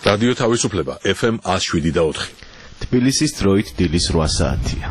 რადიო თავისუფლება FM 107.4. თბილისის დროით დილის 8 საათია.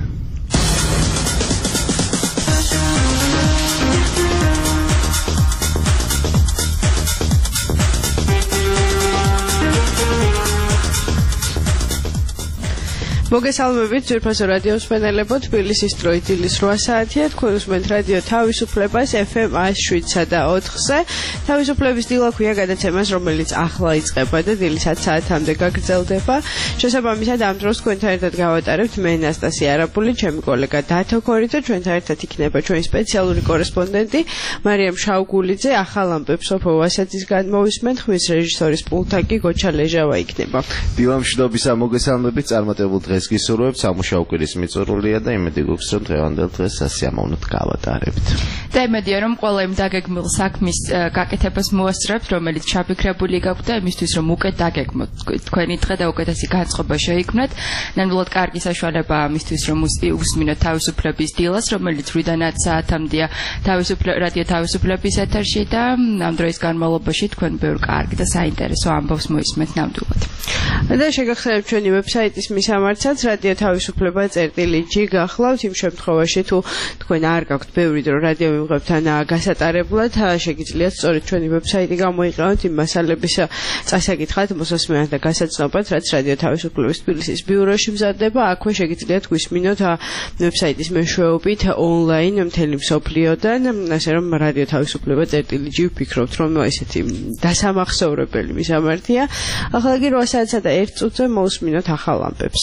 მოგესალმებით ძვირფასო რადიოს მსმენელებო, თბილისის დროით დილის 8 საათია. თქვენ უსმენთ რადიო თავისუფლებას FM 107.4-ზე. თავისუფლების დილა ქვია გადაცემას, რომელიც ახლა იწყება და დილის 10 საათამდე გაგრძელდება. შესაბამისად, ამ დროს თქვენთან ერთად გავატარებთ მე ნასტასია არაბული, ჩემი კოლეგა დათო ქორი და ჩვენთან ერთად იქნება ჩვენი სპეციალური კორესპონდენტი მარიამ შაუგულიძე. ახალ ამბებს ოფო ვასაძისგან მოვისმენთ, ხმის რეჟისორის პულტა კი გოჩა ლეჟავა იქნება. დილა მშვიდობისა, მოგესალმებით, წარმატებულ დღეს გისურვებთ, სამუშაო კვირის მიწურულია და იმედი გვაქვს, რომ დღევანდელ დღეს სასიამოვნოდ გავატარებთ. და იმედია, რომ ყველა იმ დაგეგმილ საქმის გაკეთებას მოასწრებთ, რომელიც ჩაფიქრებული გაქვთ და იმისთვის, რომ უკეთ დაგეგმოთ თქვენი დღე და უკეთესი განწყობა შეიქმნათ. ნამდვილად კარგი საშუალებაა ამისთვის, რომ უსმინოთ თავისუფლების დილას, რომელიც 8-დან 10 საათამდეა რადიო თავისუფლების ეთერში და ამ დროის განმავლობაში თქვენ ბევრ კარგი და საინტერესო ამბავს მოისმენთ ნამდვილად. და შეგახსენებთ ჩვენი ვებსაიტის მისამართსაც რადიო თავისუფლება.g გახლავთ. იმ შემთხვევაში თუ თქვენ არ გაქვთ ბევრი დრო რადიო მიმღებთან გასატარებლად, შეგიძლიათ სწორედ ჩვენი ვებსაიტი გამოიყენოთ იმ მასალების წასაკითხად, მოსასმენად და გასაცნობად, რაც რადიო თავისუფლების თბილისის ბიუროში მზადდება. აქვე შეგიძლიათ გვისმინოთ ვებსაიტის მეშვეობით ონლაინ მთელი მსოფლიოდან, ასე რომ რადიო თავისუფლება.g ვფიქრობთ, რომ ესეთი დასამახსოვრებელი მისამართია. ახლა კი 8 საათსა და 1 წუთზე მოусმინოთ ახალ ამბებს.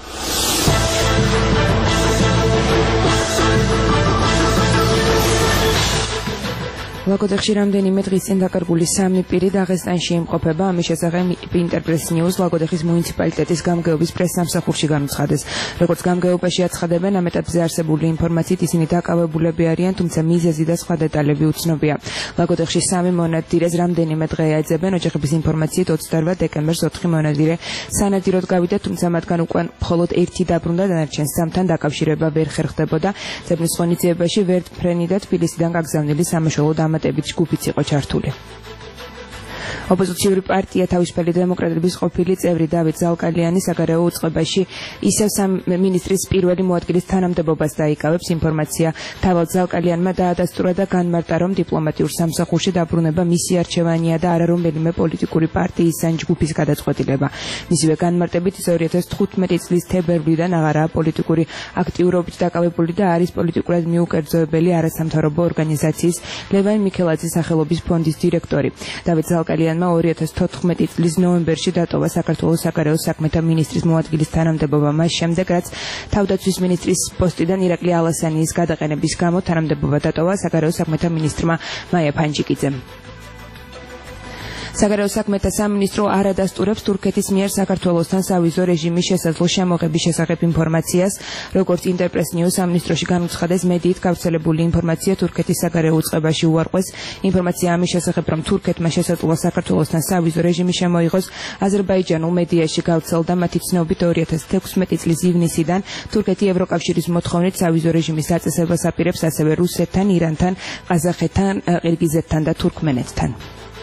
ლაგოდეხში რამდენიმე დღის წინ დაკარგული 3 პირი დაღესტანში იმყოფება. ამის შესახებ ინტერპრეს ნიუს ლაგოდეხის მუნიციპალიტეტის გამგეობის პრესსამსახურში გამოცხადეს. როგორც გამგეობაში აცხადებენ, ამ ეტაპზე არსებული ინფორმაციით ისინი დაკავებულები არიან, თუმცა მიზეზი და სხვა დეტალები უცნობია. ლაგოდეხში 3 მონადირეს რამდენიმე დღე აეძებენ. ოჯახების ინფორმაციით 28 დეკემბერს 4 მონადირე სანადიროდ გავიდა, თუმცა მათგან უკან მხოლოდ 1 დაბრუნდა, დანარჩენ 3-თან დაკავშირება ვერ ხერხდებოდა. ძებნის ღონისძიებაში ვერტმფრენი და თბილისიდან გაგზავნილი სამაშველო დამატებით ჯგუფიც იყო ჩართული. ოპოზიციური პარტია თავისუფალი დემოკრატების ყოფილი წევრი დავით ზალკალიანი საგარეო უწყებაში ისევ მინისტრის პირველი მოადგილის თანამდებობას დაიკავებს. ინფორმაცია თავად ზალკალიანმა დაადასტურა და განმარტა, რომ დიპლომატიურ სამსახურში დაბრუნება მისი არჩევანია და არა რომელიმე პოლიტიკური პარტიის ან ჯგუფის გადაწყვეტილება. მისივე განმარტებით, ის 2015 წლის თებერვლიდან აღარაა პოლიტიკური აქტიურობით დაკავებული და არის პოლიტიკურად მიუკერძოებელი არასამთავრობო ორგანიზაციის ლევან მიქელაძის სახელობის ფონდის დირექტორი. დავით ზალკალიანმა 2014 წლის ნოემბერში დატოვა საქართველოს საგარეო საქმეთა მინისტრის მოადგილის თანამდებობა, მას შემდეგ, რაც თავდაცვის მინისტრის პოსტიდან ირაკლი ალასანიის გადაყენების გამო თანამდებობა დატოვა საგარეო საქმეთა მინისტრმა მაია ფანჯიკიძემ. საგარეო საქმეთა სამინისტრო არ ადასტურებს თურქეთის მიერ საქართველოსთან სავიზო რეჟიმის შესაძლო შემოღების შესახებ ინფორმაციას. როგორც ინტერპრეს ნიუს სამინისტროში გამოცხადეს, მედიით გავრცელებული ინფორმაცია თურქეთის საგარეო უწყებაში უარყვეს. ინფორმაცია ამის შესახებ, რომ თურქეთმა შესაძლოა საქართველოსთან სავიზო რეჟიმი შემოიღოს, აზერბაიჯანულ მედიაში გავრცელდა. მათი ცნობით 2016 წლის ივნისიდან თურქეთი ევროკავშირის მოთხოვნით სავიზო რეჟიმის დაწესებას აპირებს ასევე რუსეთთან, ირანთან, ყაზახეთთან, ყირგიზეთთან და თურქმენეთთან.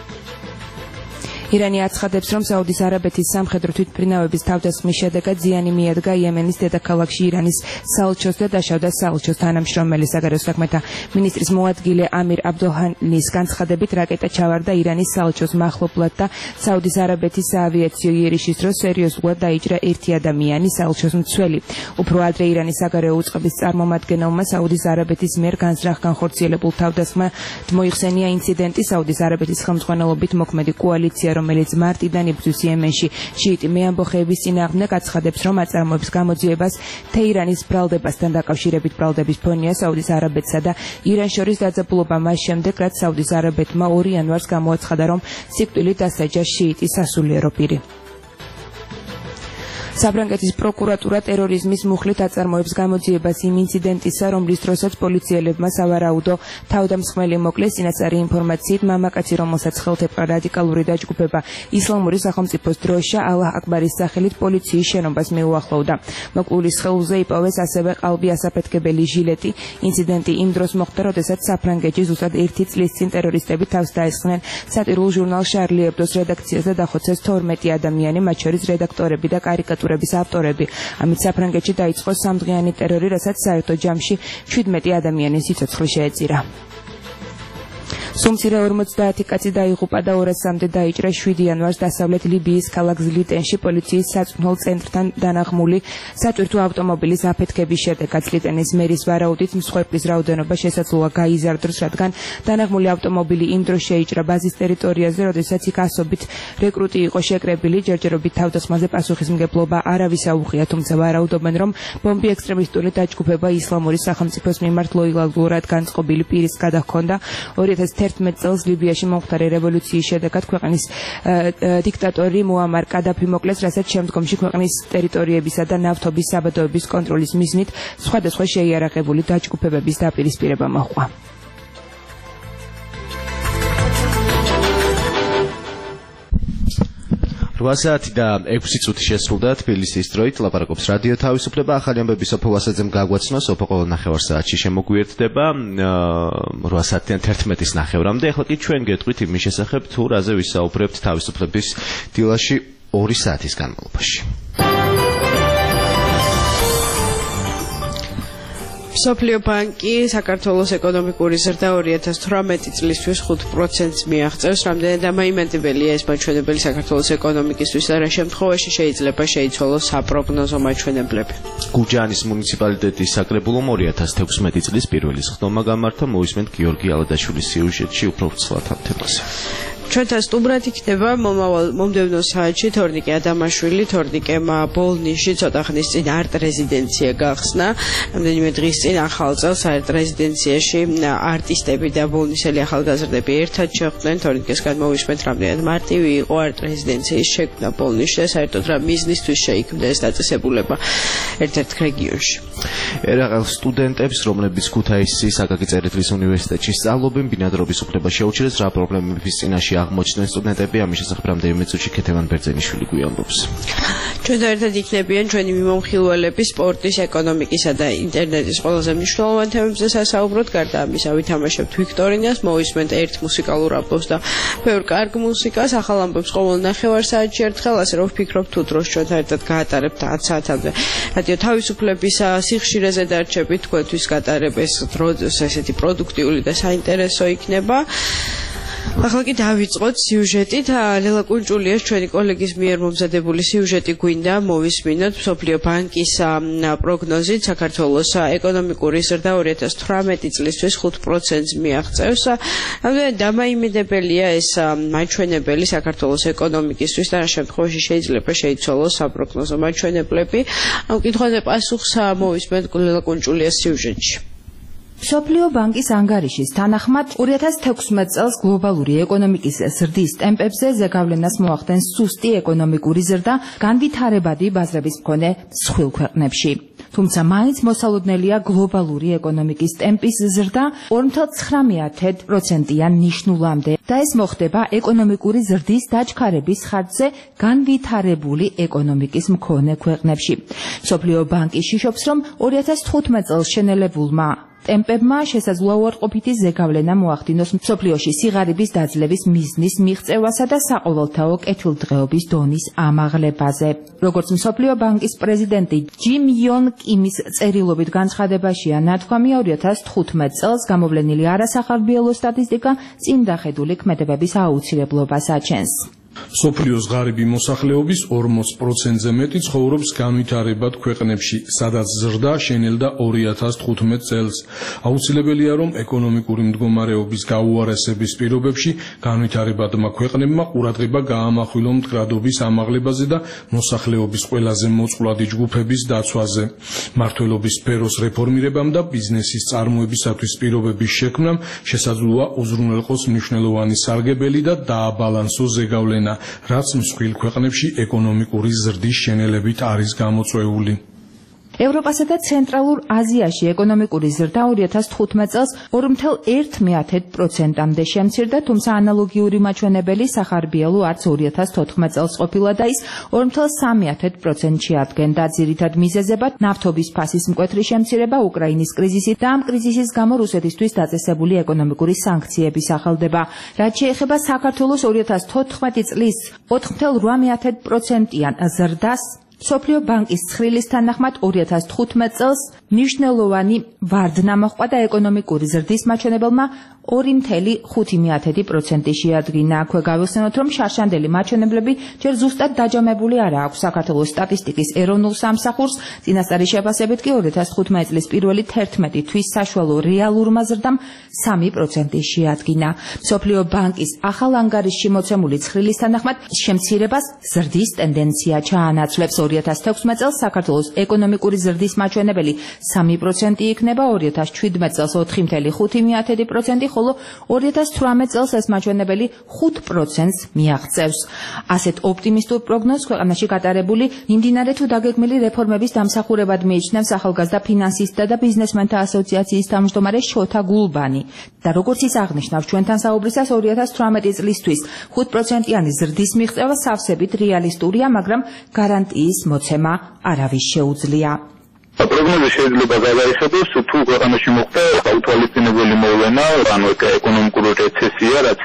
ირანი აცხადებს, რომ საუდის არაბეთის სამხედრო თვითმფრინავების თავდასხმის შედეგად ზიანი მიადგა იემენის დედაქალაქში ირანის საელჩოს და დაშავდა საელჩოს თანამშრომელი. საგარეო საქმეთა მინისტრის მოადგილე ამირ აბდულჰანის განცხადებით, რაკეტა ჩავარდა ირანის საელჩოს მახლობლად და საუდის არაბეთის საავიაციო იერიშის დროს სერიოზულად დაიჭრა 1 ადამიანი, საელჩოს მცველი. უფრო ადრე ირანის საგარეო უწყების წარმომადგენელმა საუდის არაბეთის მიერ განხორციელებულ თავდასხმა მოიხსენია ინციდენტი. საუდის არაბეთის ხელმძღვანელობით მოქმედი კოალიცია, რომელიც მარტიდან იბრძვის იემენში შიიტი მეამბოხეების წინააღმდეგ, აცხადებს, რომ აწარმოებს გამოძიებას თეირანის ბრალდებასთან დაკავშირებით. ბრალდების ფონია საუდის არაბეთსა და ირანს შორის დაძაბულობა მას შემდეგ, რაც საუდის არაბეთმა 2 იანვარს გამოაცხადა, რომ სიკვდილით დასაჯა შიიტის სასულიერო პირი. საფრანგეთის პროკურატურა ტერორიზმის მუხლით აწარმოებს გამოძიებას იმ ინციდენტისა, რომლის დროსაც პოლიციელებმა სავარაუდო თავდამსხმელი მოკლეს. წინასწარი ინფორმაციით, მამაკაცი, რომელსაც ხელთ ეპყრა რადიკალური დაჯგუფება ისლამური სახელმწიფოს დროშა ალლაჰ აკბარის სახელით პოლიციის შენობას მიუახლოვდა. მოკლულის ხელზე იპოვეს ასევე ყალბი ასაფეთქებელი ჟილეტი. ინციდენტი იმ დროს მოხდა, როდესაც საფრანგეთში ზუსტად 1 წლის წინ ტერორისტები თავს დაესხნენ სატირულ ჟურნალ შარლი ებდოს რედაქციას და დახოცეს 12 ადამიანი, მათ შორის რედაქტორები და კარიკატურების ავტორები. ამით საფრანგეთში დაიწყო სამდღიანი ტერორი, რასაც საერთო ჯამში 17 ადამიანის სიცოცხლე შეეწირა. სუმცირე 50 კაცი დაიღუპა და 200-მდე დაიჭრა 7 იანვარს დასავლეთ ლიბიის ქალაქ ზლიტენში პოლიციის საწვრთნელ ცენტრთან დანაღმული სატვირთო ავტომობილის აფეთქების შედეგად. ზლიტენის მერის ვარაუდით მსხვერპლის რაოდენობა შესაძლოა გაიზარდოს, რადგან დანაღმული ავტომობილი იმ დროს შეიჭრა ბაზის ტერიტორიაზე, როდესაც იქ ასობით რეკრუტი იყო შეკრებილი. ჯერჯერობით თავდასხმაზე პასუხისმგებლობა არავის აუღია, თუმცა ვარაუდობენ, რომ ბომბი ექსტრემისტული დაჯგუფება ისლამური სახელმწიფოს მიმართ ლოიალურად განწყობილი პირის გადაჰქონდა. 2011 წელს ლიბიაში მომხდარი რევოლუციის შედეგად ქვეყნის დიქტატორი მუამარ კადაფი მოკლეს, რასაც შემდგომში ქვეყნის ტერიტორიებისა და ნავთობის საბადოების კონტროლის მიზნით სხვადასხვა შეიარაღებული დაჯგუფებების დაპირისპირება მოჰყვა. რვასაათი და 6 წუთი შესრულდა თბილისის დროით. ლაპარაკობს რადიო თავისუფლება. ახალი ამბები სოფო ვასაძემ გაგვაცნო. სოფო ყოველ ნახევარ საათში შემოგვიერთდება 8-დან 11-ის ნახევრამდე. ახლა კი ჩვენ გეტყვით იმის შესახებ, თუ რაზე ვისაუბრებთ თავისუფლების დილაში 2 საათის განმავლობაში. მსოფლიო ბანკი საქართველოს ეკონომიკური ზრდა 2018 წლისთვის 5%-ს მიაღწევს. რამდენად დამაიმედებელია ეს მაჩვენებელი საქართველოს ეკონომიკისთვის და რა შემთხვევაში შეიძლება შეიცვალოს საპროგნოზო მაჩვენებლები. გურჯაანის მუნიციპალიტეტის საკრებულომ 2016 წლის პირველი სხდომა გამართა. მოვისმენთ გიორგი ალადაშვილის სიუჟეტში უფრო ვრცლად ამ თემაზე. ჩვენთან სტუმრად იქნება მომდევნო საათში თორნიკე ადამაშვილი. თორნიკემ ბოლნიში ცოტა ხნის წინ არტ რეზიდენცია გახსნა. რამდენიმე დღის წინ ახალ წელს არტ რეზიდენციაში არტისტები და ბოლნისელი ახალგაზრდები ერთად შეხვდნენ. თორნიკესგან მოვისმენთ, რამდენად მარტივი იყო არტ რეზიდენციის შექმნა ბოლნიშში და საერთოდ რა მიზნისთვის შეიქმნა ეს დაწესებულება ერთ-ერთ რეგიონში. ერაყელ სტუდენტებს, რომლებიც ქუთაისის აკაკი წერეთლის უნივერსიტეტში სწავლობენ, ბინადრობის უფლება შეუჩერეს. რა პრობლემების წინაშე აღმოჩნდნენ სტუდენტები, ამის შესახებ რამდენიმე წუთში ქეთევან ბერძენიშვილი გვიამბობს. ჩვენთან ერთად იქნებიან ჩვენი მიმოხილველები სპორტის, ეკონომიკისა და ინტერნეტის ყველაზე მნიშვნელოვან თემებზე სასაუბროდ. გარდა ამისა ვითამაშებთ ვიქტორინას, მოვისმენთ ერთ მუსიკალურ აბლოს და ბევრ კარგ მუსიკას. ახალ ამბებს ყოველ ნახევარ საათში ერთხელ, ასე რომ ვფიქრობთ თუ დროს ჩვენთან ერთად გაატარებთ 10 საათამდე რადიო თავისუფლების სიხშირეზე დარჩებით. თქვენთვის გატარების დრო ესეთი პროდუქტიული და საინტერესო იქნება. ახლა კი დავიწყოთ სიუჟეტით. ლელა კუნჭულიას ჩვენი კოლეგის მიერ მომზადებული სიუჟეტი გვინდა მოვისმინოთ. მსოფლიო ბანკის პროგნოზით საქართველოს ეკონომიკური ზრდა 2018 წლისთვის 5%-ს მიაღწევს. ამიტომ დამაიმედებელია ეს მაჩვენებელი საქართველოს ეკონომიკისთვის და რა შემთხვევაში შეიძლება შეიცვალოს საპროგნოზო მაჩვენებლები. ამ კითხვაზე პასუხს მოვისმენთ ლელა კუნჭულიას სიუჟეტში. მსოფლიო ბანკის ანგარიშის თანახმად 2016 წელს გლობალური ეკონომიკის ზრდის ტემპებზე ზეგავლენას მოახდენს სუსტი ეკონომიკური ზრდა განვითარებადი ბაზრების მქონე მსხვილ ქვეყნებში. თუმცა მაინც მოსალოდნელია გლობალური ეკონომიკის ტემპის ზრდა 4.9%-იან ნიშნულამდე და ეს მოხდება ეკონომიკური ზრდის დაჩქარების ხარჯზე განვითარებული ეკონომიკის მქონე ქვეყნებში. მსოფლიო ბანკი შიშობს, რომ 2015 წელს შენელებულმა ტემპებმა შესაძლოა უარყოფითი ზეგავლენა მოახდინოს მსოფლიოში სიღარიბის დაძლევის მიზნის მიღწევასა და საყოველთაო კეთილდღეობის დონის ამაღლებაზე. როგორც მსოფლიო ბანკის პრეზიდენტი ჯიმ იონ კიმის წერილობით განცხადებაშია ნათქვამი, 2015 წელს გამოვლენილი არასახარბიელო სტატისტიკა წინ დახედული ქმედებების აუცილებლობას აჩენს. მსოფლიოს ღარიბი მოსახლეობის 40%-ზე მეტი ცხოვრობს განვითარებად ქვეყნებში, სადაც ზრდა შენელდა 2015 წელს. აუცილებელია, რომ ეკონომიკური მდგომარეობის გაუარესების პირობებში განვითარებადმა ქვეყნებმა ყურადღება გაამახვილონ მდგრადობის ამაღლებაზე და მოსახლეობის ყველაზე მოწყვლადი ჯგუფების დაცვაზე. მმართველობის სფეროს რეფორმირებამ და ბიზნესის წარმოებისათვის პირობების შექმნამ შესაძლოა უზრუნველყოს მნიშვნელოვანი სარგებელი და დააბალანსოს ზეგავლენა. მოვლენა, რაც მსხვილ ქვეყნებში ეკონომიკური ზრდის შენელებით არის გამოწვეული. ევროპასა და ცენტრალურ აზიაში ეკონომიკური ზრდა 2015 წელს 2.1%-მდე შემცირდა, თუმცა ანალოგიური მაჩვენებელი სახარბიელო არც 2014 წელს ყოფილა და ის 2.3%-ში ადგენდა. ძირითად მიზეზებად ნავთობის ფასის მკვეთრი შემცირება, უკრაინის კრიზისი და ამ კრიზისის გამო რუსეთისთვის დაწესებული ეკონომიკური სანქციების ახალდება. რაც შეეხება საქართველოს 2014 წლის 4.8%-იან ზრდას, მსოფლიო ბანკის ცხრილის თანახმად 2015 წელს მნიშვნელოვანი ვარდნა მოჰყვა და ეკონომიკური ზრდის მაჩვენებელმა 2.5%-ი შეადგინა. აქვე გავიხსენოთ, რომ შარშანდელი მაჩვენებლები ჯერ ზუსტად დაჯამებული არა აქვს საქართველოს სტატისტიკის ეროვნულ სამსახურს, წინასწარი შეფასებით კი 2015 წლის პირველი 11 თვის საშუალო რეალურმა ზრდამ 3%-ი შეადგინა. მსოფლიო ბანკის ახალ ანგარიშში მოცემული ცხრილის თანახმად შემცირებას ზრდის ტენდენცია ჩაანაცვლებს. 2016 წელს საქართველოს ეკონომიკური ზრდის მაჩვენებელი 3% იქნება, 2017 წელს 4.5%, ხოლო 2018 წელს ეს მაჩვენებელი 5%-ს მიაღწევს. ასეთ ოპტიმისტურ პროგნოზს ქვეყანაში გატარებული მიმდინარე თუ დაგეგმილი რეფორმების დამსახურებად მიიჩნევს ახალგაზრდა ფინანსისტთა და ბიზნესმენთა ასოციაციის თავმჯდომარე შოთა გულბანი. და როგორც ის აღნიშნავს ჩვენთან საუბრისას, 2018 წლისთვის 5%-იანი ზრდის მიღწევა სავსებით რეალისტურია, მაგრამ გარანტიის მოცემა არავის შეუძლია. პროგნოზი შეიძლება გადაიხადოს თუ ქვეყანაში მოხდა უთვალისწინებელი მოვლენა, ანუ ეკონომიკური რეცესია, რაც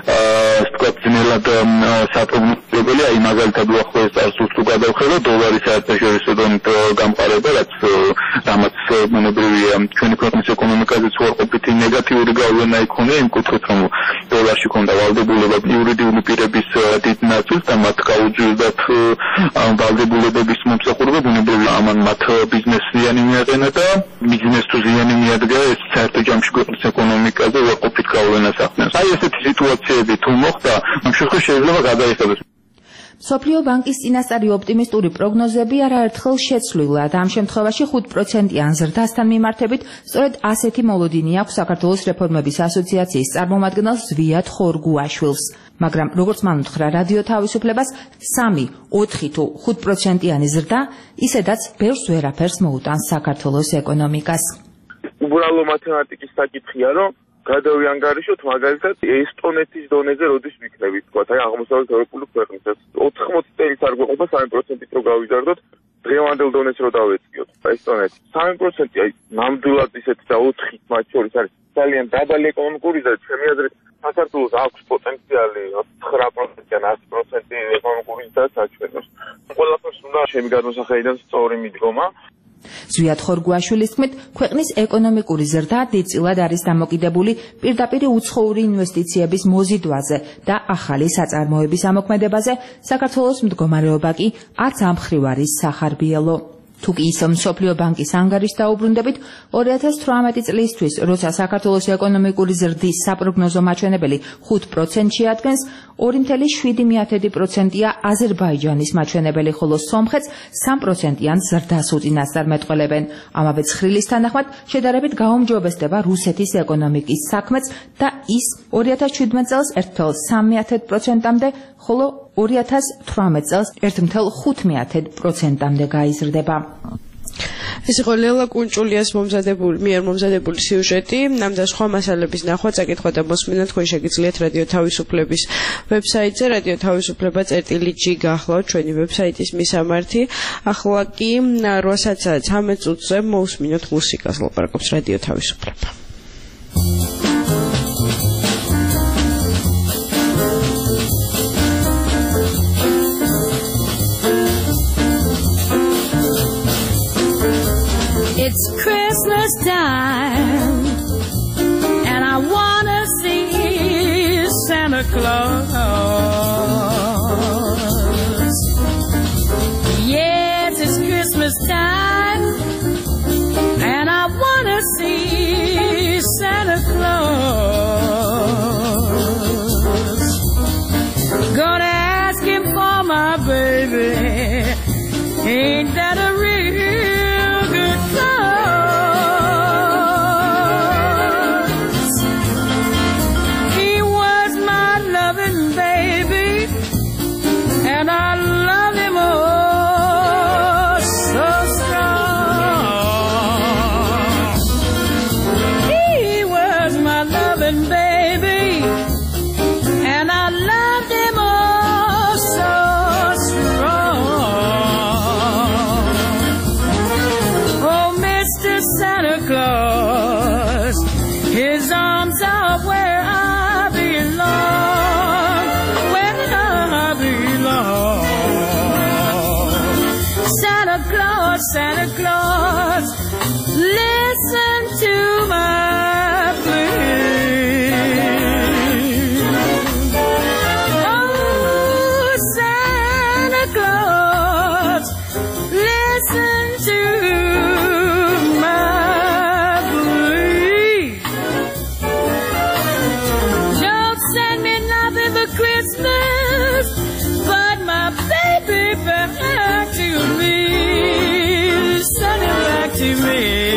ვთქვათ, ძნელად საპროგნოზებელია, აი მაგალითად უახლოეს წარსულს თუ გადავხედო, დოლარის საერთაშორისო დონით გამყარება, რამაც მონებრივია ჩვენი ქვეყნის ეკონომიკაზეც უარყოფითი ნეგატიური გავლენა იქონია, იმ კუთხით, რომ დოლარში ქონდა ვალდებულება იურიდიული პირების დიდ ნაწილს და მათ გაუძილდათ ვალდებულებების მომსახურება, მონებრივია ამან მათ ბიზნეს ზიანი მიაყენა და ბიზნეს თუ ზიანი მიადგა, ეს საერთო ჯამში ქვეყნის ეკონომიკაზე უარყოფით გავლენას ახდენს. აი ესეთი სიტუაციები თუ მოხდა, ამ შემთხვევაში შეიძლება გადაიხადოს. მსოფლიო ბანკის წინასწარი ოპტიმისტური პროგნოზები არაერთხელ შეცვლილა და ამ შემთხვევაში 5%-იან ზრდასთან მიმართებით სწორედ ასეთი მოლოდინი აქვს საქართველოს რეფორმების ასოციაციის წარმომადგენელს ზვიად ხორგუაშვილს. მაგრამ როგორც მან უთხრა რადიო თავისუფლებას, 3, 4 თუ 5%-იანი ზრდა ისედაც ბევრს ვერაფერს მოუტანს საქართველოს ეკონომიკას. უბრალო მათემატიკის საკითხია, რომ გადავიანგარიშოთ მაგალითად ესტონეთის დონეზე როდის ვიქნებით, თქვა, აი აღმოსავლეთ ევროპული ქვეყნისას 80 წელს არ გვეყოფა 3%-ით რომ გავიზარდოთ, დღევანდელ დონეს რომ დავეწიოთ. ესტონეთი 3%, აი ნამდვილად ისეთი და 4-ით მათ შორის არის ძალიან დაბალი ეკონომიკური და ჩემი აზრით საქართველოს აქვს პოტენციალი 9%-ან 10% ეკონომიკური და საჩვენოს. ყველაფერს უნდა ჩემი გადმოსახედიდან სწორი მიდგომა. ზვიად ხორგუაშვილის თქმით, ქვეყნის ეკონომიკური ზრდა დიდწილად არის დამოკიდებული პირდაპირ უცხოური ინვესტიციების მოზიდვაზე და ახალი საწარმოების ამოქმედებაზე, საქართველოს მდგომარეობა კი არც ამ მხრივ არის სახარბიელო. თუ კი ის მსოფლიო ბანკის ანგარიშს დაუბრუნდებით, 2018 წლისთვის, როცა საქართველოს ეკონომიკური ზრდის საპროგნოზო მაჩვენებელი 5%-ში ადგენს, 2.7%-ია აზერბაიჯანის მაჩვენებელი, ხოლო სომხეთს 3%-იან ზრდას უწინასწარ მეტყველებენ. ამავე ცხრილის თანახმად, შედარებით გაუმჯობესდება რუსეთის ეკონომიკის საქმეც და ის 2017 წელს 1.3%-მდე, ხოლო 2018 წელს 1.5%-მდე გაიზრდება. ეს იყო ლელა კუნჭულიას მომზადებული სიუჟეტი. ამ და სხვა მასალების ნახვა, წაკითხვა და მოსმენა თქვენ შეგიძლიათ რადიო თავისუფლების ვებსაიტზე, რადიო თავისუფლება.g გახლავთ ჩვენი ვებსაიტის მისამართი. ახლა კი 8:13 წუთზე მოусმინოთ მუსიკას, ლაპარაკობს რადიო თავისუფლება. It's Christmas time, and I wanna see Santa Claus. Yes, it's Christmas time, and I wanna see Santa Claus. Gonna ask him for my baby. Ain't that a real good cause? He was my loving baby Santa Claus, listen to my plea. Oh, Santa Claus, listen to my plea. Don't send me nothing for Christmas, but my baby back to me. Send him back to me.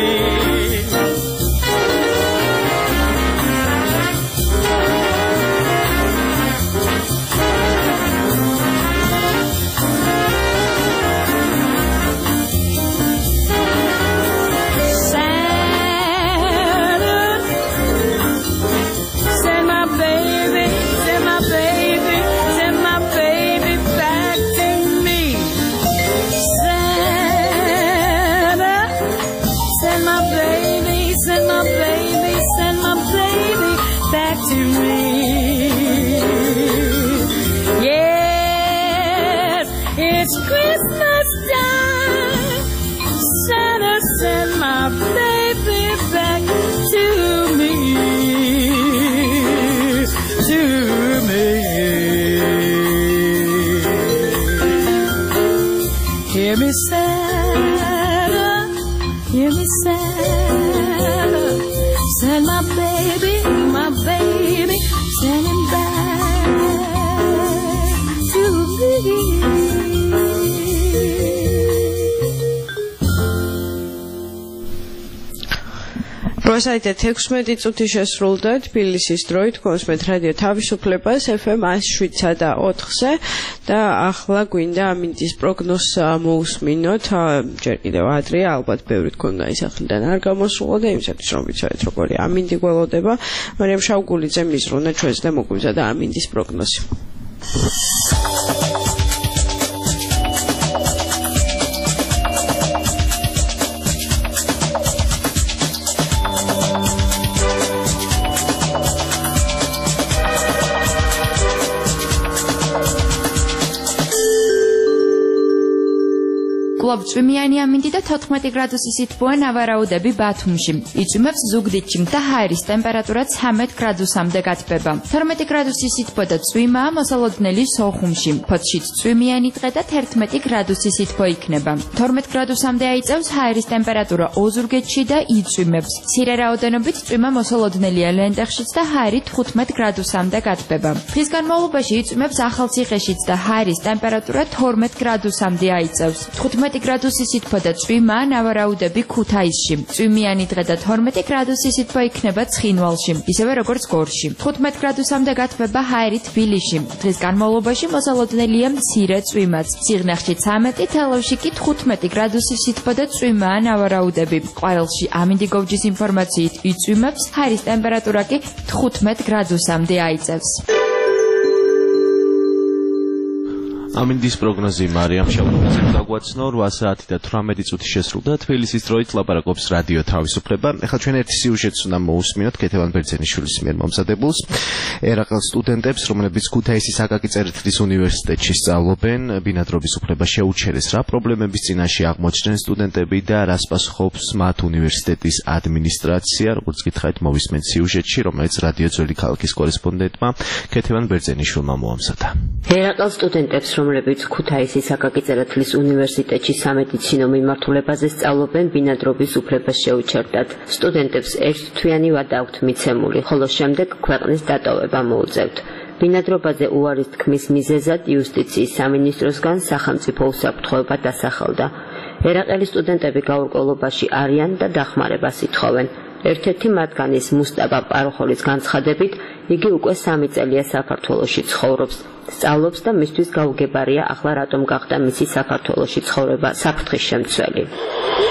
It's Christmas time. Santa send my baby back to me. To me. Hear me, Santa. Hear me, Santa. Send my baby, send him back to me. Როასაიტე 16 წუთი შესრულდა თბილისის დროით კონსმეთ რადიო თავისუფლებას FM 107.4-ზე და ახლა გვინდა ამინდის პროგნოზს მოусმინოთ. ჯერ კიდევ ადრეა, ალბათ ბევრი თქვენგანი სახლიდან არ გამოსულა და იმისათვის რომ ვიცოდეთ როგორი ამინდი გველოდება, მარიამ შავგულიძე მიზრუნა ჩვენს და მოგვიძადა ამინდის პროგნოზი. წვიმიანი ამინდი და 14 გრადუსი სითბოა ნავარაუდები ბათუმში. იწვიმებს ზუგდიდში და ჰაერის ტემპერატურა 13 გრადუსამდე გათბება. 12 გრადუსი სითბო და წვიმაა მოსალოდნელი სოხუმში. ფოთშიც წვიმიანი დღე და 11 გრადუსი სითბო იქნება. 12 გრადუსამდე აიწევს ჰაერის ტემპერატურა ოზურგეთში და იწვიმებს. მცირე რაოდენობით წვიმა მოსალოდნელია ლენტეხშიც და ჰაერი 15 გრადუსამდე გათბება. დღის განმავლობაში იწვიმებს ახალციხეშიც და ჰაერის ტემპერატურა 12 გრადუსამდე აიწევს. 15 გრადუსი სითბო და წვიმაა ნავარაუდები ქუთაისში. წვიმიანი დღე და 12 გრადუსი სითბო იქნება ცხინვალში, ისევე როგორც გორში. 15 გრადუსამდე გათბება ჰაერი თბილისში. დღის განმავლობაში მოსალოდნელია მცირე წვიმაც. სიღნაღში 13, თელავში კი 15 გრადუსი სითბო და წვიმაა ნავარაუდები. ყვაელში ამინდი გოვჯის ინფორმაციით იწვიმებს, ჰაერის ტემპერატურა კი 15 გრადუსამდე აიწევს. ამინდის პროგნოზი მარიამ შავგულიძემ გაგვაცნო. 8 საათი და 18 წუთი შესრულდა თბილისის დროით ლაპარაკობს რადიო თავისუფლება. ახლა ჩვენ ერთი სიუჟეტს უნდა მოусმინოთ ქეთევან ბერძენიშვილის მიერ მომზადებულს. ერაყელ სტუდენტებს, რომლებიც ქუთაისის აკაკი წერეთლის უნივერსიტეტში სწავლობენ, ბინადრობის უფლება შეუჩერეს. რა პრობლემების წინაშე აღმოჩნდნენ სტუდენტები და რას პასუხობს მათ უნივერსიტეტის ადმინისტრაცია, როგორც გითხარით მოვისმენთ სიუჟეტში, რომელიც რადიო ძველი ქალაქის კორესპონდენტმა ქეთევან ბერძენიშვილმა მოამზადა. ერაყელ სტუდენტებს, რომლებიც ქუთაისის აკაკი წერეთლის უნივერსიტეტში სამედიცინო მიმართულებაზე სწავლობენ, ბინადრობის უფლება შეუჩერდათ. სტუდენტებს ერთთვიანი ვადა აქვთ მიცემული, ხოლო შემდეგ ქვეყნის დატოვება მოუწევთ. ბინადრობაზე უარის თქმის მიზეზად იუსტიციის სამინისტროსგან სახელმწიფო უსაფრთხოება დასახელდა. ერაყელი სტუდენტები გაურკვევლობაში არიან და დახმარებას ითხოვენ. ერთ-ერთი მათგანის მუსტაბა პაროხოლის განცხადებით, იგი უკვე 3 წელია საქართველოში ცხოვრობს. სწავლობს და მისთვის გაუგებარია ახლა რატომ გახდა მისი საქართველოში ცხოვრება საფრთხის შემცველი. We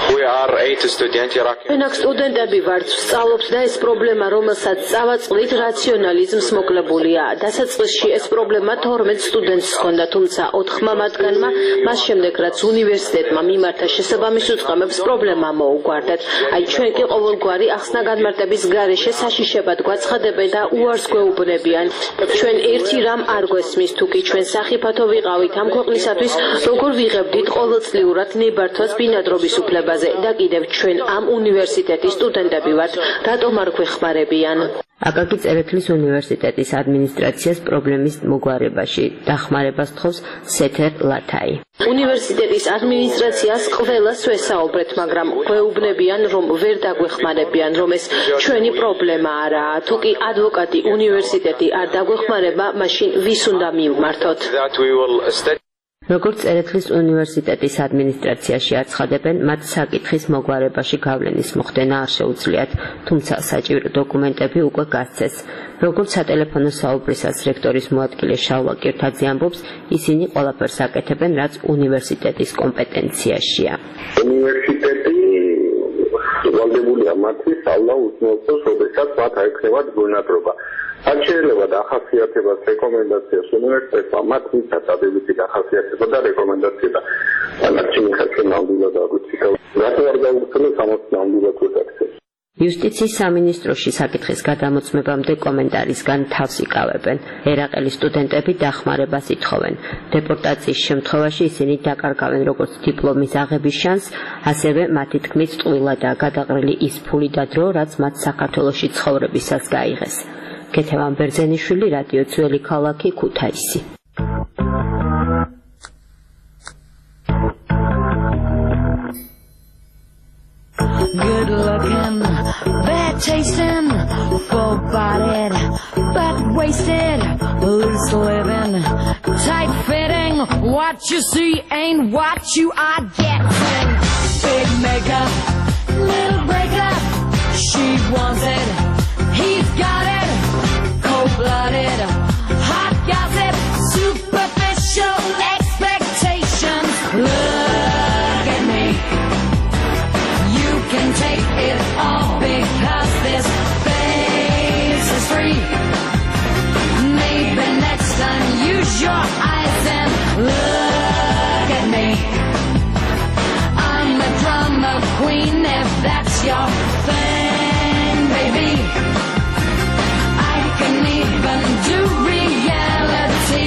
ჩვენაკ სტუდენტები ვართ, ვსწავლობთ და ეს პრობლემა, რომელსაც წავაწყდით, რაციონალიზმს მოკლებულია. დასაწყისში ეს პრობლემა 12 სტუდენტს ჰქონდა, თუმცა 4 მათგანმა მას შემდეგ, რაც უნივერსიტეტმა მიმართა შესაბამის უწყებებს, პრობლემა მოუგვარდათ. აი ჩვენ კი ყოველგვარი ახსნა-განმარტების გარეშე საშიშებად გვაცხადებენ და უარს გვეუბნებიან. ჩვენ ერთი რამ არ გვესმის, თუ კი ჩვენ სახიფათო ვიყავით ამ ქვეყნისათვის, როგორ ვიღებდით ყოველწლიურად ნებართვას ბინადრობის უფლებაზე და კიდევ ჩვენ ამ უნივერსიტეტის სტუდენტები ვართ, რატომ არ გვეხმარებიან? აკაკი წერეთლის უნივერსიტეტის ადმინისტრაციას პრობლემის მოგვარებაში დახმარებას თხოვს სეთერ ლათაი. უნივერსიტეტის ადმინისტრაციას ყველას ვესაუბრეთ, მაგრამ გვეუბნებიან, რომ ვერ დაგვეხმარებიან, რომ ეს ჩვენი პრობლემა არაა. თუ კი ადვოკატი უნივერსიტეტი არ დაგვეხმარება, მაშინ ვის უნდა მივმართოთ? როგორც წერეთლის უნივერსიტეტის ადმინისტრაციაში აცხადებენ, მათ საკითხის მოგვარებაში გავლენის მოხდენა არ შეუძლიათ, თუმცა საჭირო დოკუმენტები უკვე გასცეს. როგორც სატელეფონო საუბრისას რექტორის მოადგილე შალვა კირთაძე ამბობს, ისინი ყველაფერს აკეთებენ, რაც უნივერსიტეტის კომპეტენციაშია. უნივერსიტეტი ვალდებულია მათთვის ალდა უზნეობს, როდესაც მათ აექნებათ ბუნადრობა. Αν შეიძლება დახასიათებას რეკომენდაციას უნივერსიტეტმა მათ მისცა დადებითი დახასიათება და რეკომენდაცია და ანარჩინი ხალხი ნამდვილად აგვიციქა. რატო არ გაუგრძელოს ამას ნამდვილად ვეთქცეს. იუსტიციის სამინისტროში საკითხის გადამოწმებამდე კომენტარისგან თავს იკავებენ. ერაყელის სტუდენტები დახმარებას ითხოვენ. დეპორტაციის შემთხვევაში ისინი დაკარგავენ როგორც დიპლომის აღების შანსს, ასევე მათი თქმით ტყუილადაა გადაყრილი ის ფული და დრო, რაც მათ საქართველოში ცხოვრებისას გაიღეს. კეთევან ბერძენიშვილი, რადიო ძველი ქალაქი, ქუთაისი. Good looking, bad tasting, full bodied, but wasted, loose living, tight fitting. What you see ain't what you are getting. Big makeup, little breakup. She wants it, he's got it. Cold-blooded, hot gossip, superficial expectations. Look at me. You can take it all because this face is free. Maybe next time use your eyes and look at me. I'm a drama queen if that's your thing, baby. I can even do reality.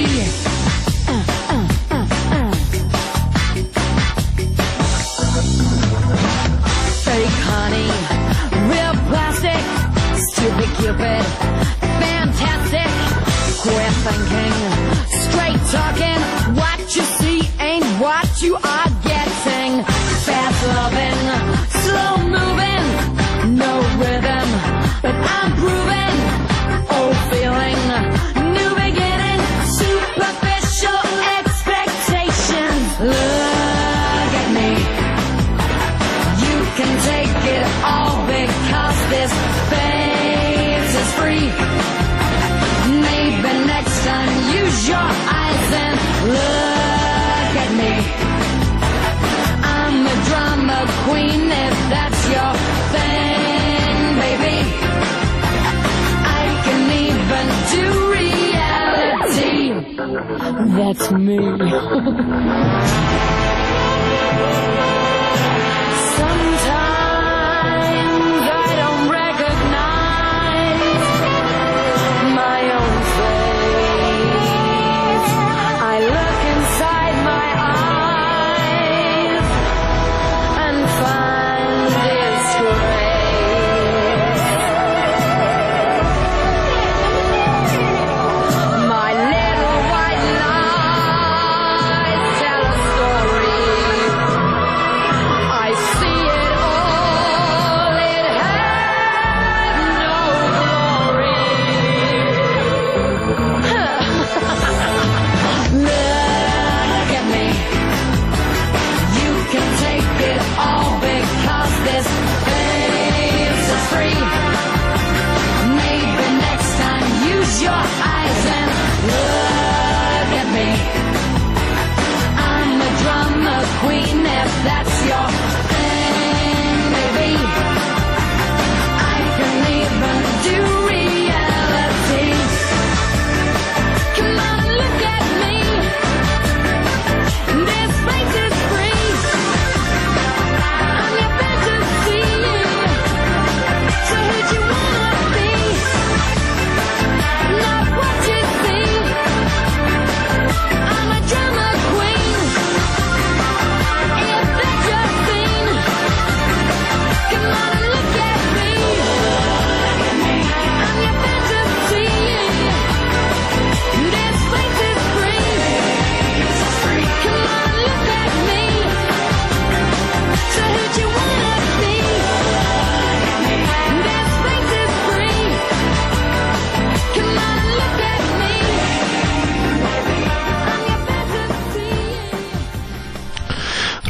Fake honey, real plastic, stupid cupid, fantastic. Quit thinking, straight talking. What you see ain't what you are getting. Fast loving, slow moving, no rhythm, but I'm proving. Old feeling, new beginning, superficial expectations. Look at me. You can take it all because this face is free. Maybe next time use your eyes and look at me. I'm a drama queen if that's your thing, baby. I can even do reality. That's me. Sometimes I don't recognize my own face. I look inside my eyes and find disgrace. My little white lies tell a story.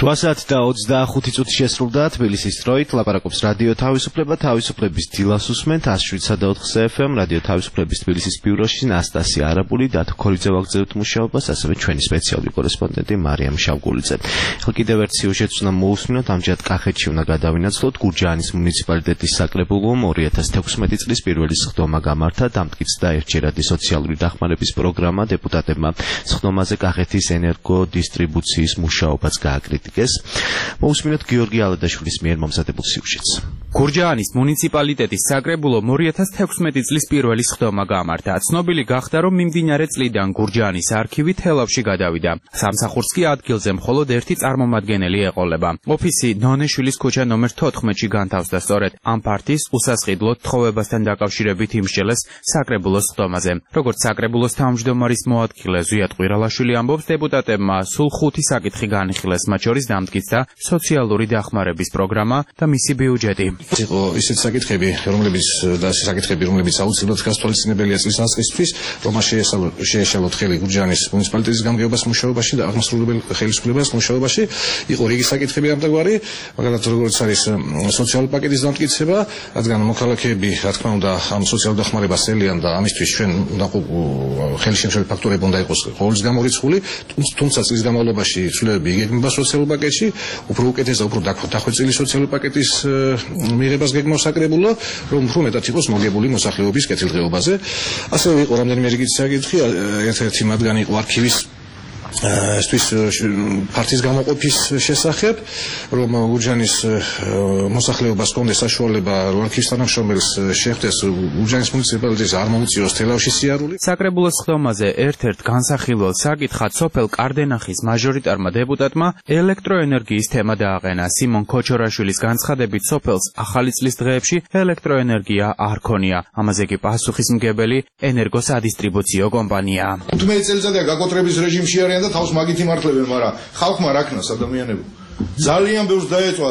8:25 წუთი შესრულდა თბილისის დროით. ლაპარაკობს რადიო თავისუფლება, თავისუფლების დილას უსმენთ 107.4 FM, რადიო თავისუფლების თბილისის ბიუროში ნასტასია არაბული, დათო ქორიძე ვაგრძელებთ მუშაობას, ასევე ჩვენი სპეციალური კორესპონდენტი მარიამ შავგულიძე. ახლა კიდევ ერთ სიუჟეტს უნდა მოусმინოთ, ამჯერად კახეთში უნდა გადავინაცვლოთ. გურჯაანის მუნიციპალიტეტის საკრებულომ 2016 წლის პირველი სხდომა გამართა, დამტკიცდა ერთჯერადი სოციალური დახმარების პროგრამა. დეპუტატებმა სხდომაზე კახეთის ენერგო დისტრიბუციის მუშაობაც გააკრიტიკეს. მოусმინოთ გიორგი ალადაშვილის მიერ მომზადებულ სიუჟეტს. გურჯაანის მუნიციპალიტეტის საკრებულომ 2016 წლის პირველი სხდომა გამართა. ცნობილი გახდა, რომ მიმდინარე წლიდან გურჯაანის არქივი თელავში გადავიდა. სამსახურს კი ადგილზე მხოლოდ ერთი წარმომადგენელი ეყოლება. ოფისი ნონეშვილის ქუჩა ნომერ 14-ში განთავსდა სწორედ ამ ფართის უსასყიდლო თხოვებასთან დაკავშირებით იმსჯელეს საკრებულოს სხდომაზე. როგორც საკრებულოს თავმჯდომარის მოადგილე ზვიად ყვირალაშვილი ამბობს, დეპუტატებმა სულ 5 საკითხი განიხილეს, მათ შორის დამტკიცდა სოციალური დახმარების პროგრამა და მისი ბიუჯეტი. იყო ისეთი საკითხები, რომლებიც აუცილებლად გასათვალისწინებელია წლის დასაწყისისთვის, რომ შეეშალოთ ხელი გურჯაანის მუნიციპალიტეტის გამგეობას მუშაობაში და აღმასრულებელ ხელისუფლებას მუშაობაში. იყო რიგი საკითხები ამგვარი, მაგალითად როგორც არის სოციალური პაკეტის დამტკიცება, რადგან მოქალაქეები, რა თქმა უნდა, ამ სოციალურ დახმარებას ელიან და ამისთვის ჩვენ ხელისშემშელი ფაქტორები უნდა იყოს ყოველთვის გამორიცხული, თუმცა წლის განმავლობაში ცვლილებები იგეგმება სოციალურ პაკეტში, უფრო უკეთეს და უფრო დახვეწილი სოციალური პაკეტის მიღებას გეგმავს საკრებულო, რომ უფრო მეტად იყოს მოგებული მოსახლეობის კეთილდღეობაზე. ასევე იყო რამდენიმე რიგი საკითხი, ერთ-ერთი მათგანი იყო არქივის ფართის გამოყოფის შესახებ, რომ გურჯაანის მოსახლეობას ჰქონდეს საშუალება, რომ არქივის თანამშრომელს შეხვდეს გურჯაანის მუნიციპალიტეტის არ მოუწიოს თელავში სიარული. საკრებულოს სხდომაზე ერთ-ერთ განსახილველ საკითხად სოფელ კარდენახის მაჟორიტარმა დეპუტატმა ელექტროენერგიის თემა დააყენა. სიმონ ქოჩორაშვილის განცხადებით, სოფელს ახალი წლის დღეებში ელექტროენერგია არ ქონია. ამაზე კი პასუხისმგებელი ენერგოსადისტრიბუციო კომპანია. 15 წელიწადია გაკოტრების რეჟიმში არიან და თავს მაგით იმართლებენ, მაგრამ ხალხმა რა ქნას ადამიანებო. ძალიან ბევრს დაეწვა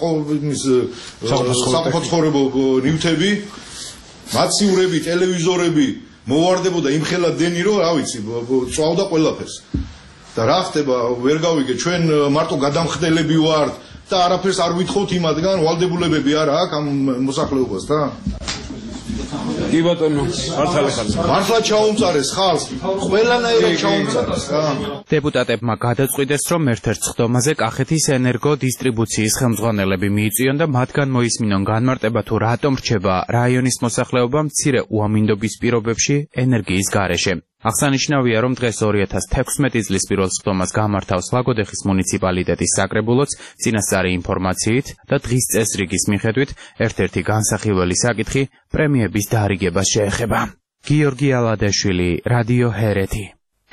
საფრთხო ნივთები, მაცივრები, ტელევიზორები, მოვარდებოდა იმხელა დენი, რომ რა ვიცი, წვავდა ყველაფერს. და რა ხდება, ვერ გავიგე, ჩვენ მარტო გადამხდელები ვართ და არაფერს არ ვითხოვთ იმათგან, ვალდებულებები არა აქვს ამ მოსახლეობასთან. კი ბატონო, მართლა ჩაუმწარეს ხალხს, ყველანაირად ჩაუმწარეს. დეპუტატებმა გადაწყვიტეს, რომ ერთ-ერთ სხდომაზე კახეთის ენერგო დისტრიბუციის ხელმძღვანელები მიიწვიონ და მათგან მოისმინონ განმარტება თუ რატომ რჩება რაიონის მოსახლეობა მცირე უამინდობის პირობებში ენერგიის გარეშე. აღსანიშნავია, რომ დღეს 2016 წლის პირველ სხდომას გამართავს ლაგოდეხის მუნიციპალიტეტის საკრებულოც წინასწარი ინფორმაციით და დღის წესრიგის მიხედვით ერთ-ერთი განსახილველი საკითხი პრემიების დარიგებას შეეხება. გიორგი ალადაშვილი, რადიო ჰერეთი.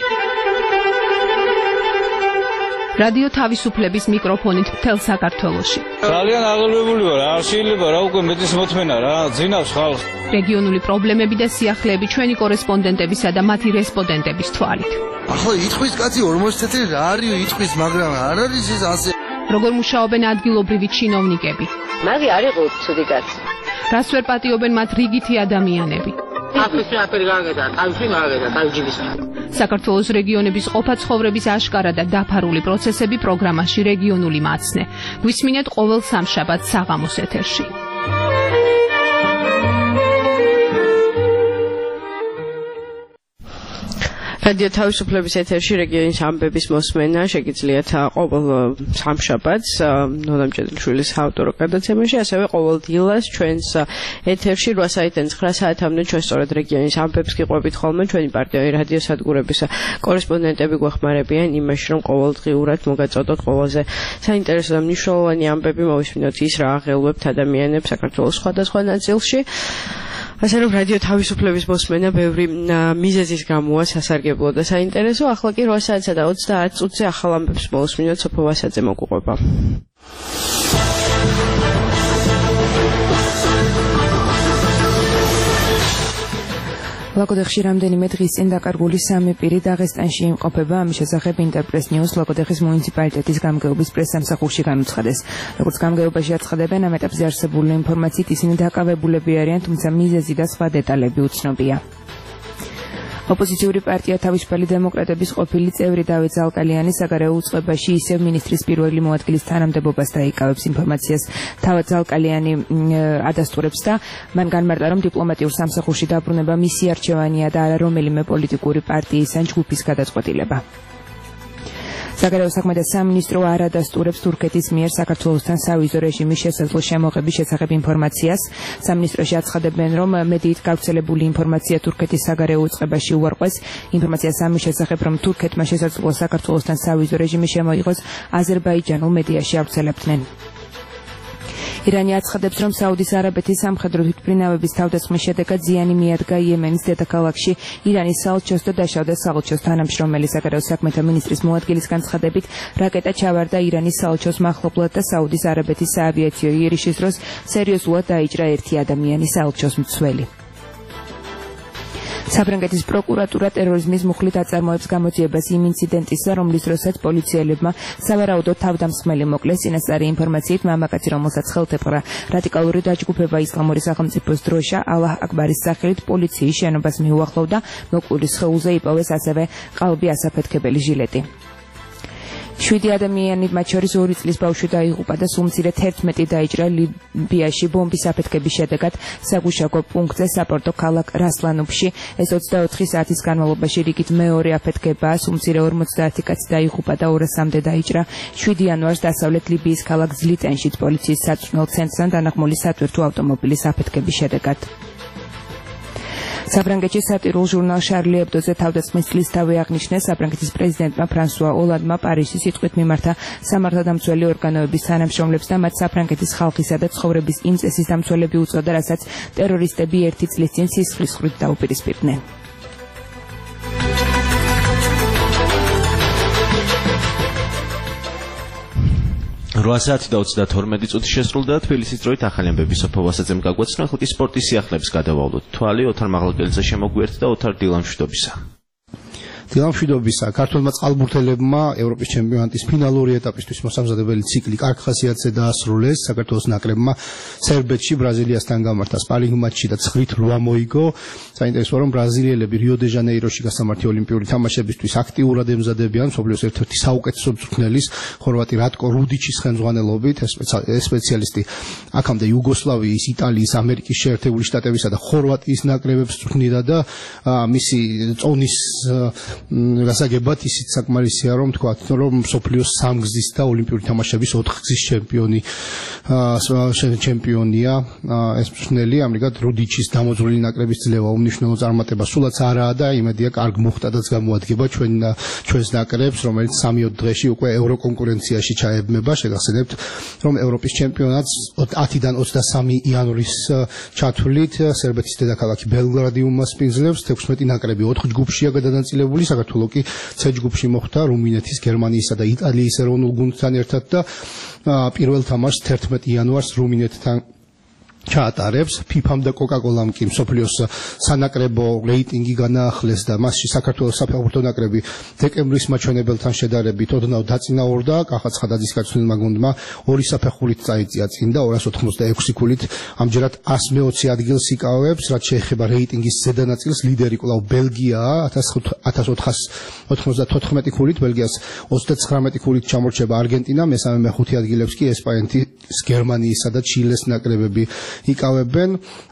რადიო თავისუფლების მიკროფონით მთელ საქართველოში. ძალიან აღელვებული ვარ, არ შეიძლება რა უკვე მეტის მოთმენა რა, ძინავს ხალხს. რეგიონული პრობლემები და სიახლეები ჩვენი კორესპონდენტებისა და მათი რესპონდენტების თვალით. ახლა იტყვის კაცი 40 წელი რა არის იტყვის, მაგრამ არ არის ეს ასე. როგორ მუშაობენ ადგილობრივი ჩინოვნიკები? მაგი არ იყო ცუდი კაცი. რას ვერ პატიობენ მათ რიგითი ადამიანები? საქართველოს რეგიონების ყოფა-ცხოვრების აშკარა და დაფარული პროცესები პროგრამაში რეგიონული მაცნე. გვისმინეთ ყოველ სამშაბათს საღამოს ეთერში. რადიო თავისუფლების ეთერში რეგიონის ამბების მოსმენა შეგიძლიათ ყოველ სამშაბათს ნონა მჭედლიშვილის ავტორო გადაცემაში, ასევე ყოველ დილას ჩვენს ეთერში 8 საათიდან 9 საათამდე ჩვენ სწორედ რეგიონის ამბებს გიყვებით ხოლმე. ჩვენი პარტნიორი რადიო სადგურების კორესპონდენტები გვეხმარებიან იმაში, რომ ყოველდღიურად მოგაწოდოთ ყველაზე საინტერესო და მნიშვნელოვანი ამბები, მოვისმინოთ ის, რა აღელვებთ ადამიანებს საქართველოს სხვადასხვა ნაწილში. ასე რომ რადიო თავისუფლების მოსმენა ბევრი მიზეზის გამოა სასარგებლო და საინტერესო. ახლა კი 8 საათსა და 30 წუთზე ახალ ამბებს მოვისმინოთ. სოფო ვასაძე მოგუყვება. ლაგოდეხში რამდენიმე დღის წინ დაკარგული 3 პირი დაღესტანში იმყოფება. ამის შესახებ ინტერპრეს ნიუს ლაგოდეხის მუნიციპალიტეტის გამგეობის პრესსამსახურში განუცხადეს. როგორც გამგეობაში აცხადებენ, ამ ეტაპზე არსებული ინფორმაციით ისინი დაკავებულები არიან, თუმცა მიზეზი და სხვა დეტალები უცნობია. ოპოზიციური პარტია თავისუფალი დემოკრატების ყოფილი წევრი დავით ზალკალიანი საგარეო უწყებაში ისევ მინისტრის პირველი მოადგილის თანამდებობას დაიკავებს. ინფორმაციას თავად ზალკალიანი ადასტურებს და მან განმარტა, რომ დიპლომატიურ სამსახურში დაბრუნება მისი არჩევანია და არა რომელიმე პოლიტიკური პარტიის ან ჯგუფის გადაწყვეტილება. საგარეო საქმეთა სამინისტრო არ ადასტურებს თურქეთის მიერ საქართველოსთან სავიზო რეჟიმის შესაძლო შემოღების შესახებ ინფორმაციას. სამინისტროში აცხადებენ, რომ მედიით გავრცელებული ინფორმაცია თურქეთის საგარეო უწყებაში უარყვეს. ინფორმაციას ამის შესახებ, რომ თურქეთმა შესაძლოა საქართველოსთან სავიზო რეჟიმი შემოიღოს, აზერბაიჯანულ მედიაში ავრცელებდნენ. ირანი აცხადებს, რომ საუდის არაბეთის სამხედრო თვითმფრინავების თავდასხმის შედეგად ზიანი მიადგა იემენის დედაქალაქში. ირანის საელჩოს და დაშავდა საელჩოს თანამშრომელი. საგარეო საქმეთა მინისტრის მოადგილის განცხადებით, რაკეტა ჩავარდა ირანის საელჩოს მახლობლად და საუდის არაბეთის საავიაციო იერიშის დროს სერიოზულად დაიჭრა ერთი ადამიანი, საელჩოს მცველი. საფრანგეთის პროკურატურა ტერორიზმის მუხლით აწარმოებს გამოძიებას იმ ინციდენტისა, რომლის დროსაც პოლიციელებმა სავარაუდოდ თავდამსხმელი მოკლეს. წინასწარი ინფორმაციით, მამაკაცი, რომელსაც ხელთ ეპყრა რადიკალური დაჯგუფება ისლამური სახელმწიფოს დროშა ალაჰ აკბარის სახელით პოლიციის შენობას მიუახლოვდა. მოკვილის სხეულზე იპოვეს ასევე ყალბი ასაფეთქებელი ჟილეტი. 7 ადამიანი, მათ შორის 2 წლის ბავშვი დაიღუპა და სულ მცირედ 11 დაიჭრა ლიბიაში ბომბის აფეთქების შედეგად საგუშაგო პუნქტზე საპორტო ქალაქ რასლანუფში. ეს 24 საათის განმავლობაში რიგით მეორე აფეთქებაა. სულ მცირე 50 კაცი დაიღუპა და 200-მდე დაიჭრა. 7 იანვარს დასავლეთ ლიბიის ქალაქ ზლიტენშიც პოლიციის საწვრთნელ ცენტრთან დანახმული სატვირთო ავტომობილის აფეთქების შედეგად. საფრანგეთში სატირულ ჟურნალ შარლი ებდოზე თავდასხმის წლისთავი აღნიშნეს. საფრანგეთის პრეზიდენტმა ფრანსუა ოლანდმა პარიზის სიტყვით მიმართა სამართალდამცველი ორგანოების თანამშრომლებს და მათ საფრანგეთის ხალხისა და ცხოვრების იმ წესის დამცველები უწოდა, რასაც ტერორისტები 1 წლის წინ სისხლის ხრით დაუპირისპირდნენ. 8 საათი და 32 წუთი შესრულდა. თბილისის დროით ახალი ამბები სოფო ვასაძემ გაგვაცნო. ხუთი სპორტის სიახლეებს გადავავლოთ. თვალი ოთარ მაღლაკელიძე შემოგვიერთდა და ოთარ დილამშვიდობისა. დილამშვიდობისა. ქართველმა წყალბურთელებმა ევროპის ჩემპიონატის ფინალური ეტაპისთვის მოსამზადებელი ციკლი კარგ ხასიათზე დაასრულეს. საქართველოს ნაკრებმა სერბეთში ბრაზილიასთან გამართა სპარინგ მატჩი და 9-8 მოიგო. საინტერესოა, რომ ბრაზილიელები რიო-დე-ჟანეიროში გასამართი ოლიმპიური თამაშებისთვის აქტიურად ემზადებიან. მსოფლიოს ერთ-ერთი საუკეთესო მწვრთნელის ხორვატი რატკო რუდიჩის ხელმძღვანელობით. ეს სპეციალისტი აქამდე იუგოსლავიის, იტალიის, ამერიკის შეერთებული შტატებისა და ხორვატიის ნაკრებებს მწვრთნიდა და მისი წონის გასაგებად ისიც საკმარისია, რომ თქვა, რომ მსოფლიოს 3 გზის და ოლიმპიური თამაშების 4 გზის ჩემპიონია ეს მწვრთნელი. ამრიგად რუდიჩის დამოძვრელი ნაკრების ძლევა უმნიშვნელო წარმატება სულაც არაა და იმედია კარგ მოხდადაც გამოადგება ჩვენს ნაკრებს, რომელიც 3-4 დღეში უკვე ევროკონკურენციაში ჩაებმება. შეგახსენებთ, რომ ევროპის ჩემპიონატს 10-დან 23 იანვრის ჩათვლით სერბეთის დედაქალაქი ბელგრადი უმასპინძლებს. 16 ნაკრები 4 ჯგუფშია გადანაწილებული. საქართველო კი C ჯგუფში მოხვდა რუმინეთის, გერმანიისა და იტალიის ეროვნულ გუნდთან ერთად და პირველ თამაშს 11 იანვარს რუმინეთთან ჩაატარებს. FIFA-მ და Coca-Cola-მ კი მსოფლიოს სანაკრებო რეიტინგი განაახლეს და მასში საქართველოს საფეხბურთო ნაკრები დეკემბრის მაჩვენებელთან შედარებით ოდნავ დაწინაურდა. კახა ცხადაძის გაცნილმა გუნდმა 2 საფეხურით წაიწია წინ და 286 ქულით ამჯერად 120 ადგილს იკავებს. რაც შეეხება რეიტინგის ზედა ნაწილს, ლიდერი კვლავ ბელგიაა 1494 ქულით, ბელგიას 39 ქულით ჩამორჩება არგენტინა, მესამე მეხუთე ადგილებს კი ესპანეთის, გერმანიისა და ჩილეს ნაკრებები იკავებენ.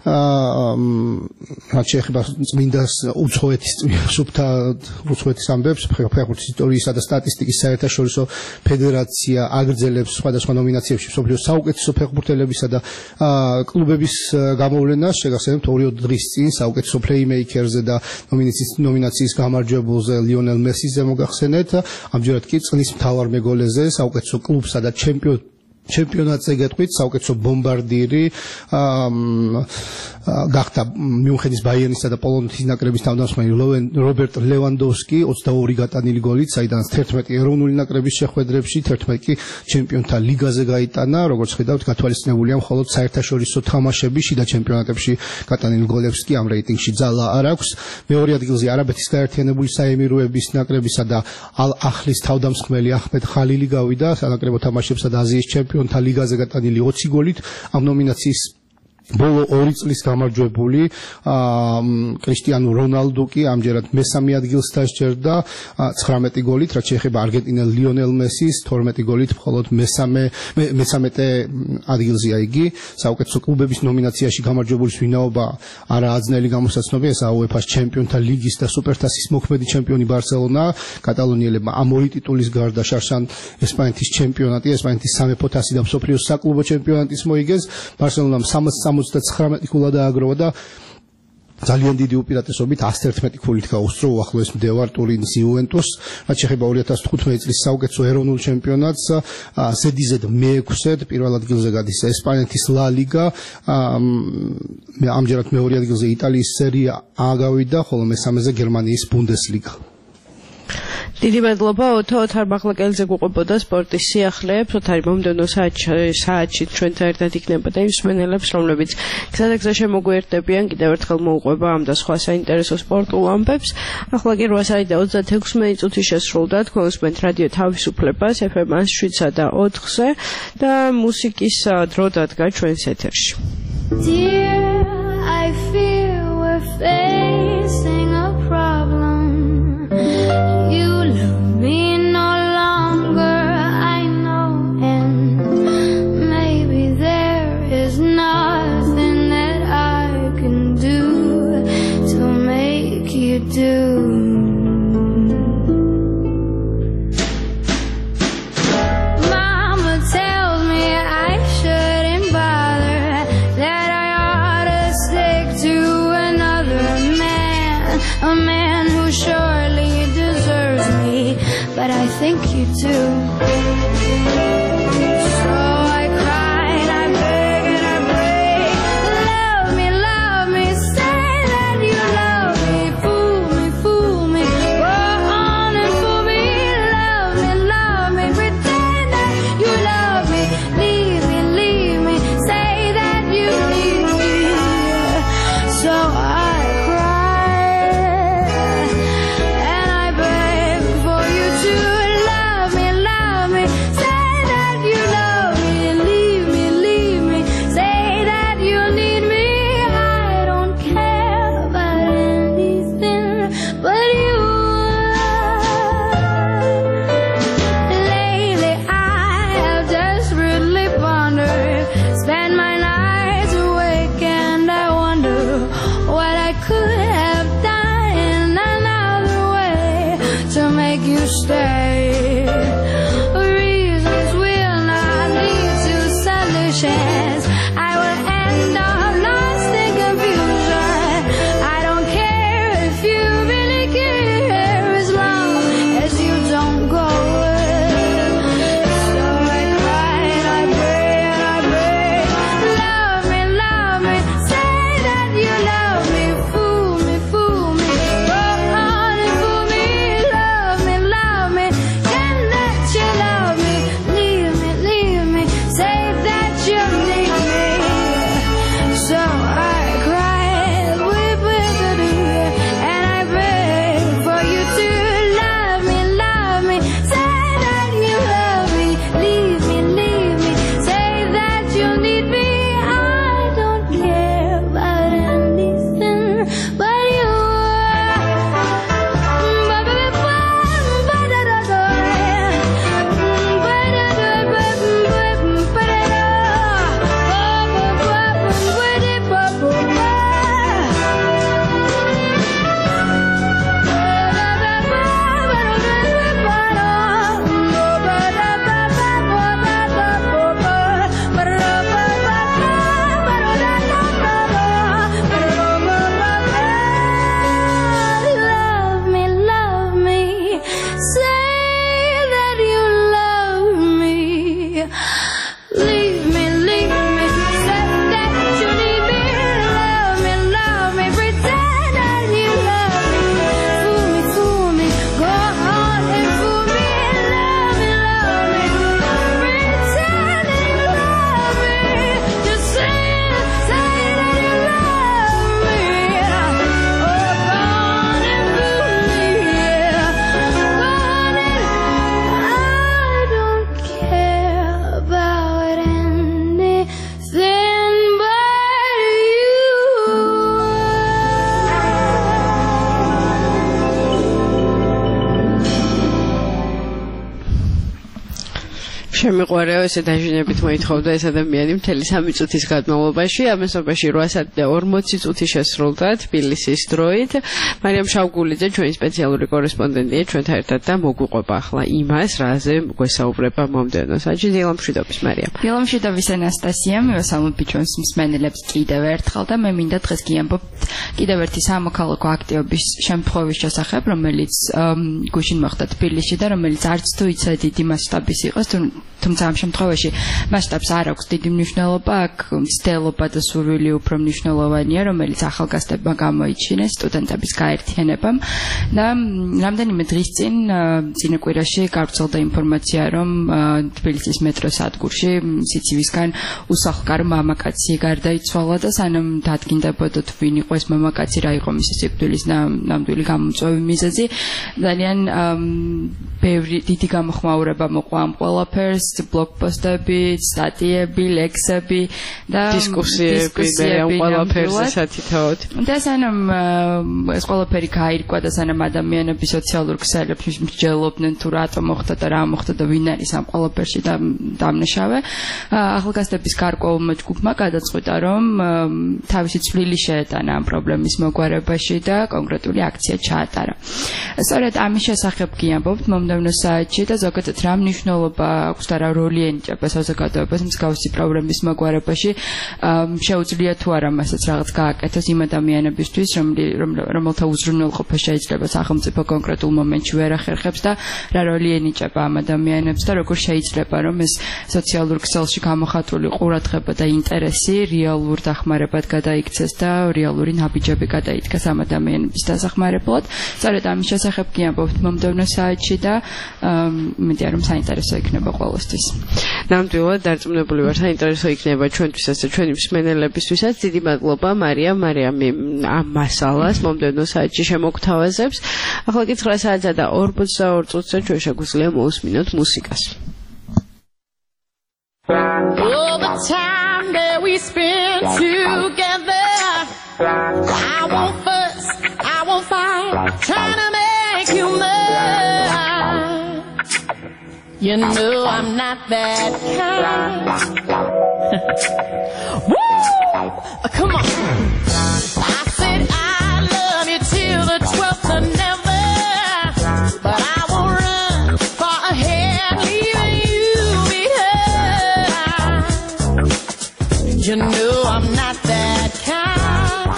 რაც შეეხება წმინდა უცხოეთის სუფთა უცხოეთის ამბებს, ფეხბურთის ისტორიისა და სტატისტიკის საერთაშორისო ფედერაცია აგრძელებს სხვადასხვა ნომინაციებში მსოფლიოს საუკეთესო ფეხბურთელებისა და კლუბების გამოვლენას. შეგახსენებთ 2 დღის წინ საუკეთესო პლეიმეიკერზე და ნომინაციის გამარჯვებულზე ლიონელ მესიზე მოგახსენეთ. ამჯერად კი წლის მთავარ მეგოლეზე საუკეთესო კლუბსა და ჩემპიონატზე გეტყვით საუკეთესო ბომბარდირი გახდა მიუნხენის ბაიერნისა და პოლონეთის ნაკრების თავდამსხმელი რობერტ ლევანდოვსკი 22 გატანილი გოლით, საიდანაც 11 ეროვნული ნაკრების შეხვედრებში, 11 კი ჩემპიონთა ლიგაზე გაიტანა. როგორც ხედავთ, გათვალისწინებულია მხოლოდ საერთაშორისო თამაშების შიდა ჩემპიონატებში გატანილი გოლებს კი ამ რეიტინგში ძალა არ აქვს. მეორე ადგილზე არაბეთის გაერთიანებული საემიროების ნაკრებისა და ალ-ახლის თავდამსხმელი აჰმედ ხალილი გავიდა. სანაკრებო თამაშებსა და აზიის ჩემპიონთა ლიგაზე გატანილი 20 გოლით ამ ნომინაციის ბოლო 2 წლის გამარჯვებული კრისტიანო რონალდო კი ამჯერად მესამე ადგილს დასჯერდა 19 გოლით, რაც შეეხება არგენტინელ ლიონელ მესის 12 გოლით მხოლოდ მესამე ადგილზეა იგი. საუკეთესო კლუბების ნომინაციაში გამარჯვებულის ვინაობა არა აძნელი გამოსაცნობია, ესაა UEFA-ს ჩემპიონთა ლიგის და სუპერთასის მოქმედი ჩემპიონი ბარსელონა. კატალონიელებმა ამ ორი ტიტულის გარდა შარშან ესპანეთის ჩემპიონატი, ესპანეთის სამეფო თასი და მსოფლიოს საკლუბო ჩემპიონატის მოიგეს. ბარსელონამ 369 ქულა დააგროვა და ძალიან დიდი უპირატესობით 111 ქულით გაუსწრო უახლოეს მდევარ ტურინის იუვენტუსს. რაც შეეხება 2015 წლის საუკეთესო ეროვნულ ჩემპიონატს, ზედიზედ მე-6-ად პირველ ადგილზე გადის ესპანეთის ლა ლიგა, ამჯერად მეორე ადგილზე იტალიის სერია ა გავიდა, ხოლო მესამეზე გერმანიის ბუნდესლიგა. დიდი მადლობა ოთარ ბაღლაკელიძე გვყვებოდა სპორტის სიახლეებს. ოთარი მომდევნო საათში ჩვენთან ერთად იქნებოდა იმ მსმენელებს, რომლებიც გზადაგზა შემოგვიერთდებიან, კიდევ ერთხელ მოუყვება ამ და სხვა საინტერესო სპორტულ ამბებს. ახლა კი 8:36 წუთი შესრულდა. თქვენ უსმენთ რადიო თავისუფლებას FM 107 და 4-ზე და მუსიკის დრო დადგა ჩვენს ეთერში. Dear, I feel we're facing a problem. You love me no longer, I know, and maybe there is nothing that I can do to make you do. Mama tells me I shouldn't bother, that I ought to stick to another man, a man who surely deserves me, but I think you do. So I cry and I beg and I pray, love me, say that you love me, fool me, go on and fool me, love me, pretend that you love me, leave me, say that you need me. So I cry and I beg for you to love me, შემიყვარეო ესე დაჟინებით მოითხოვდა ეს ადამიანი მთელი 3 წუთის განმავლობაში, ამასობაში 8:40 წუთი შესრულდა თბილისის დროით. მარიამ შავგულიძე ჩვენი სპეციალური კორესპონდენტია ჩვენთან ერთად და მოგვიყვება ახლა იმას, რაზე გვესაუბრება მომდევნო საათში. დილამშვიდობის მარიამ. დილამშვიდობის ანასტასია, მივესალმები ჩვენს მსმენელებს კიდევ ერთხელ და მე მინდა დღეს გიამბობთ კიდევ ერთი სამოქალაქო აქტივობის შემთხვევის შესახებ, რომელიც გუშინ მოხდა თბილისში და რომელიც არც თუ იცი დიდი მასშტაბის იყოს, თუმცა ამ შემთხვევაში მასშტაბს არ აქვს დიდი მნიშვნელობა, აქ მცდელობა და სურვილი უფრო მნიშვნელოვანია, რომელიც ახალგაზრდებმა გამოიჩინეს სტუდენტების გაერთიანებამ და რამდენიმე დღის წინ წინაკვირაში გავრცელდა ინფორმაცია, რომ თბილისის მეტროს სადგურში სიცივისგან უსახლკარო მამაკაცი გარდაიცვალა და სანამ დადგინდებოდა თუ ვინ იყო ეს მამაკაცი, რა იყო მისი სიკვდილის ნამდვილი გამომწვევი მიზეზი, ძალიან ბევრი დიდი გამოხმაურება მოყვა ამ ყველაფერს, ბლოგპოსტები, სტატიები, ლექსები და დისკუსიები ამ ყველაფერზე სათითაოდ. და სანამ ეს ყველაფერი გაირკვა და სანამ ადამიანები სოციალურ ქსელებში მსჯელობდნენ თუ რატომ მოხდა და რა მოხდა და ვინ არის ამ ყველაფერში დამნაშავე, ახალგაზრდების გარკვეულმა ჯგუფმა გადაწყვიტა, რომ თავისი წვლილი შეეტანა ამ პრობლემის მოგვარებაში და კონკრეტული აქცია ჩაატარა. სწორედ ამის შესახებ გიამბობთ მომდევნო საათში და ზოგადად რა მნიშვნელობა აქვს და რა როლი ენიჭება საზოგადოებას მსგავსი პრობლემის მოგვარებაში, შეუძლია თუ არა მასაც რაღაც გააკეთოს იმ ადამიანებისთვის, რომელთა უზრუნველყოფა შეიძლება სახელმწიფო კონკრეტულ მომენტში ვერ ახერხებს და რა როლი ენიჭება ამ ადამიანებს და როგორ შეიძლება რომ ეს სოციალურ ქსელში გამოხატული ყურადღება და ინტერესი რეალურ დახმარებად გადაიქცეს და რეალური ნაბიჯები გადაიდგას ამ ადამიანების დასახმარებლად. სწორედ ამის შესახებ გიამბობთ მომდევნო საათში და მედია რომ საინტერესო იქნება ყველასთვის. ნამდვილად დარწმუნებული ვარ, საინტერესო იქნება ჩვენთვისაც და ჩვენი მსმენელებისთვისაც. დიდი მადლობა მარიამი ამ მასალას მომდევნო საათში შემოგთავაზებს. ახლა კი 9 საათსა და 42 წუთზე ჩვენ შეგვიძლია მოусმინოთ მუსიკას. All the time that we spend together, I won't fuss, I won't fight, trying to make you mine. You know I'm not that kind. Woo! Come on. I said I love you till the 12th of never, but I won't run far ahead, leaving you behind. You know I'm not that kind.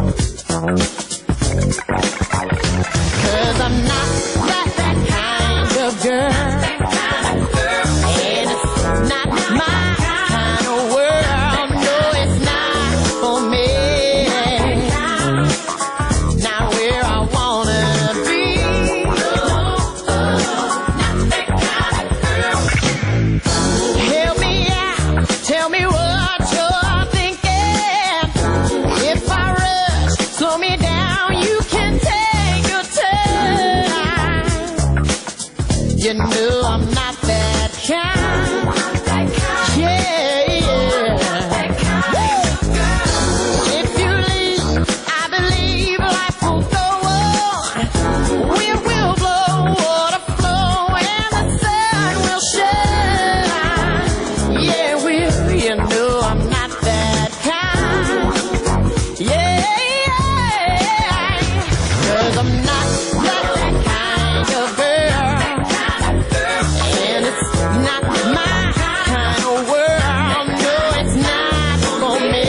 'Cause I'm not that kind of girl. And it's not my kind of world. No, it's not for me. Not where I wanna be. Help me out, tell me what you're thinking. If I rush, slow me down, you can take your time. You know I'm not that kind. Yeah, if you leave, I believe life will go on. Wind will blow, water flow, and the sun will shine. Yeah, you know I'm not that kind. Yeah, 'cause I'm not that kind of girl. And it's not my kind of world. No, it's not for me.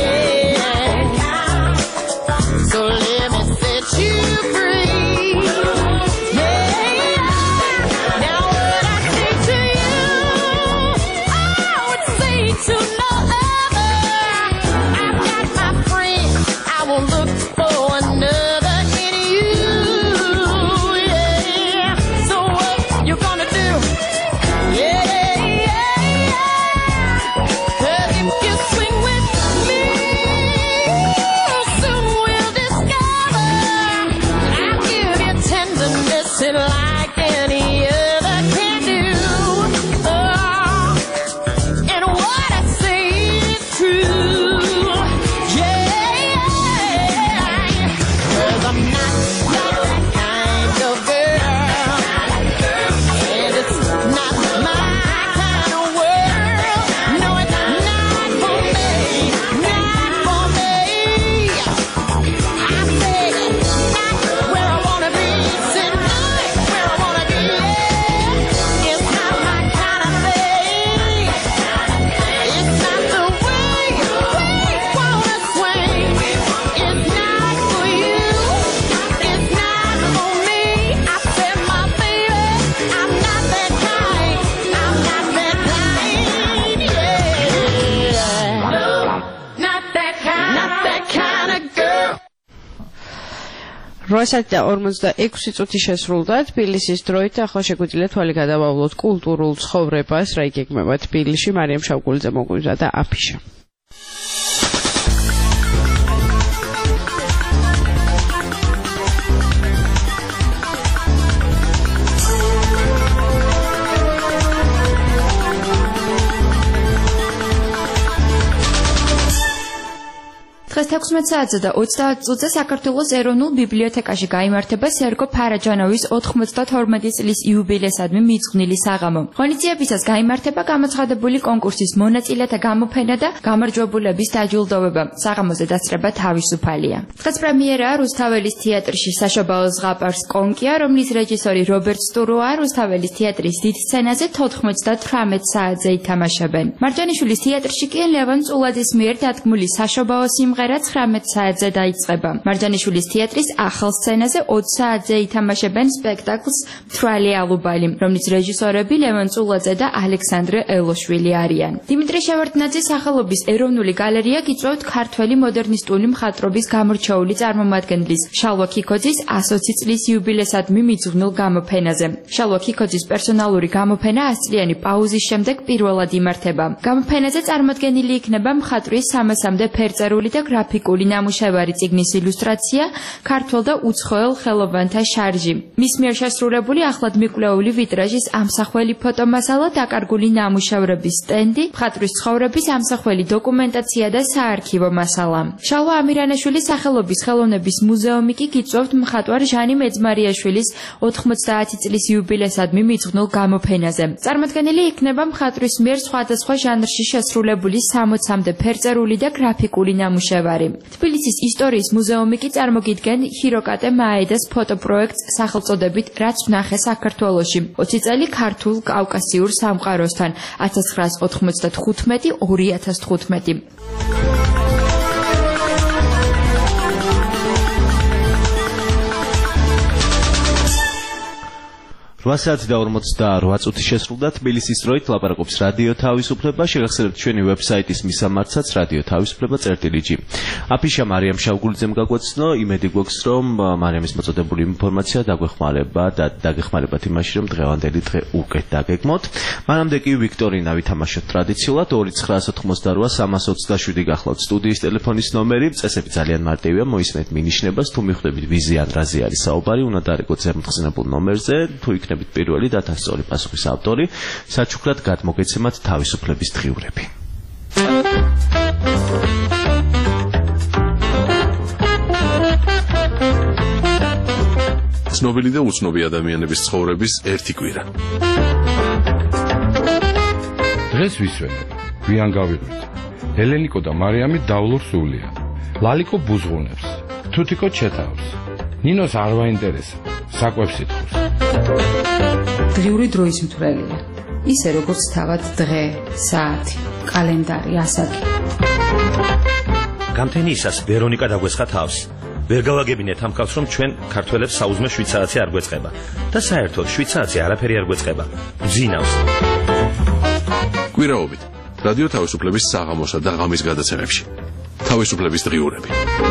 So let me set you free. Yeah. Now what I say to you, I would say to no other. I've got my friend, I will look for another in you. Yeah. So what you gonna do? Yeah. 'Cause if you swing with me, soon we'll discover 8:46 წუთი შესრულდა თბილისის დროით და ახლა შეგვიძლია თვალი გადავავლოთ კულტურულ ცხოვრებას, რა იგეგმება თბილისში. მარიამ შავგულიძე მოგვიძა და აფიშა. დღეს 16 საათზე და 30 წუთზე საქართველოს ეროვნულ ბიბლიოთეკაში გაიმართება სერგო ფარაჯანოვის 92 წლის იუბილესადმი მიძღვნილი საღამო. ღონისძიებისას გაიმართება გამოცხადებული კონკურსის მონაწილეთა გამოფენა და გამარჯვებულების დაჯილდოვება. საღამოზე დასწრება თავისუფალია. დღეს პრემიერაა რუსთაველის თეატრში საშობაო ზღაპარს კონკია, რომლის რეჟისორი რობერტ სტუროა რუსთაველის თეატრის დიდ სცენაზე 98 საათზე ითამაშებენ. მარჯანიშვილის თეატრში კი ლევან წულაძის მიერ დადგმული საშობაო სიმღერა 19 საათზე დაიწყება. მარჯანიშვილის თეატრის ახალ სცენაზე 20 საათზე ითამაშებენ სპექტაკლს მთვრალი ალუბალი, რომლის რეჟისორები ლევან წულაძე და ალექსანდრე ელოშვილი არიან. დიმიტრი შევარდნაძის სახელობის ეროვნული გალერეა გიწვევთ ქართველი მოდერნისტული მხატვრობის გამორჩეული წარმომადგენლის შალვა ქიქოძის 120 წლის იუბილესადმი მიძღვნილ გამოფენაზე. შალვა ქიქოძის პერსონალური გამოფენა 100 წლიანი პაუზის შემდეგ პირველად იმართება. გამოფენაზე წარმოდგენილი იქნება მხატვრის 300-მდე ფერწერული და გრაფიკული ნამუშევარი წიგნის ილუსტრაცია, ქართველ და უცხოელ ხელოვანთა შარჟი. მის მიერ შესრულებული ახლად მიკვლეული ვიტრაჟის ამსახველი ფოტომასალა, დაკარგული ნამუშევრების სტენდი, მხატვრის ცხოვრების ამსახველი დოკუმენტაცია და საარქივო მასალა. შალვა ამირანაშვილის სახელობის ხელოვნების მუზეუმი კი გიწვევთ მხატვარ ჟანი მეძმარიაშვილის 90 წლის იუბილესადმი მიძღვნილ გამოფენაზე. წარმოდგენილი იქნება მხატვრის მიერ სხვადასხვა ჟანრში შესრულებული 60-მდე ფერწერული და გრაფიკული ნამუშევარი. თბილისის ისტორიის მუზეუმი კი წარმოგიდგენ ჰიროკატე მაედას ფოტოპროექტს სახელწოდებით რაც ვნახე საქართველოში 20 წელი ქართულ კავკასიურ სამყაროსთან 1995-2015. 8:48 წუთი შესრულდა თბილისის დროით ლაპარაკობს რადიო თავისუფლება. შეგახსენებთ ჩვენი ვებსაიტის მისამართსაც რადიო თავისუფლება.gr. აფიშა მარიამ შავგულიძემ გაგვეცნო. იმედი გვაქვს რომ მარიამის მოწოდებული ინფორმაცია დაგვეხმარება და დაგეხმარებათ იმაში რომ დღევანდელი დღე უკეთ დაგეგმოთ. მანამდე კი ვიქტორინა ვითამაშოთ ტრადიციულად 298-327 გახლავთ სტუდიის ტელეფონის ნომერი. წესები ძალიან მარტივია, მოისმენთ მინიშნებას, თუ მიხვდებით ვიზი ან რაზე არის საუბარი, უნდა დარეკოთ ზემოთხსენებულ ნომერზე, თუ პირველი და დასწორი პასუხის ავტორი, საჩუქრად გადმოგეცემათ თავისუფლების დღიურები. ცნობილი და უცნობი ადამიანების ცხოვრების ერთი კვირა. დღეს ვისვენებ, გვიან გავიღვით. ელენიკო და მარიამი დავლურ სულია. ლალიკო ბუზღუნებს, თუთიკო ჩეთავს. ნინოს არ ვაინტერესა, საკვებს ითხოვს. დღიური დროის მთვრელია. ისე როგორც თავად დღე, საათი, კალენდარი, ასაკი. გამთენიისას ვერონიკა დაგვესხა თავს. ვერ გავაგებინეთ ამ ხალხს რომ ჩვენ ქართველებს საუზმე 7 საათი არ გვეწყება და საერთოდ 7 საათი არაფერი არ გვეწყება. გძინავს. კვირაობით რადიო თავისუფლების საღამოსა და ღამის გადაცემებში. თავისუფლების დღიურები.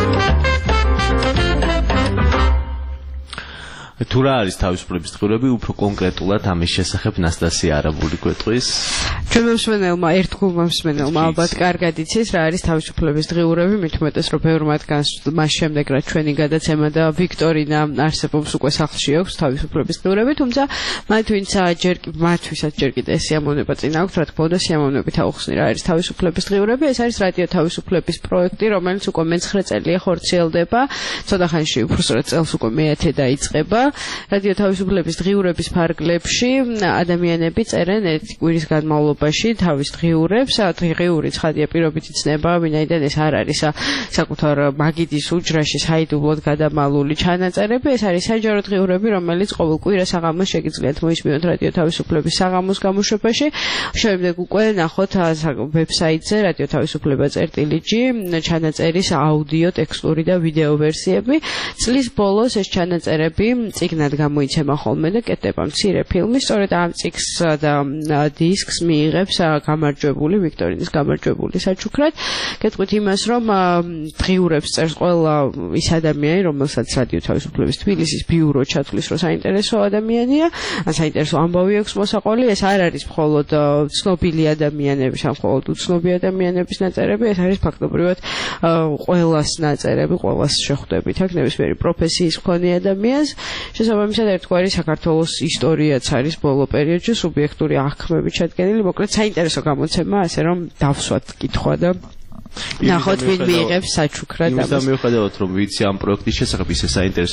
თუ რა არის თავისუფლების დღიურები, უფრო კონკრეტულად ამის შესახებ ნასტასია არაბული გვეტყვის. ჩვენმა მსმენელმა, ერთგულმა მსმენელმა ალბათ კარგად იცის რა არის თავისუფლების დღიურები, მით უმეტეს რომ ბევრ მათგანს მას შემდეგ რაც ჩვენი გადაცემა და ვიქტორინა არსებობს უკვე სახლში აქვს თავისუფლების დღიურები, თუმცა მათვისაც ჯერ კიდე სიამოვნება წინ აქვს, რა თქმა უნდა სიამოვნებით აუხსნი რა არის თავისუფლების დღიურები. ეს არის რადიო თავისუფლების პროექტი, რომელიც უკვე მე-9 წელია ხორციელდება, ცოტა ხანში უბრალოდ წელს უკვე მე-10 დაიწყება. რადიო თავისუფლების დღიურების ფარგლებში ადამიანები წერენ ერთი კვირის განმავლობაში თავის დღიურებს. დღიური ცხადია პირობით იცნება, ვინაიდან ეს არ არის საკუთარ მაგიდის უჯრაში საიდუმლოდ გადამალული ჩანაწერები. ეს არის საჯარო დღიურები, რომელიც ყოველ კვირას საღამოს შეგიძლიათ მოისმინოთ რადიო თავისუფლების საღამოს გამოშვებაში. შემდეგ უკვე ნახოთ ვებსაიტზე რადიო თავისუფლება.gr ჩანაწერის აუდიო, ტექსტური და ვიდეო ვერსიები. წლის ბოლოს ეს ჩანაწერები წიგნად გამოიცემა ხოლმე და კეთდება მცირე ფილმი. სწორედ ამ წიგნს და დისკს მიიღება იღებს გამარჯვებული ვიქტორინის გამარჯვებული საჩუქრად. გეტყვით იმას, რომ დღიურებს წერს ყველა ის ადამიანი, რომელსაც რადიო თავისუფლების თბილისის ბიურო ჩათვლის, რომ საინტერესო ადამიანია, ან საინტერესო ამბავი აქვს მოსაყვანილი. ეს არ არის მხოლოდ ცნობილი ადამიანების, ან მხოლოდ უცნობი ადამიანების ნაწერები, ეს არის ფაქტობრივად ყველას ნაწერები, ყველას შეხვდებით აქ ნებისმიერი პროფესიის მქონე ადამიანს. შესაბამისად ერთგვარი საქართველოს ისტორიაც არის ბოლო პერიოდში სუბიექტური აღქმებით ჩადგენილი, მოკლედ საინტერესო გამოცემა, ასე რომ დავსვათ კითხვა და ნახოთ ვინ მიიღებს საჩუქრად ამას. იმის მიუხედავად რომ ვიცი ამ პროექტის შესახებ ისე საინტერესო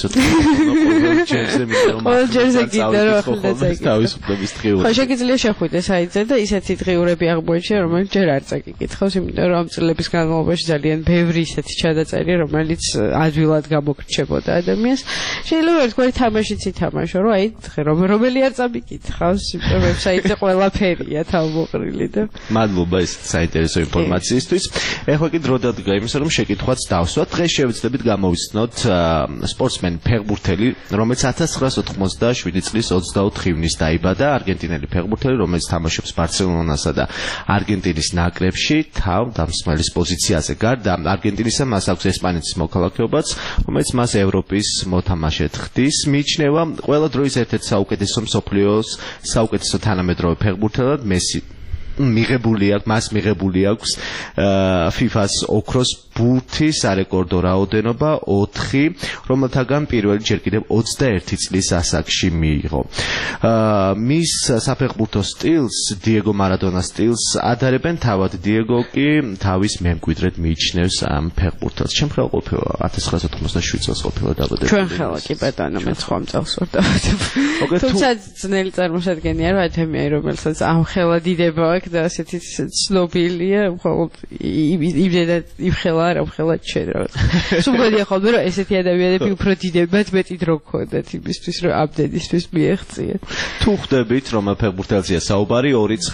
ყოველ ჯერზე კიდე რომ თავისუფლების დღიურები. ხო შეგიძლია შეხვიდე საიტზე და ისეთი დღიურები აღმოეჩინე, რომელიც ჯერ არ წაკითხავს, იმიტომ რომ ამ წლების განმავლობაში ძალიან ბევრი ისეთი ჩადაწერია, რომელიც ადვილად გამოგრჩებოდა ადამიანს. შეიძლება ერთგვარი თამაშიც ითამაშო, რომ აი რომელი არ წამიკითხავს, იმიტომ ვებსაიტზე ყველაფერია თავმოყრილი და მადლობა ეს საინტერესო ინფორმაციისთვის. ეხლა კი დრო დადგა იმისა, რომ შეკითხვაც დავსვათ. დღეს შევეცდებით გამოვიცნოთ სპორტსმენი ფეხბურთელი, რომელიც 1987 წლის 24 ივნისს დაიბადა, არგენტინელი ფეხბურთელი, რომელიც თამაშობს ბარსელონასა და არგენტინის ნაკრებში თავდამსხმელის პოზიციაზე. გარდა არგენტინისა, მას აქვს ესპანეთის მოქალაქეობაც, რომელიც მას ევროპის მოთამაშედ ხდის. მიიჩნევა ყველა დროის ერთ-ერთ საუკეთესო მსოფლიოს საუკეთესო თანამედროვე ფეხბურთელად. მას მიღებული აქვს FIFA-ს ოქროს ბურთი სარეკორდო რაოდენობა 4, რომელთაგან პირველი ჯერ კიდევ 21 წლის ასაკში მიიღო. მის საფეხბურთო სტილს, დიეგო მარადონას სტილს ადარებენ, თავად დიეგო კი თავის მემკვიდრედ მიიჩნევს ამ ფეხბურთელს. ჩემ ხელა ყოფილა 1987 წელს ყოფილა დაბადებული. ჩვენ ხელა კი ბატონო, მე სხვა წელს ვარ დაბადებული. თუმცა ძნელი წარმოშადგენია, რომ ადამიანი, რომელსაც ამ ხელა დიდება აქვს და ასეთი ცნობილია, მხოლოდ იმდენად იმხელა არა მხოლოდ შენ რა. სულ ხოლმე რომ ესეთი ადამიანები უფრო დიდებად მეტი დრო გქონდათ იმისთვის რომ აპდეიტისთვის მიეღწიათ. თუ ხვდებით რომ ფეხბურთელზეა საუბარი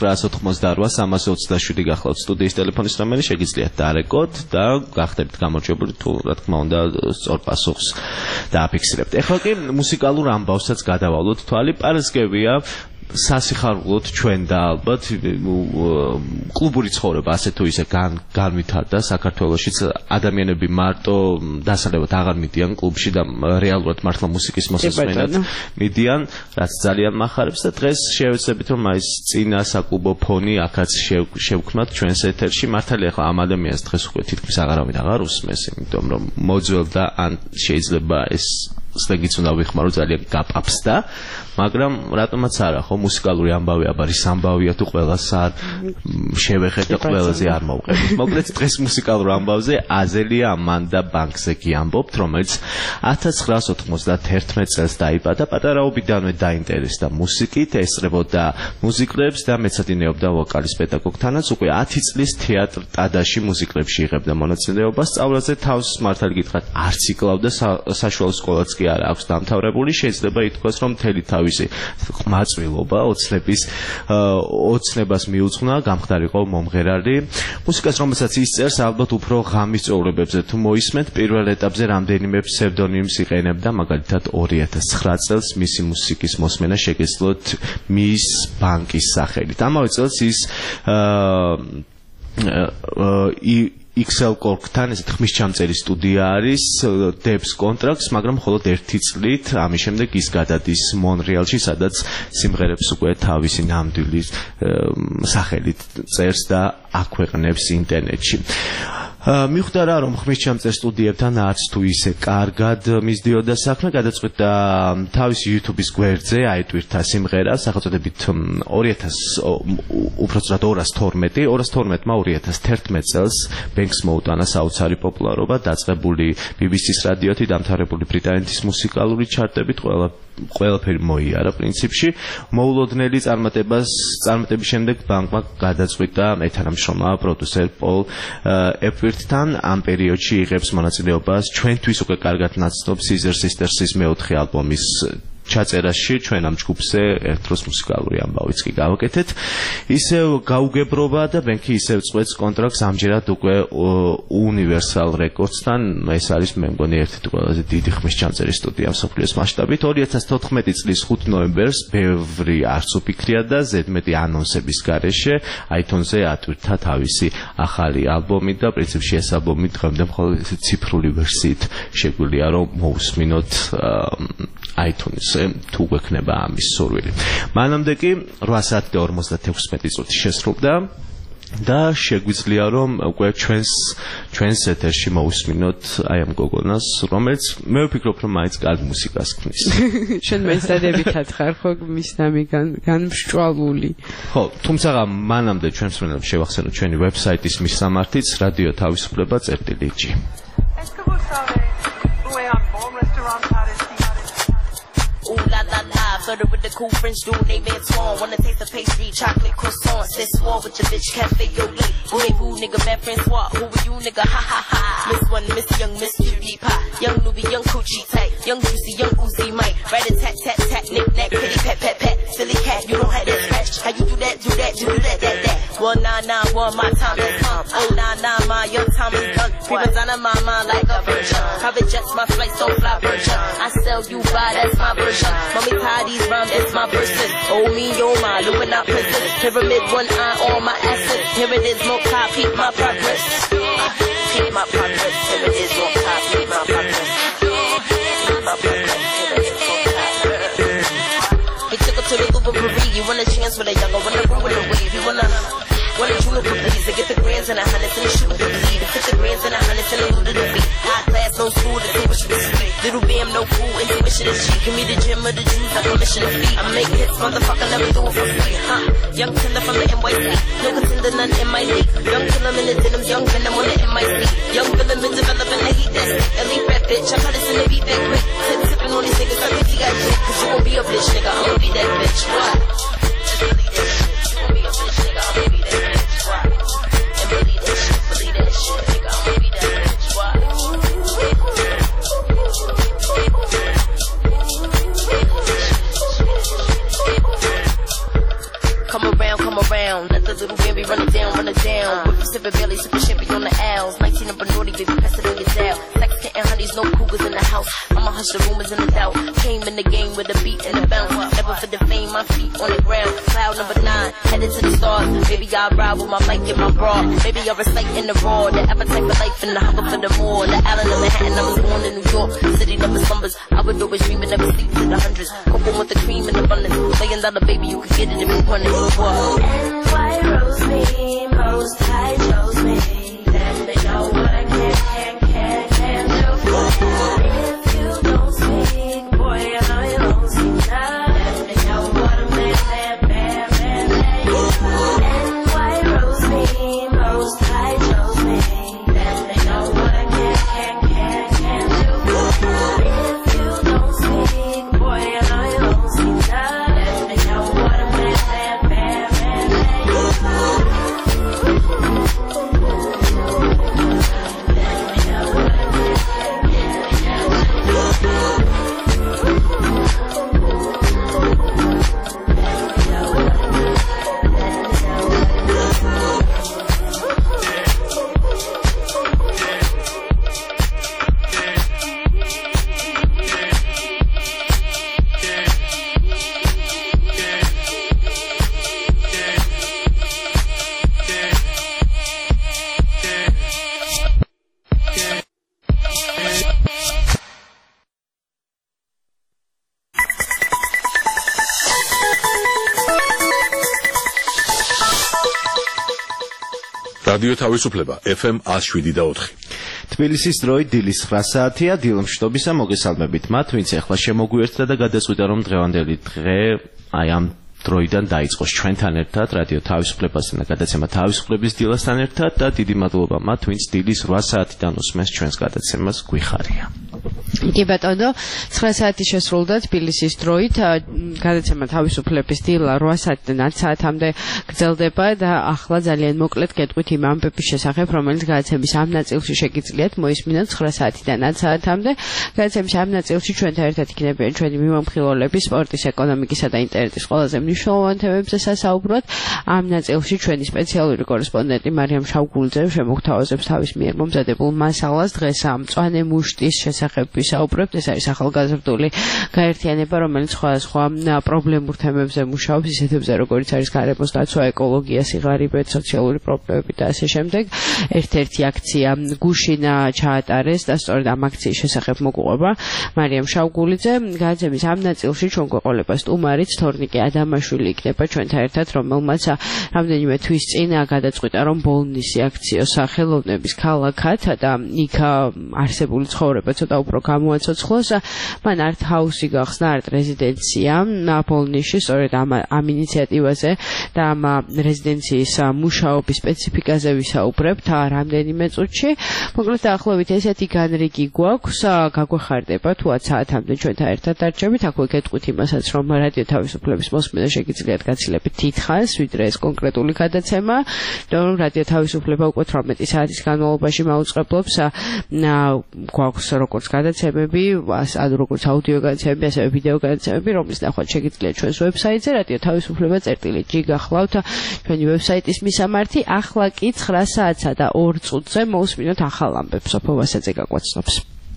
298-327 გახლავთ სტუდიის ტელეფონის ნომერი, შეგიძლიათ დაარეკოთ და გახდებით გამარჯვებული თუ რა თქმა უნდა სწორ პასუხს დააფიქსირებთ. ეხლა კი მუსიკალურ ამბავსაც გადავალოთ თვალი. პარასკევია სასიხარულოდ ჩვენ და ალბათ კლუბური ცხოვრება ასე თუ ისე განვითარდა საქართველოშიც. ადამიანები მარტო დასალევად აღარ მიდიან კლუბში და რეალურად მართლა მუსიკის მოსასმენად მიდიან, რაც ძალიან მახარებს და დღეს შევეცდებით რომ აი წინა საკლუბო ფონი აქაც შევქმნათ ჩვენს ეთერში. მართალია ახლა ამ ადამიანს დღეს უკვე თითქმის აღარავინ აღარ უსმენს, იმიტომ რომ მოძველდა ან შეიძლება ეს სლეგიც უნდა ვიხმარო ძალიან გაპაფსდა, მაგრამ რატომაც არა, ხო მუსიკალური ამბავი აბარის ამბავია თუ ყველას არ შევეხეთ და ყველაზე არ მოვყევით. მოკლედ დღეს მუსიკალურ ამბავზე აზელია ამანდა ბანკზე გიამბობთ, რომელიც 1991 წელს დაიბადა. პატარაობიდანვე დაინტერესდა მუსიკით, ესწრებოდა მუსიკრებს და მეცადინეობდა ვოკალის პედაგოგთანაც. უკვე 10 წლის თეატრ ტადაში მუსიკრებში იღებდა მონაწილეობას. სწავლაზე თავს მართალი გითხრათ არც იკლავდა, საშუალო სკოლაც კი არ აქვს დამთავრებული. შეიძლება ითქვას, რომ მთელი თავისი ყმაწვილობა ოცნებას მიუძღვნა, გამხდარიყო მომღერალი. მუსიკას, რომელსაც ის წერს, ალბათ უფრო ღამის წვეულებებზე თუ მოისმენთ, პირველ ეტაპზე რამდენიმე ფსევდონიმს იყენებდა, მაგალითად 2009 წელს მისი მუსიკის მოსმენა შეგეძლოთ მის ბანკის სახელით. ამავე წელს ის XL Cork-თან ესეთ ხმისჩამწერი სტუდია არის, დებს კონტრაქტს, მაგრამ მხოლოდ 1 წლით ამის შემდეგ ის გადადის მონრეალში, სადაც სიმღერებს უკვე თავისი ნამდვილი სახელით წერს და აქვეყნებს ინტერნეტში. მიხვდა რა რომ ხმისჩამწერ სტუდიებთან არც თუ ისე კარგად მისდიოდა საქმე, გადაწყვიტა თავისი YouTube-ის გვერდზე აიტვირთა სიმღერა სახელწოდებით 212-მა 2011 წელს ბენკს მოუტანა საოცარი პოპულარობა, დაწყებული BBC-ს რადიოთი, დამთავრებული ბრიტანეთის მუსიკალური ჩარტებით, ყველაფერი მოიარა პრინციპში. მოულოდნელი წარმატების შემდეგ ბანკმა გადაწყვიტა ეთანამშრომლა პროდიუსერ პოლ ეპვირთთან. ამ პერიოდში იღებს მონაწილეობას ჩვენთვის უკვე კარგად ნაცნობ Scissor Sisters-ის მეოთხე ალბომის ჩაწერაში ჩვენ ამ ჯგუფზე ერთდროს მუსიკალური ამბავიც კი გავაკეთეთ. ისევ გაუგებრობა და ბენკი ისევ წყვეტს კონტრაქტს ამჯერად უკვე Universal Records-თან. ეს არის მე მგონი ერთ-ერთი ყველაზე დიდი ხმის ჩამწერი სტუდია მსოფლიოს მასშტაბით. 2014 წლის 5 ნოემბერს ბევრი არც უფიქრია და ზედმეტი ანონსების გარეშე iTunes-ზე ატვირთა თავისი ახალი ალბომი და პრინციპში ეს ალბომი დღემდე მხოლოდ ციფრული ვერსიით შეგვიძლია რომ მოусმინოთ iTunes-ზე თუ გვექნება ამის სურვილი. მანამდე კი 8 საათი და 56 წუთი შესრულდა და შეგვიძლია რომ უკვე ჩვენს ეთერში მოусმინოთ აი ამ გოგონას, რომელიც მე ვფიქრობ რომ მაინც კარგი მუსიკას ქმნის. შენ მეცადებითად ხარ ხო მისნამი განმშვალული. ხო, თუმცა მანამდე ჩვენს მენელს შევახსენოთ ჩვენი ვებსაიტის მისამართიც radio-tavisupleba.gi. Ooh la la la, flirted with the cool French dude named Antoine. Wanna taste the pastry, chocolate croissant. This war with your bitch, cafe au lait. Voulez-vous, nigga, man, Francois? Who are you, nigga? Ha ha ha. Miss one, Miss Young, Miss Cutie Pie. Young Newbie, young Coochie tight. Young Juicy, young Uzi Mike. Rat a tat tat tat, knick knack, kitty pat pat pat. Silly cat, you don't have that scratch. How you do that, do that, do that, that. 1991, my time has come. 099, my young time is done. Freeman's on my mind like a virgin. Private jets, my flights don't fly virgin. I sell you by, that's my version. Mommy tie these rhymes, that's my person. Oh me, oh my, Illuminati prison. Pyramid, one eye on my assets. Here it is, more cop, peep my progress. Peep my progress. Here it is, more cop, peep my progress. Peep my progress. Here it is, more cop. He took her to the Louvre Paris. You want a chance with a younger, wanna roll with a wave. You wanna juniper please. To get the grands and the hundreds and the shooter to bleed. To put the grands and the hundreds and the looter to beat. High class, no school, the thing was sweet. Little bam, no fool, intuition is cheap. Give me the gym or the juice, like a mission to feed. I make hits, motherfucker, never do it for free, huh? Young killer from the NYC, no contender, none in my league. Young killer in the denim, young venom on the MIC. Young villain been developing the heat that's elite rap bitch. I'm trying to send the beat that quick. Tipping on these niggas, I think he got shit. Cause you gon' be a bitch, nigga, I'm gon' be that bitch. What? Just believe that shit. You gon' be a bitch, nigga, I'm gon' be that bitch. What? And believe that shit, nigga, I'm gon' be that bitch. What? Come around, let the little baby run it down. Whip a sippin' belly, sippin' champagne on the L's. 19 number naughty, baby, pass it on your dad. Sex kitten, honeys, no cougars in the house. I'ma hush the rumors and the doubt. Came in the game with a beat and a bounce. Never for the fame, my feet on the ground. Cloud number 9, headed to the stars. Baby, I ride with my mic and my bra. Maybe I'll recite in the raw. The appetite for life and the hunger for the more. The island of Manhattan, I was born in New York. City never slumbers. I would always dream and never sleep to the hundreds. Cocoa with the cream and abundance. $1 baby, you could get it if you want it. NY rose me, most high chose me. Then they know what I can't do. If you don't speak, boy, I know you don't see none. Then they know what a man. NY rose me, most high chose me. Then they know what I can't do. If you don't speak, boy, I know you don't see none. Then they know what a man. რადიო თავისუფლება FM 107.4. თბილისის დროით დილის 9 საათია. დილმშვიდობისა მოგესალმებით მათ, ვინც ახლა შემოგვიერთდა და გადაწყვიტა რომ დღევანდელი დღე აი ამ დროიდან დაიწყოს ჩვენთან ერთად რადიო თავისუფლებასთან და გადაცემა თავისუფლების დილასთან ერთად და დიდი მადლობა მათ, ვინც დილის 8 საათიდან უსმენს ჩვენს გადაცემას გვიხარია. კი ბატონო 9 საათი შესრულდა თბილისის დროით გადაცემა თავისუფლების დილა 8 საათიდან 10 საათამდე გრძელდება და ახლა ძალიან მოკლედ გეტყვით იმ ამბების შესახებ რომელიც გადაცემის ამ ნაწილში შეგიძლიათ მოისმინოთ 9 საათიდან 10 საათამდე გადაცემის ამ ნაწილში ჩვენთან ერთად იქნებიან ჩვენი მიმოხილველები სპორტის ეკონომიკისა და ინტერნეტის ყველაზე მნიშვნელოვან თემებზე სასაუბროდ ამ ნაწილში ჩვენი სპეციალური კორესპონდენტი მარიამ შავგულძე შემოგთავაზებს თავის მიერ მომზადებულ მასალას დღეს ამ მწვანე მუშტის შესახებ ვისაუბრებთ ეს არის ახალგაზრდული გაერთიანება რომელიც სხვადასხვა პრობლემურ თემებზე მუშაობს ისეთებზე როგორც არის გარემოს დაცვა ეკოლოგია სიღარიბე სოციალური პრობლემები და ასე შემდეგ ერთ-ერთი აქცია გუშინა ჩაატარეს და სწორედ ამ აქციის შესახებ მოგუყვება მარიამ შავგულიძე გადაცემის ამ ნაწილში ჩვენ გვეყოლება სტუმარიც თორნიკე ადამაშვილი იქნება ჩვენთან ერთად რომელმაც რამდენიმე თვის წინ გადაწყვიტა რომ ბოლნისი აქციოს სახელოვნების ქალაქად და იქ არსებული ცხოვრება ცოტა უფრო გამოაცოცხლოს მან art house-ი გახსნა art რეზიდენცია ბოლნისში სწორედ ამ ინიციატივაზე და ამ რეზიდენციის მუშაობის სპეციფიკაზე ვისაუბრებთ რამდენიმე წუთში მოკლედ დაახლოებით ესეთი განრიგი გვაქვს გაგვეხარდება თუაც საათამდე ჩვენთან ერთად დარჩებით აქვე გეტყვით იმასაც რომ რადიო თავისუფლების მოსმენა შეგიძლიათ გაცილებით დიდხანს ვიდრე ეს კონკრეტული გადაცემა რომ რადიო თავისუფლება უკვე 18 საათის განმავლობაში მაუწყებლობს გვაქვს როგორც გადაცემები ანუ როგორც აუდიო გადაცემები ასევე ვიდეო გადაცემები რომლის ნახვა შეგიძლიათ ჩვენს ვებსაიტზე რადიო თავისუფლება.gi გახლავთ ჩვენი ვებსაიტის მისამართი ახლა კი 9 საათსა და 2 წუთზე მოусმინოთ ახალ ამბებს სოფო ვასაძე გაგვაცნობს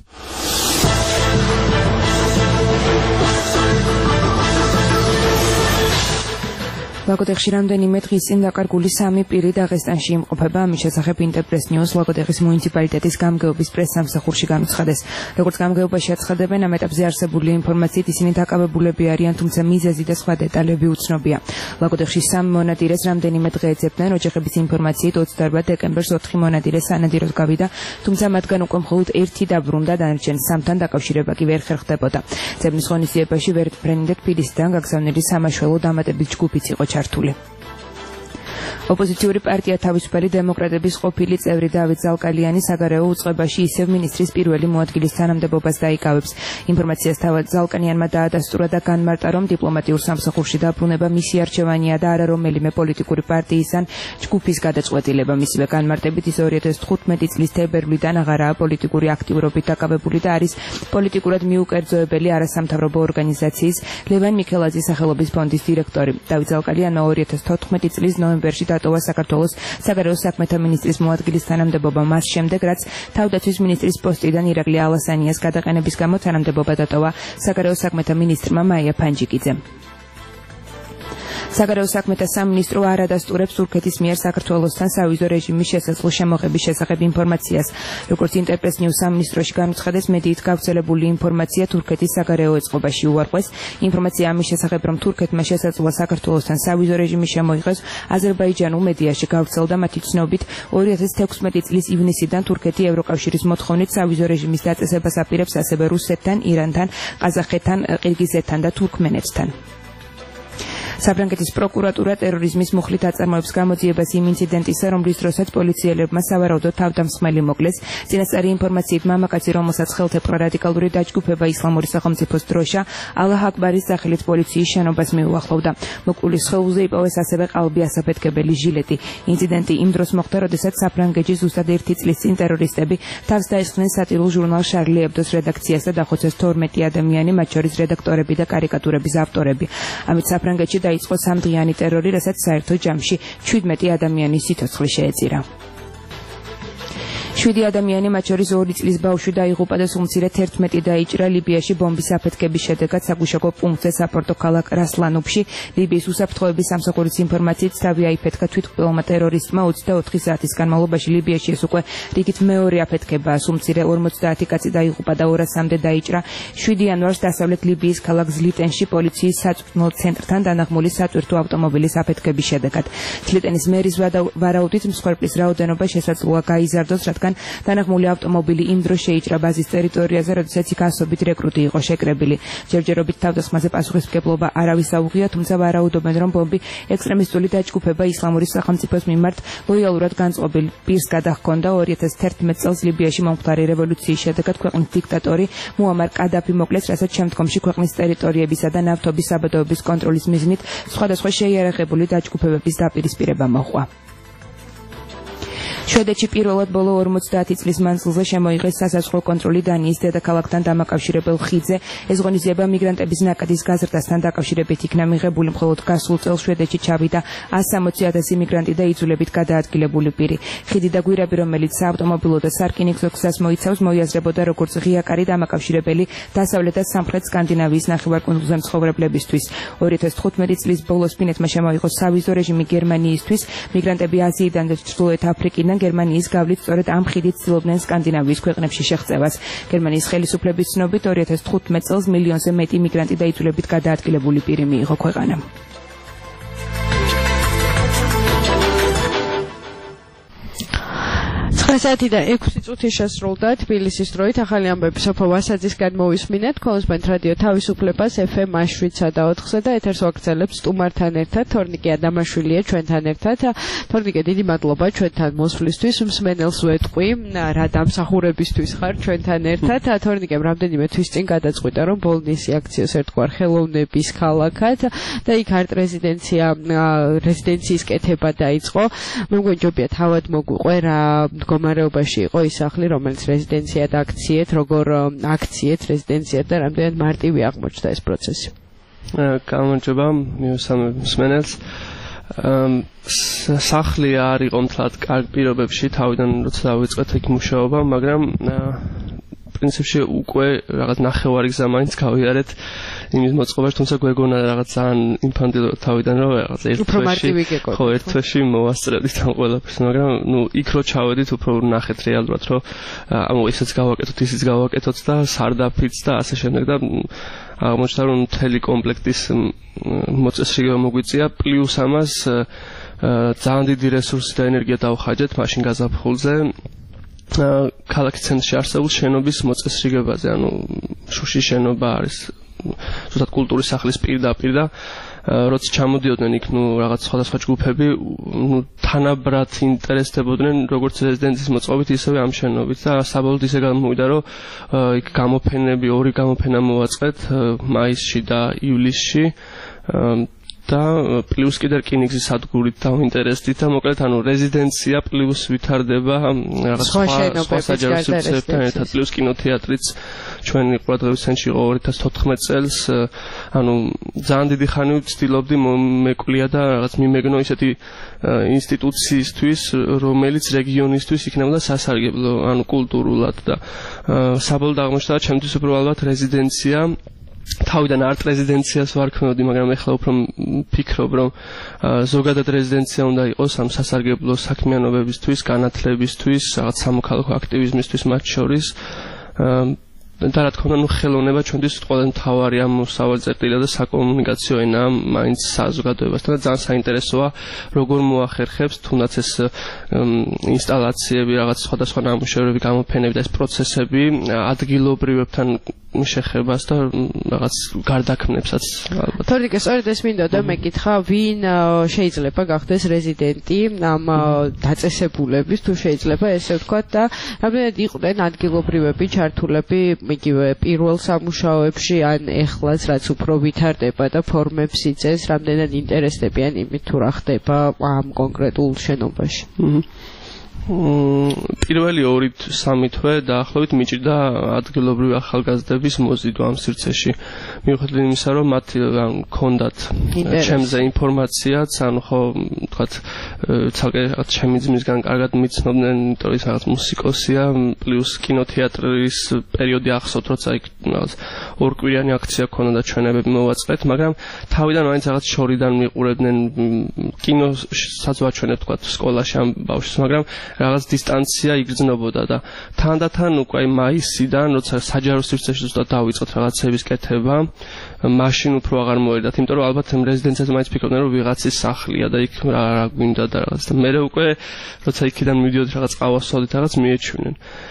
ლაგოდეხში რამდენიმე დღის წინ დაკარგული 3 პირი დაღესტანში იმყოფება. ამის შესახებ ინტერპრეს ნიუს ლაგოდეხის მუნიციპალიტეტის გამგეობის პრესსამსახურში განუცხადეს. როგორც გამგეობაში აცხადებენ, ამ ეტაპზე არსებული ინფორმაციით ისინი დაკავებულები არიან, თუმცა მიზეზი და სხვა დეტალები უცნობია. ლაგოდეხში 3 მონადირეს რამდენიმე დღე ეძებდნენ. ოჯახების ინფორმაციით 28 დეკემბერს 4 მონადირე სანადიროდ გავიდა, თუმცა მათგან უკვე მხოლოდ 1 დაბრუნდა, დანარჩენ 3-თან დაკავშირება კი ვერ ხერხდებოდა. ძებნის ღონისძიებაში ვერტფრენი და თბილისიდან გაგზავნილი სამაშველო დამატებით ჯგუფიც იყო ჩართული. ოპოზიციური პარტია თავისუფალი დემოკრატების ყოფილი წევრი დავით ზალკალიანი საგარეო უწყებაში ისევ მინისტრის პირველი მოადგილის თანამდებობას დაიკავებს. ინფორმაციას თავად ზალკალიანმა დაადასტურა და განმარტა, რომ დიპლომატიურ სამსახურში დაბრუნება მისი არჩევანია და არა რომელიმე პოლიტიკური პარტიის ან ჯგუფის გადაწყვეტილება. მისივე განმარტებით ის 2015 წლის თებერვლიდან აღარაა პოლიტიკური აქტიურობით დაკავებული და არის პოლიტიკურად მიუკერძოებელი არასამთავრობო ორგანიზაციის ლევან მიქელაძის სახელობის ფონდის დირექტორი. დავით ზალკალიანმა 2014 წლის ნოემბერში დატოვა საქართველოს საგარეო საქმეთა მინისტრის მოადგილის თანამდებობა მას შემდეგ, რაც თავდაცვის მინისტრის პოსტიდან ირაკლი ალასანიას გადაყენების გამო თანამდებობა დატოვა საგარეო საქმეთა მინისტრმა მაია ფანჯიკიძემ. საგარეო საქმეთა სამინისტრო არ ადასტურებს თურქეთის მიერ საქართველოსთან სავიზო რეჟიმის შესაძლო შემოღების შესახებ ინფორმაციას. როგორც ინტერპრეს ნიუს სამინისტროში განუცხადეს, მედიით გავრცელებული ინფორმაცია თურქეთის საგარეო ეწყობაში უარყვეს. ინფორმაცია ამის შესახებ, რომ თურქეთმა შესაძლოა საქართველოსთან სავიზო რეჟიმი შემოიღოს, აზერბაიჯანულ მედიაში გავრცელდა. მათი ცნობით 2016 წლის ივნისიდან თურქეთი ევროკავშირის მოთხოვნით სავიზო რეჟიმის დაწესებას აპირებს ასევე რუსეთთან, ირანთან, ყაზახეთთან, ყირგიზეთთან და თურქმენეთთან. საფრანგეთის პროკურატურა ტერორიზმის მუხლით აწარმოებს გამოძიებას იმ ინციდენტისა, რომლის დროსაც პოლიციელებმა სავარაუდოდ თავდამსხმელი მოკლეს. წინასწარი ინფორმაციით მამაკაცი, რომელსაც ხელთეპყრა რადიკალური დაჯგუფება ისლამური სახელმწიფოს დროშა, ალაჰ აკბარის სახელით პოლიციის შენობას მიუახლოვდა. მოკვლის სხეულზე იპოვეს ასევე ყალბი ასაფეთქებელი ჟილეტი. ინციდენტი იმ დროს მოხდა, როდესაც საფრანგეთში ზუსტად 1 წლის წინ ტერორისტები თავს დაესხნენ სატირულ ჟურნალ შარლი ებდოს რედაქციას და დახოცეს 12 ადამიანი, მათ შორის რედაქტორები და კარიკატურების ავტორები. ამით საფრანგეთში დაიწყო 3-დღიანი ტერორი, რასაც საერთო ჯამში 17 ადამიანის სიცოცხლე შეეწირა. 7 ადამიანი, მათ შორის 2 წლის ბავშვი დაიღუპა და სულ მცირე 11 დაიჭრა ლიბიაში ბომბის აფეთქების შედეგად საგუშაგო პუნქტზე საპორტო ქალაქ რასლანუფში. ლიბიის უსაფრთხოების სამსახურის ინფორმაციით თავი აიფეთქა თვითმკვლელმა ტერორისტმა 24 საათის განმავლობაში. ლიბიაში ეს უკვე რიგით მეორე აფეთქებაა. სულ მცირე 50 კაცი დაიღუპა და 200-მდე დაიჭრა. 7 იანვარს დასავლეთ ლიბიის ქალაქ ზლიტენში პოლიციის საწვრთნო ცენტრთან დანაღმული სატვირთო ავტომობილის აფეთქების შედეგად. ზლიტენის მერის ვარაუდით მსხვერპლის რაოდენობა შესაძლოა გაიზარდოს, რადგან რადგან დანახმული ავტომობილი იმ დროს შეიჭრა ბაზის ტერიტორიაზე, როდესაც იქ ასობით რეკრუტი იყო შეკრებილი. ჯერჯერობით თავდასხმაზე პასუხისმგებლობა არავის აუღია, თუმცა ვარაუდობენ, რომ ბომბი ექსტრემისტული დაჯგუფება ისლამური სახელმწიფოს მიმართ ლოიალურად განწყობილ პირს გადაჰქონდა. 2011 წელს ლიბიაში მომხდარი რევოლუციის შედეგად ქვეყნის დიქტატორი მუამარ კადაფი მოკლეს, რასაც შემდგომში ქვეყნის ტერიტორიებისა და ნავთობის საბადოების კონტროლის მიზნით სხვადასხვა შეიარაღებული დაჯგუფებების დაპირისპირება მოჰყვა. შვედეთში პირველად ბოლო 50 წლის მანძილზე შემოიღეს სასაზღვრო კონტროლი დანიის დედაქალაქთან დამაკავშირებელ ხიდზე. ეს ღონისძიება მიგრანტების ნაკადის გაზრდასთან დაკავშირებით იქნა მიღებული. მხოლოდ გასულ წელს შვედეთში ჩავიდა 160,000 მიგრანტი და იძულებით გადაადგილებული პირი. ხიდი და გვირაბი, რომელიც საავტომობილო და სარკინიგზო გზას მოიცავს, მოიაზრებოდა როგორც ღიაკარი დამაკავშირებელი დასავლეთ და სამხრეთ სკანდინავიის ნახევარკუნძულზე მცხოვრებლებისთვის. 2015 წლის ბოლოს ფინეთმა შემოიღო სავიზო რეჟიმი გერმანიისთვის. მიგრანტები აზიიდან და ჩრდილოეთ აფრიკიდან გერმანიის გავლით სწორედ ამ ხიდით ცდილობდნენ სკანდინავიის ქვეყნებში შეღწევას. გერმანიის ხელისუფლების ცნობით 2015 წელს მილიონზე მეტი მიგრანტი და იძულებით გადაადგილებული პირი მიიღო ქვეყანამ. 9 და 6 წუთი შესრულდა თბილისის დროით. ახალი ამბები სოფო ვასაძისგან მოვისმინეთ. კონსპენთ რადიო თავისუფლებას FM 7-სა და 4-ზე და ეთერს ვაგრძელებთ სტუმართან ერთად. თორნიკე ადამაშვილია ჩვენთან ერთად. თორნიკე, დიდი მადლობა ჩვენთან მოსვლისთვის. მსმენელს ვეტყვი, რა დამსახურებისთვის ხარ ჩვენთან ერთად. თორნიკემ რამდენიმე თვის წინ გადაწყვიტა, რომ ბოლნისი აქციას ერთგვარ ხელოვნების ქალაქად და იქ არტ რეზიდენციის კეთება დაიწყო. მე მგონია თავად მოგვიყვე რა მდგომარეობაში იყო ის სახლი, რომელიც რეზიდენციად აქციეთ, როგორ აქციეთ რეზიდენციად და რამდენად მარტივი აღმოჩნდა ეს პროცესი. გამარჯობა, მივესალმებ მსმენელს. სახლი არ იყო მთლად კარგ პირობებში, თავიდან როცა დავიწყეთ იქ მუშაობა, მაგრამ პრინციპში უკვე რაღაც ნახევარი გზა მაინც გავიარეთ იმის მოწყობაში, თუმცა გვეგონა რაღაც ძალიან ინფანტილურად თავიდან, რომ რაღაც ერთ თვეში მოვასწრებდით ამ ყველაფერს, მაგრამ იქ რო ჩავედით, უფრო ნახეთ რეალურად, რომ ისიც გავაკეთოთ, ისიც გავაკეთოთ და სარდაფიც და ასე შემდეგ და აღმოჩნდა, რომ მთელი კომპლექტის მოწესრიგება მოგვიწია, პლუს ამას ძალიან დიდი რესურსი და ენერგია დავხაჯეთ მაშინ გაზაფხულზე ქალაქის ცენტრში არსებულ შენობის მოწესრიგებაზე, ანუ შუშის შენობა არის ზუსტად კულტურის სახლის პირდაპირ და როცა ჩამოდიოდნენ იქ რაღაც სხვადასხვა ჯგუფები, თანაბრად ინტერესდებოდნენ როგორც რეზიდენციის მოწყობით, ისევე ამ შენობით და საბოლოოდ ისე გამოვიდა, რომ იქ გამოფენები, ორი გამოფენა მოვაწყეთ მაისში და ივლისში და პლუს კიდე რკინიგზის სადგურით დავინტერესდით და მოკლედ ანუ რეზიდენცია პლუს ვითარდება რაღაც სხვა საჯარო სივრცეებთან ერთად პლუს კინოთეატრიც ჩვენი ყურადღების ცენტრში იყო 2014 წელს ანუ ძალიან დიდი ხანი ვცდილობდი მეკვლია და რაღაც მიმეგნო ისეთი ინსტიტუციისთვის რომელიც რეგიონისთვის იქნებოდა სასარგებლო ანუ კულტურულად და საბოლოოდ აღმოჩნდა ჩემთვის უბრალოდ რეზიდენცია თავიდან არტ რეზიდენციას ვარქმევდი, მაგრამ ეხლა უფრო ფიქრობ, რომ ზოგადად რეზიდენცია უნდა იყოს ამ სასარგებლო საქმიანობებისთვის, განათლებისთვის, რაღაც სამოქალაქო აქტივიზმისთვის მათ შორის. და რა თქმა უნდა, ხელოვნება ჩვენთვის ყველაზე მთავარი ამ სავალწერტილა და საკომუნიკაციო ენა მაინც საზოგადოებასთან და ძალიან საინტერესოა, როგორ მოახერხებს თუნდაც ეს ინსტალაციები, რაღაც სხვადასხვა ნამუშევრები, გამოფენები და ეს პროცესები ადგილობრივებთან შეხებას და რაღაც გარდაქმნებსაც ალბათ. თორნიკე, სწორედ ეს მინდოდა მეკითხა, ვინ შეიძლება გახდეს რეზიდენტი ამ დაწესებულების, თუ შეიძლება ესე ვთქვათ და რამდენად იყვნენ ადგილობრივები ჩართულები იგივე პირველ სამუშაოებში ან ეხლაც რაც უფრო ვითარდება და ფორმებს იწეს, რამდენად ინტერესდებიან იმით თუ რა ხდება ამ კონკრეტულ შენობაში. პირველი 2-3 თვე დაახლოებით მიჭირდა ადგილობრივი ახალგაზრდების მოზიდვა ამ სივრცეში. მიუხედავად იმისა, რომ მათ ჰქონდათ ჩემზე ინფორმაციაც, ანუ ხო თქვათ ცალკე ჩემი ძმისგან კარგად მიცნობდნენ, იმიტომ ის რაღაც მუსიკოსია, პლუს კინოთეატრის პერიოდი ახსოვთ, როცა იქ რაღაც ორკვირიანი აქცია ჰქონდა და ჩვენებები მოვაწყეთ, მაგრამ თავიდან მაინც რაღაც შორიდან მიყურებდნენ კინოსაც ვაჩვენებთ თქვათ სკოლაში ამ ბავშვს, მაგრამ რაღაც დისტანცია იგრძნობოდა და თანდათან უკვე აი მაისიდან როცა საჯარო სივრცეში ზუსტად დავიწყოთ რაღაცების კეთება მაშინ უფრო აღარ მოერდათ იმიტომ რომ ალბათ რეზიდენციაზე მაინც ფიქრობდნენ რომ ვიღაცის სახლია და იქ რა გვინდა და რაღაც და მე უკვე როცა იქიდან მივიდიოდი რაღაც ყავასვალით რაღაც მიეჩვენენ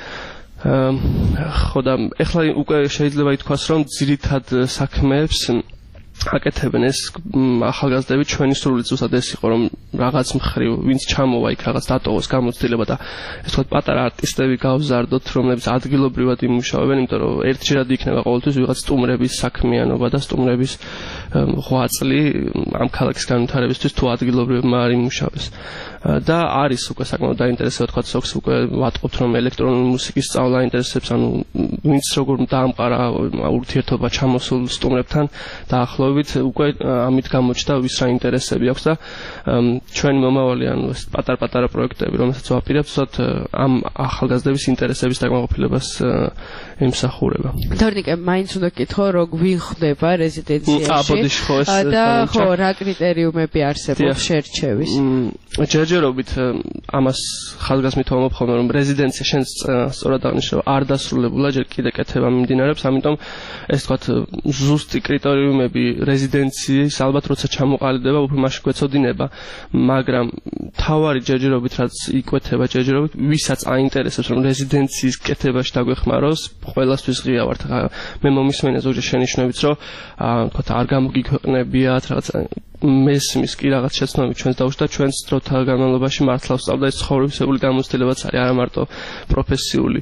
ხო და ეხლა უკვე შეიძლება ითქვას რომ ძირითად საქმეებს აკეთებენ ეს ახალგაზრდები ჩვენი სრულიც უბრალოდ ეს იყო რომ რაღაც მხრივ ვინც ჩამოვა იქ რაღაც დატოვოს გამოცდილება და ეს თქვა პატარა არტისტები გავზარდოთ რომლებიც ადგილობრივად იმუშავებენ იმიტომ რომ ერთჯერად იქნება ყოველთვის ვიღაც სტუმრების საქმიანობა და სტუმრების ღვაწლი ამ ქალაქის განვითარებისთვის თუ ადგილობრივმა არ იმუშავეს და არის უკვე საკმაოდ დაინტერესება თქვა სოქს უკვე ვატყობთ რომ ელექტრონული მუსიკის სწავლა ინტერესებს ანუ ვინც როგორ დაამყარა ურთიერთობა ჩამოსულ სტუმრებთან დაახლოებით უკვე ამით გამოჩნდა ვის რა ინტერესები აქვს და ჩვენი მომავალი ანუ ეს პატარ-პატარა პროექტები რომელსაც ვაპირებთ ვთქვათ ამ ახალგაზრდების ინტერესების დაკმაყოფილებას ემსახურება. თორნიკე მაინც უნდა გითხო რო გვიხდება რეზიდენციაში და ხო რა კრიტერიუმები არსებობს შერჩევის ჯერჯერობით ამას ხალხს მithomobxone რომ რეზიდენცია შენს სწორად აღნიშნავ არ დასრულებულა ჯერ კიდე კეთება მიმდინარეობს ამიტომ ეს თქვათ ზუსტი კრიტერიუმები რეზიდენციის ალბათ როცა ჩამოყალიბდება უფრო მაშინ გვეცოდინება მაგრამ თავარი ჯერჯერობით რაც იკვეთება ჯერჯერობით ვისაც აინტერესებს რომ რეზიდენციის კეთებაში დაგვეხმაროს ყველასთვის ღია ვართ მე მომისმენია ზოგჯერ შენიშვნებით რომ თქვათ არ გამოგიქვეყნებიათ რაღაც მესმის კი რაღაც შეცდომები ჩვენს დაუშვდა ჩვენს დროთა განმავლობაში მართლა ვსწავლდა ეს ცხოვრებისეული გამოცდილებაც არის არა მარტო პროფესიული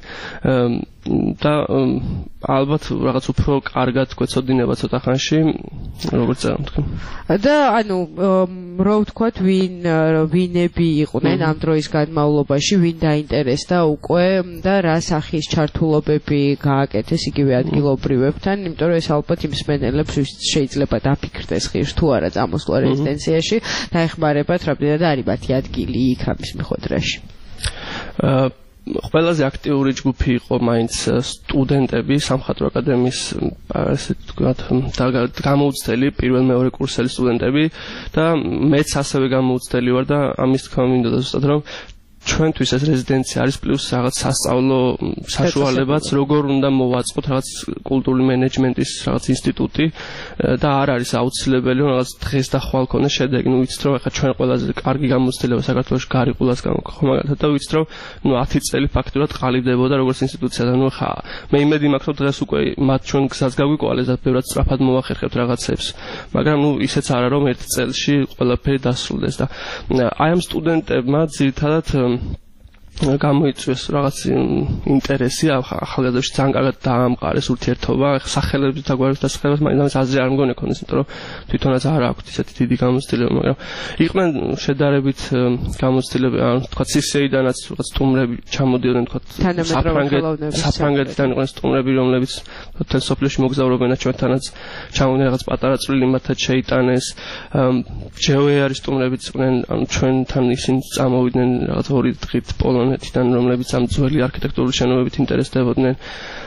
და ალბათ რაღაც უფრო კარგად გვეცოდინება ცოტა ხანში როგორც წამთქი და ანუ რო ვთქვათ ვინები იყვნენ ამ დროის განმავლობაში ვინ დაინტერესდა უკვე და რა სახის ჩართულობები გააკეთეს იგივე ადგილობრივებთან იმიტომ რომ ეს ალბათ იმ მსმენელებს შეიძლება დაფიქრდეს ხშირ თუ არა წამოსვლა რეზიდენციაში დაეხმარებათ რამდენად არის მათი ადგილი იქ ამის მიხვედრაში ყველაზე აქტიური ჯგუფი იყო მაინც სტუდენტები სამხატვრო აკადემიის ასე ვთქვათ გამოუცდელი პირველ მეორე კურსელი სტუდენტები და მეც ასევე გამოუცდელი ვარ და ამის თქმა მინდოდა ზუსტად რომ ჩვენთვის ეს რეზიდენცია არის პლუს რაღაც სასწავლო საშუალებაც როგორ უნდა მოვაწყოთ რაღაც კულტურული მენეჯმენტის რაღაც ინსტიტუტი და არ არის აუცილებელი რომ რაღაც დღეს და ხვალ ქონდეს შედეგი ნუ ვიცით რომ ახლა ჩვენ ყველაზე კარგი გამოცდილება საქართველოში გარიყულას გამოგხო მაგალითად და ვიცით რომ ნუ 10 წელი ფაქტურად ყალიბდებოდა როგორც ინსტიტუცია და ნუ ხა მე იმედი მაქვს რომ დღეს უკვე მათ ჩვენ გზას გაგვიკვალეს და ბევრად სწრაფად მოვახერხებთ რაღაცებს მაგრამ ნუ ისეც არა რომ ერთ წელში ყველაფერი დასრულდეს და აი ამ სტუდენტებმა ძირითადად გამოიწვიეს რაღაც ინტერესი ახალგაზრდებში ძალიან კარგად დაამყარეს ურთიერთობა სახელების და გვარის დასახელებას მაინც აზრი არ მგონია ქონდეს იმიტომ რომ თვითონაც არ აქვთ ისეთი დიდი გამოცდილება მაგრამ იყვნენ შედარებით გამოცდილები ან თქვა CCA-დანაც რაღაც სტუმრები ჩამოდიოდნენ თქვა საფრანგეთიდან იყვნენ სტუმრები რომლებიც თელ სოფლიოში მოგზაურობენ და ჩვენთანაც ჩამოვიდნენ რაღაც პატარა წვლილი მათაც შეიტანეს ჯეოეარის სტუმრებიც იყვნენ ანუ ჩვენთან ისინი წამოვიდნენ რაღაც ორი დღით პოლონეთიდან რომლებიც ამ ძველი არქიტექტურული შენობებით ინტერესდებოდნენ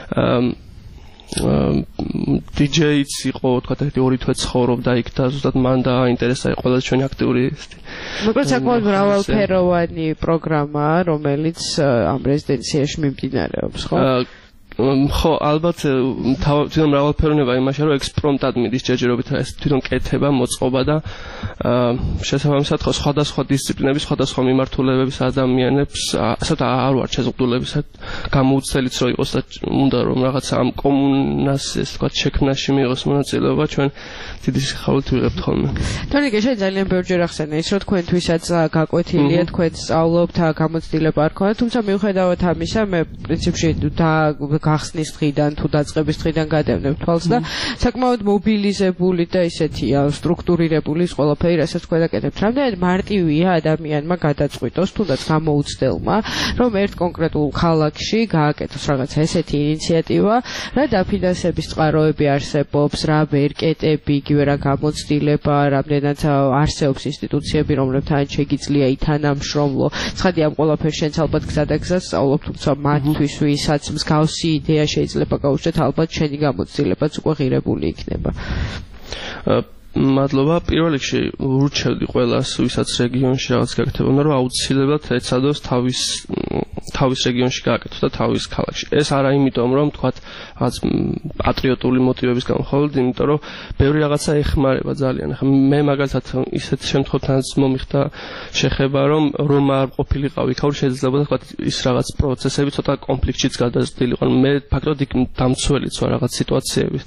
DJ-იც იყო თქვა ერთი ორი თვე ცხოვრობდა იქ და ზუსტად მან დააინტერესა ყველა ჩვენი აქტიური მოკლედ საკმაოდ მრავალფეროვანი პროგრამაა რომელიც ამ რეზიდენციაში მიმდინარეობს ხო ხო ალბათ თვითონ მრავალფეროვნება იმაშია რომ ექსპრომტად მიდის ჯერჯერობით ეს თვითონ კეთება მოწყობა და შესაბამისად ხო სხვადასხვა დისციპლინების სხვადასხვა მიმართულებების ადამიანებს ასეთ არ ვარ შეზღუდულებისად გამოუცდელიც რომ იყოს და უნდა რომ რაღაც ამ კომუნას ეს თქვა შექმნაში მიიღოს მონაწილეობა ჩვენ დიდი სიხარულით ვიღებთ ხოლმე თორნიკე შენ ძალიან ბევრჯერ ახსენე ის რომ თქვენთვისაც გაკვეთილია თქვენ სწავლობთ გამოცდილება არ ქონდა თუმცა მიუხედავად ამისა მე პრინციპში გახსნის დღიდან თუ დაწყების დღიდან გადავნებ თვალს და საკმაოდ მობილიზებული და ისეთია სტრუქტურირებული ის ყველაფერი რასაც თქვენ აკეთებთ რამდენად მარტივია ადამიანმა გადაწყვიტოს თუნდაც გამოუცდელმა რომ ერთ კონკრეტულ ქალაქში გააკეთოს რაღაცა ესეთი ინიციატივა რა დაფინანსების წყაროები არსებობს რა ვერკეტები იგივე რა გამოცდილება რამდენად არსებობს ინსტიტუციები რომლებთან შეგიძლია ითანამშრომლო ცხადია ამ ყველაფერს შენც ალბათ გზადაგზას სწავლობ თუმცა მათთვის ვისაც მსგავსი იდეა შეიძლება გაუჩნდეთ ალბათ შენი გამოცდილებაც უკვე ღირებული იქნება მადლობა. პირველ რიგში ურჩევდი ყველას, ვისაც რეგიონში რაღაც გაკეთება, რომ აუცილებლად ეცადოს თავის რეგიონში გააკეთოს და თავის ქალაქში. ეს არა იმიტომ, რომ თქვათ რაღაც პატრიოტული მოტივების გამო, მხოლოდ იმიტომ, რომ ბევრი რაღაცა ეხმარება ძალიან. ახლა მე მაგალითად ისეთ შემთხვევებთანაც მომიხდა შეხება, რომ არ ყოფილიყავ იქ, შეიძლება თქვათ ის რაღაც პროცესები ცოტა კონფლიქტშიც გადაზრდილიყო. მე ფაქტობრივად იქ დამცველიც ვარ რაღაც სიტუაციების.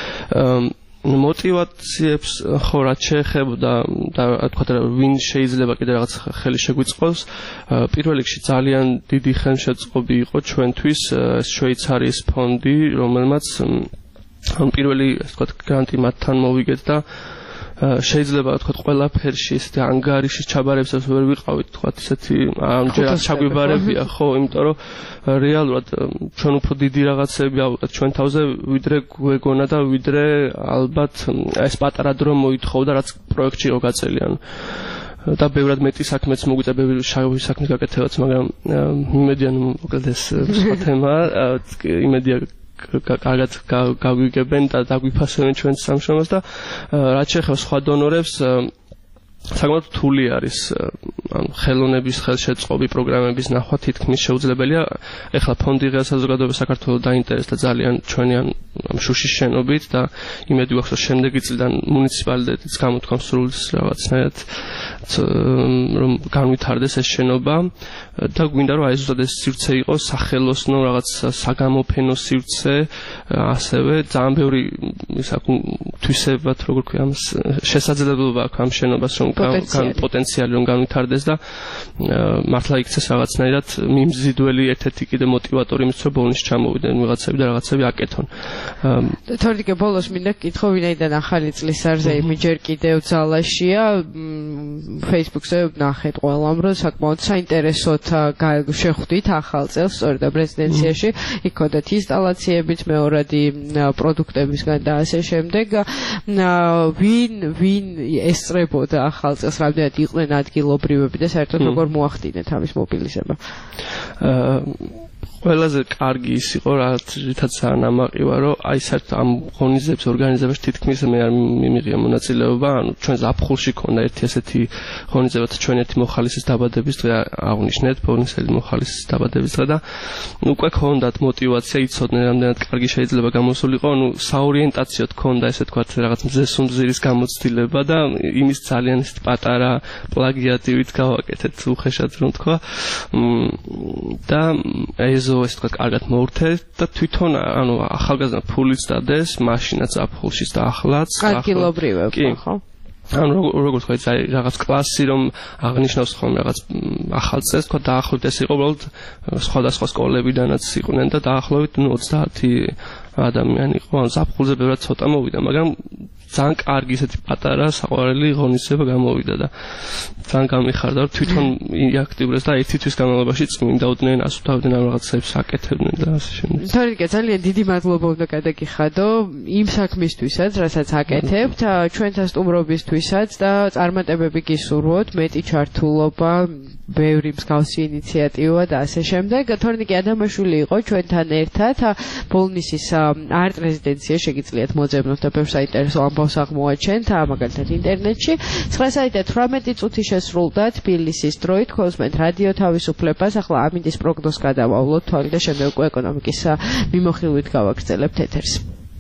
მოტივაციებს ხო რაც შეეხებოდა და თქვათ ვინ შეიძლება კიდე რაღაც ხელი შეგვიწყოს. პირველ რიგში ძალიან დიდი ხელშეწყობი იყო ჩვენთვის ეს შვეიცარიის ფონდი, რომელმაც პირველი ასე ვთქვათ გრანტი მათთან მოვიგეთ და შეიძლება ვთქვათ ყველაფერში ესეთი ანგარიშის ჩაბარებსაც ვერ ვიყავით თქვათ ესეთი ამჯერად ჩაგვიბარებია ხო იმიტომ რომ რეალურად ჩვენ უფრო დიდი რაღაცები ავიღეთ ჩვენ თავზე ვიდრე გვეგონა და ვიდრე ალბათ ეს პატარა დრო მოითხოვდა რაც პროექტში იყო გაწელიან და ბევრად მეტი საქმეც მოგვიწია ბევრი შავი საქმის გაკეთებაც მაგრამ იმედია მოკლედ ეს სხვა თემაა იმედია კარგად გავიგებენ და დაგვიფასებენ ჩვენს სამშრომლოს და რაც შეეხება სხვა დონორებს საკმაოდ რთული არის ანუ ხელოვნების ხელშეწყობი პროგრამების ნახვა თითქმის შეუძლებელია ეხლა ფონდი ღია საზოგადოება საქართველოს დაინტერესდა ძალიან ჩვენი ამ შუშის შენობით და იმედი გვაქვს რომ შემდეგი წლიდან მუნიციპალიტეტიც გამოთქვამს სრულს რაღაცნაირად რომ განვითარდეს ეს შენობა და გვინდა რომ აი ზუსტად ეს სივრცე იყოს სახელოსნო რაღაც საგამოფენო სივრცე ასევე ძალიან ბევრი თვისებად როგორ ქვია ამას შესაძლებლობა აქვს ამ შენობას რომ პოტენციალი რომ განვითარდეს და მართლა იქცეს რაღაცნაირად მიმზიდველი ერთ-ერთი კიდე მოტივატორი იმის რომ ბოლნისში ჩამოვიდნენ ვიღაცები და რაღაცები აკეთონ. თორდიკე ბოლოს მინდა გკითხო ვინაიდან ახალი წლის სარზეიმი ჯერ კიდევ ძალაშია Facebook-ზე ნახეთ ყველამ რომ საკმაოდ საინტერესოდ შეხვდით ახალ წელს სწორედ პრეზიდენციაში იქ ქონდათ ინსტალაციებიც მეორადი პროდუქტებისგან და ასე შემდეგ ვინ ესწრებოდა ახალ წელს რამდენად იყვნენ ადგილობრივები და საერთოდ როგორ მოახდინეთ ამის მობილიზება ყველაზე კარგი ის იყო რითაც ძალიან ამაყივა რომ აი საერთოდ ამ ღონისძიების ორგანიზებაში თითქმის მე არ მიმიღია მონაწილეობა ანუ ჩვენ ზაფხულში ქონდა ერთი ესეთი ღონისძიება ჩვენ ერთი მოხალისის დაბადების დღე აღნიშნეთ ბოლნისელი მოხალისის დაბადების დღე და უკვე ქონდათ мотивация იცოდნენ რამდენად კარგი შეიძლება გამოსულიყო ანუ საორიენტაციოდ ქონდა ესე თქვათ რაღაც მზესუმზირის გამოცდილება და იმის ძალიან ისეთ პატარა პლაგიატივით გავაკეთეთ უხეშად რომ თქვა და ეს თქვა კარგად მოურთეთ და თვითონ ანუ ახალგაზრდა ფულიც დადეს მაშინაც აფხულშიც და ახლაც ადგილობრივებმა ხო ანუ როგორ თქვა აი რაღაც კლასი რომ აღნიშნავს ხოლმე რაღაც ახალ წელს თქვა დაახლოებით ეს იყო უბრალოდ სხვადასხვა სკოლებიდანაც იყვნენ და დაახლოებით 30 ადამიანი იყო ანუ ზაფხულზე ბევრად ცოტა მოვიდა მაგრამ ძალიან კარგი ისეთი პატარა საყვარელი ღონისძიება გამოვიდა და ძალიან გამიხარდა რომ თვითონ აქტიურეს და ერთი თვის განმავლობაში წმინდაოდნენ ასუთავდნენ ამ რაღაცებს აკეთებდნენ და ასე შემდეგ. თორემ ძალიან დიდი მადლობა უნდა გადაგიხადო იმ საქმისთვისაც რასაც აკეთებთ ჩვენთან სტუმრობისთვისაც და წარმატებები გისურვოთ მეტი ჩართულობა ბევრი მსგავსი ინიციატივა და ასე შემდეგ. თორნიკე ადამაშვილი იყო ჩვენთან ერთად ბოლნისის არტ რეზიდენცია შეგიძლიათ მოძებნოთ და ბევრ საინტერესო ამბავს აღმოაჩენთ მაგალითად ინტერნეტში 9:18 წუთი შესრულდა თბილისის დროით ქოსმენტ რადიო თავისუფლებას ახლა ამინდის პროგნოზს გადავავლოთ თვალი და შემდეგ უკვე ეკონომიკის მიმოხილვით გავაგრძელებთ ეთერს.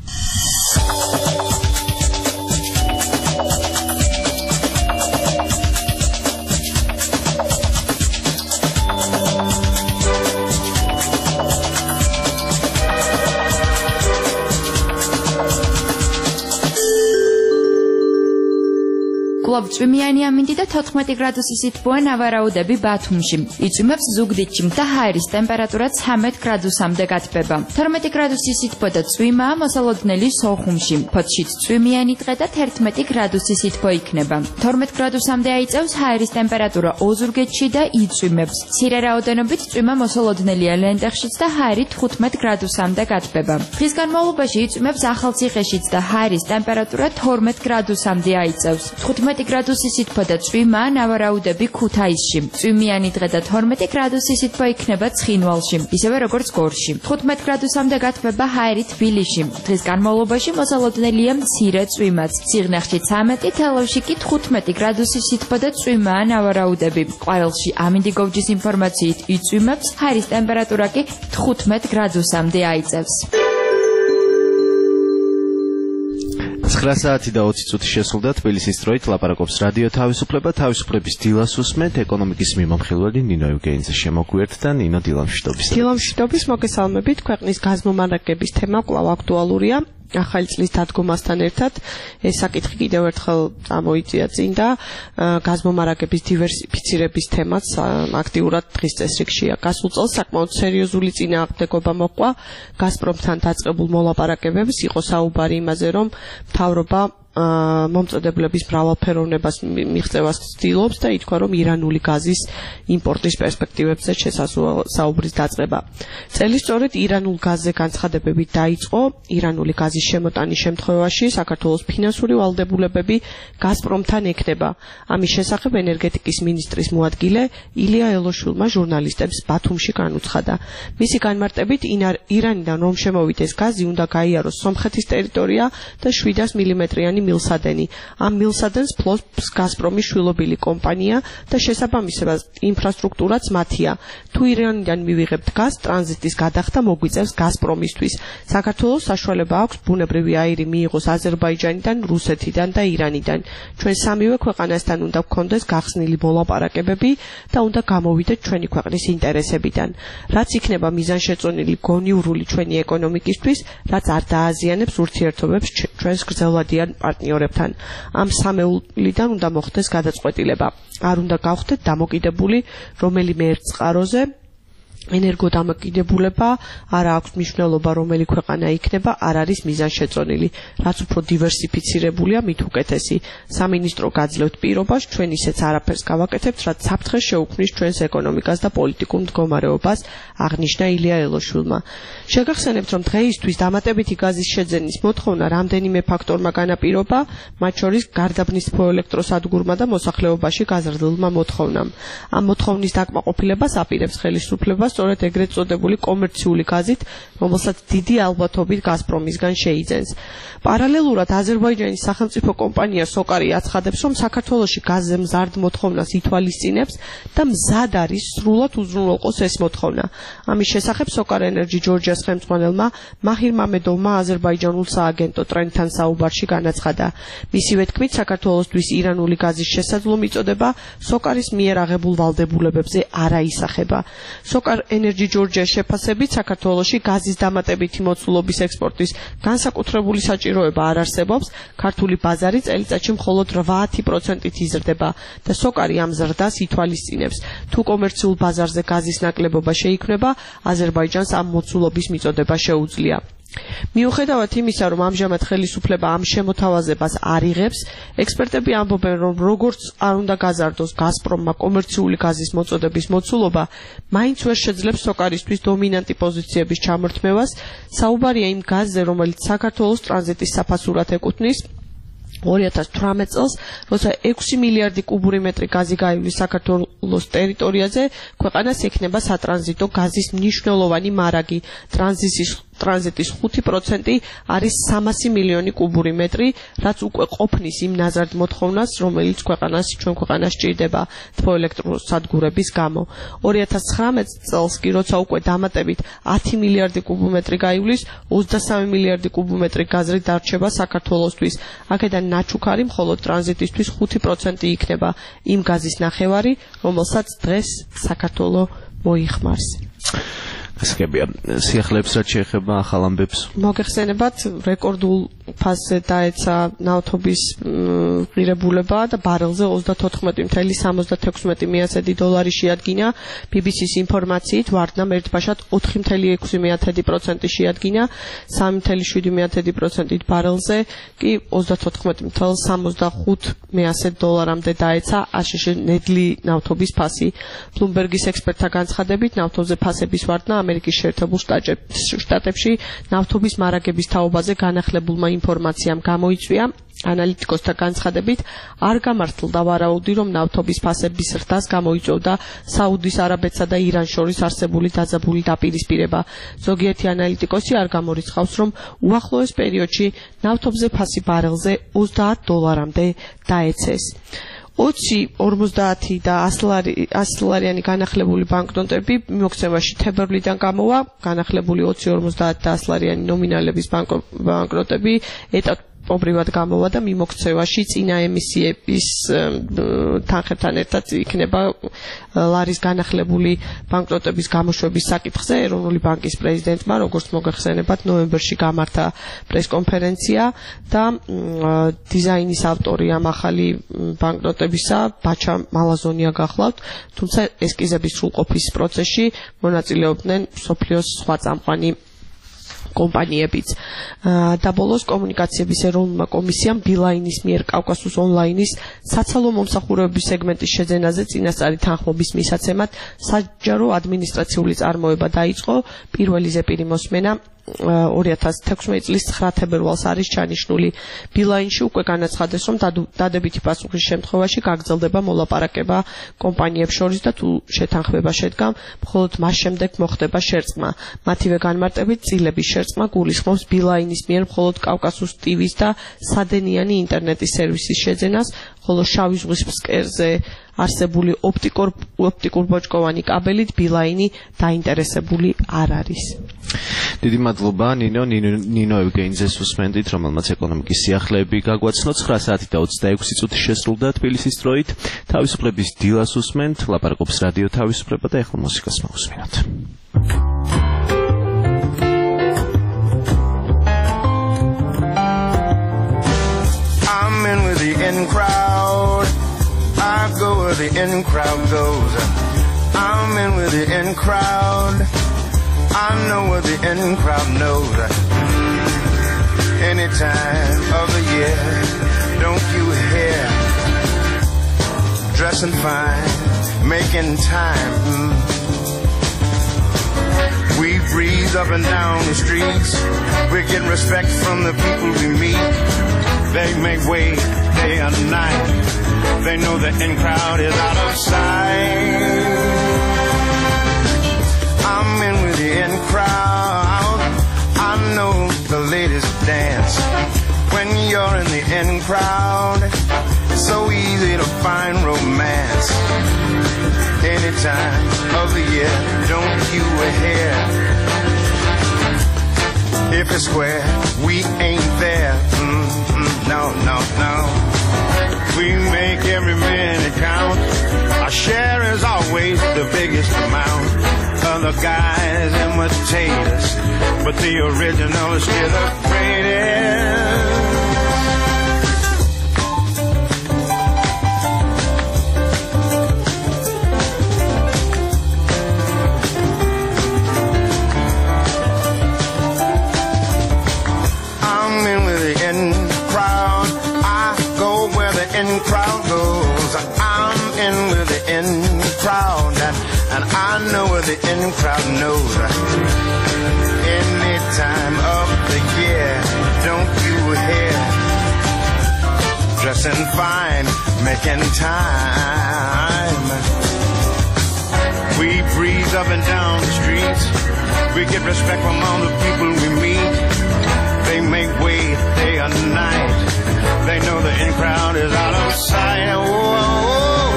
კლუბ წვიმიანი ამინდი და 14 გრადუსის სითბოა ნავარაუდები ბათუმში. იწვიმებს ზუგდიდში და ჰაერის ტემპერატურა 13 გრადუსამდე გათბება. 12 გრადუსის სითბო და წვიმაა მოსალოდნელი სოხუმში. ფოთშიც წვიმიანი დღე და 11 გრადუსის სითბო იქნება. 12 გრადუსამდე აიწევს ჰაერის ტემპერატურა ოზურგეთში და იწვიმებს. მცირე რაოდენობით წვიმა მოსალოდნელია ლენტეხშიც და ჰაერი 15 გრადუსამდე გათბება. დღის განმავლობაში იწვიმებს ახალციხეშიც და ჰაერის ტემპერატურა 12 გრადუსამდე აიწევს. 15 გრადუსი სითბო და წვიმა ნავარაუდები ქუთაისში. წვიმიანი დღე და 12 გრადუსი სითბო იქნება ცხინვალში, ისევე როგორც გორში. 15 გრადუსამდე გათბება ჰაერი თბილისში. დღის განმავლობაში მოსალოდნელია მცირე წვიმაც. სიღნაღში 13, თელავში კი 15 გრადუსი სითბო და წვიმაა ნავარაუდები. ყვავილში ამინდიგოვჯის ინფორმაციით იწვიმებს, ჰაერის ტემპერატურა კი 15 გრადუსამდე აიწევს. 9 საათი და 20 წუთი შესულდა თბილისის დროით ლაპარაკობს რადიო თავისუფლება. თავისუფლების დილას უსმენთ ეკონომიკის მიმომხილველი ნინო ევგენიძე შემოგვიერთ და ნინო დილამშვიდობის. დილამშვიდობის მოგესალმებით. ქვეყნის გაზმომარაგების თემა კვლავ აქტუალურია. ახალი წლის დადგომასთან ერთად ეს საკითხი კიდევ ერთხელ წამოიწია წინ და გაზმომარაგების დივერსიფიცირების თემაც აქტიურად დღის წესრიგშია. გასულ წელს საკმაოდ სერიოზული წინააღმდეგობა მოჰყვა გაზპრომთან დაწყებულ მოლაპარაკებებს. იყო საუბარი იმაზე, რომ მთავრობა მომწოდებლების მრავალფეროვნებას მიღწევას ცდილობს და ითქვა, რომ ირანული გაზის იმპორტის პერსპექტივებზე შესაძლოა საუბრის დაწყება. წელი სწორედ ირანულ გაზზე განცხადებებით დაიწყო. ირანული გაზის შემოტანის შემთხვევაში საქართველოს ფინანსური ვალდებულებები გაზპრომთან ექნება. ამის შესახებ ენერგეტიკის მინისტრის მოადგილე ილია ელოშვილმა ჟურნალისტებს ბათუმში განუცხადა. მისი განმარტებით ირანიდან რომ შემოვიდეს გაზი, უნდა გაიაროს სომხეთის ტერიტორია და 700 მმ-იანი მილსადენი. ამ მილსადენს ფლობს გაზპრომის შვილობილი კომპანია და შესაბამისად ინფრასტრუქტურაც მათია. თუ ირანიდან მივიღებთ გაზს, ტრანზიტის გადახდა მოგვიწევს გაზპრომისთვის. საქართველოს საშუალება აქვს ბუნებრივი აირი მიიღოს აზერბაიჯანიდან, რუსეთიდან და ირანიდან. ჩვენ სამივე ქვეყანასთან უნდა გქონდეს გახსნილი მოლაპარაკებები და უნდა გამოვიდეთ ჩვენი ქვეყნის ინტერესებიდან. რაც იქნება მიზანშეწონილი გონივრული ჩვენი ეკონომიკისთვის, რაც არ დააზიანებს ურთიერთობებს ჩვენს გრძელვადიან პარტნიორებთან. ამ სამეულიდან უნდა მოხდეს გადაწყვეტილება. არ უნდა გავხდეთ დამოკიდებული რომელიმე ერთ წყაროზე. ენერგოდამოკიდებულება არ აქვს მნიშვნელობა რომელი ქვეყანა იქნება, არ არის მიზანშეწონილი. რაც უფრო დივერსიფიცირებულია, მით უკეთესი. სამინისტრო გაძლევთ პირობას, ჩვენ ისეც არაფერს გავაკეთებთ, რაც საფრთხეს შეუქმნის ჩვენს ეკონომიკას და პოლიტიკურ მდგომარეობას, აღნიშნა ილია ელოშვილმა. შეგახსენებთ, რომ დღეისთვის დამატებითი გაზის შეძენის მოთხოვნა რამდენიმე ფაქტორმა განაპირობა, მათ შორის გარდაბნისფო ელექტროსადგურმა და მოსახლეობაში გაზრდილმა მოთხოვნამ. ამ მოთხოვნის დაკმაყოფილებას აპირებს ხელისუფლებას სწორედ ეგრეთ წოდებული კომერციული გაზით, რომელსაც დიდი ალბათობით გაზპრომისგან შეიძენს. პარალელურად აზერბაიჯანის სახელმწიფო კომპანია სოკარი აცხადებს, რომ საქართველოში გაზზე მზარდ მოთხოვნას ითვალისწინებს და მზად არის სრულად უზრუნველყოს ეს მოთხოვნა. ამის შესახებ სოკარ ენერჯი ჯორჯიას ხელმძღვანელმა მაჰირ მამედოვმა აზერბაიჯანულ სააგენტო ტრენთან საუბარში განაცხადა. მისივე თქმით, საქართველოსთვის ირანული გაზის შესაძლო მიწოდება სოკარის მიერ აღებულ ვალდებულებებზე არ აისახება. სოკარ ენერჯი ჯორჯიას შეფასებით, საქართველოში გაზის დამატებითი მოცულობის ექსპორტის განსაკუთრებული საჭიროება არ არსებობს. ქართული ბაზარი წელიწადში მხოლოდ 8%-ით იზრდება და სოკარი ამ ზრდას ითვალისწინებს. თუ კომერციულ ბაზარზე გაზის ნაკლებობა შეიქმნება, აზერბაიჯანს ამ მოცულობის მიწოდება შეუძლია. მიუხედავად იმისა, რომ ამჟამად ხელისუფლება ამ შემოთავაზებას არ იღებს, ექსპერტები ამბობენ, რომ როგორც არ უნდა გაზარდოს გაზპრომმა კომერციული გაზის მოწოდების მოცულობა, მაინც ვერ შეძლებს სოკარისთვის დომინანტი პოზიციების ჩამორთმევას. საუბარია იმ გაზზე, რომელიც საქართველოს ტრანზიტის საფასურად ეკუთვნის. 2018 წელს, როცა 6 მილიარდი კუბური მეტრი გაზი გაივლის საქართველოს ტერიტორიაზე, ქვეყანას ექნება სატრანზიტო გაზის მნიშვნელოვანი მარაგი. ტრანზიტის 5% არის 300 მილიონი კუბური მეტრი, რაც უკვე ყოფნის იმ ნაზარდ მოთხოვნას, რომელიც ჩვენ ქვეყანას სჭირდება თბოელექტროსადგურების გამო. 2019 წელს კი, როცა უკვე დამატებით 10 მილიარდი კუბომეტრი გაივლის, 23 მილიარდი კუბომეტრი გაზრი დარჩება საქართველოსთვის. აქედან ნაჩუქარი მხოლოდ ტრანზიტისთვის 5% იქნება იმ გაზის ნახევარი, რომელსაც დღეს საქართველო მოიხმარს. გასაგებია სიახლეებს რაც შეეხება ახალ ამბებს. მოგეხსენებათ, რეკორდულ ფასზე დაეცა ნავთობის ღირებულება და ბარელზე 34.76 დოლარი შეადგინა. BBC-ს ინფორმაციით, ვარდნამ ერთბაშად 4.6% შეადგინა, 3.7%-ით ბარელზე კი 34.75 დოლარამდე დაეცა აშშ ნედლი ნავთობის ფასი. Bloomberg-ის ექსპერტთა განცხადებით, ნავთობზე ფასების ვარდნა ამერიკის შეერთებულ შტატებში ნავთობის მარაგების თაობაზე განახლებულმა ინფორმაციამ გამოიწვია. ანალიტიკოსთა განცხადებით არ გამართლდა ვარაუდი, რომ ნავთობის ფასების ზრდას გამოიწვევდა საუდის არაბეთსა და իրანს შორის არსებული დაძაბული დაპირისპირება. ზოგიერთი ანალიტიკოსი არ გამორიცხავს, რომ უახლოეს პერიოდში ნავთობზე ფასი ბარელზე $30-მდე დაეცეს. 20, 50 და 100 ლარიანი განახლებული ბანკნოტები მიმოქცევაში თებერვლიდან გამოვა. განახლებული 20, 50 და 100 ლარიანი ნომინალების ბანკნოტები ეტაპობრივად გამოვა და მიმოქცევაში წინა ემისიების თანხებთან ერთად იქნება ლარის განახლებული ბანკნოტების გამოშვების საკითხზე ეროვნული ბანკის პრეზიდენტმა, როგორც მოგეხსენებათ, ნოემბერში გამართა პრესკონფერენცია და დიზაინის ავტორი ამ ახალი ბანკნოტებისა ბაჩა მალაზონია გახლავთ, თუმცა ესკიზების სრულყოფის პროცესში მონაწილეობდნენ მსოფლიოს სხვა წამყვანი კომპანიებიც. და ბოლოს კომუნიკაციების ეროვნულმა კომისიამ ბილაინის მიერ კავკასუს ონლაინის საცალო მომსახურებების სეგმენტის შეძენაზე წინასწარი თანხმობის მისაცემად საჯარო ადმინისტრაციული წარმოება დაიწყო. პირველი ზეპირი მოსმენა 2016 წლის 9 თებერვალს არის ჩანიშნული. ბილაინში უკვე განაცხადეს, რომ დადებითი პასუხის შემთხვევაში გაგრძელდება მოლაპარაკება კომპანიებს შორის და თუ შეთანხმება შედგა, მხოლოდ მას შემდეგ მოხდება შერწყმა. მათივე განმარტებით, წილების შერწყმა გულისხმობს ბილაინის მიერ მხოლოდ კავკასუს ტივის და სადენიანი ინტერნეტის სერვისის შეძენას, ხოლო შავი ზღვის ფსკერზე არსებული ოპტიკურ ბოჭკოვანი კაბელით ბილაინი დაინტერესებული არ არის. დიდი მადლობა ნინო ევგენიძეს უსმენდით, რომელმაც ეკონომიკის სიახლეები გაგვაცნო. 9 საათი და 26 წუთი შესრულდა თბილისის დროით. თავისუფლების დილას უსმენთ, ლაპარაკობს რადიო თავისუფლება და ეხლა მუსიკას მოვუსმინოთ. I'm in with the in crowd. I go where the in crowd goes. I'm in with the in crowd. I know what the in crowd knows. Any time of the year, don't you hear? Dressing fine, making time. We breeze up and down the streets. We get respect from the people we meet. They make way day and night. They know the in crowd is out of sight. I'm in with the in crowd. I know the ladies dance. When you're in the in crowd, it's so easy to find romance. Any time of the year, don't you hear? If it's square, we ain't there. No, no, no. We make every minute count. Our share is always the biggest amount. Other guys imitate us, but the original is still the greatest. I'm in with the in crowd. I go where the in crowd goes. I'm in with the in crowd, and I know what the in crowd knows. Any time of the year, don't you hear? Dressing fine, making time. We breeze up and down the streets. We get respect from all the people we meet. They make way day and night. They know the in crowd is out of sight. Whoa.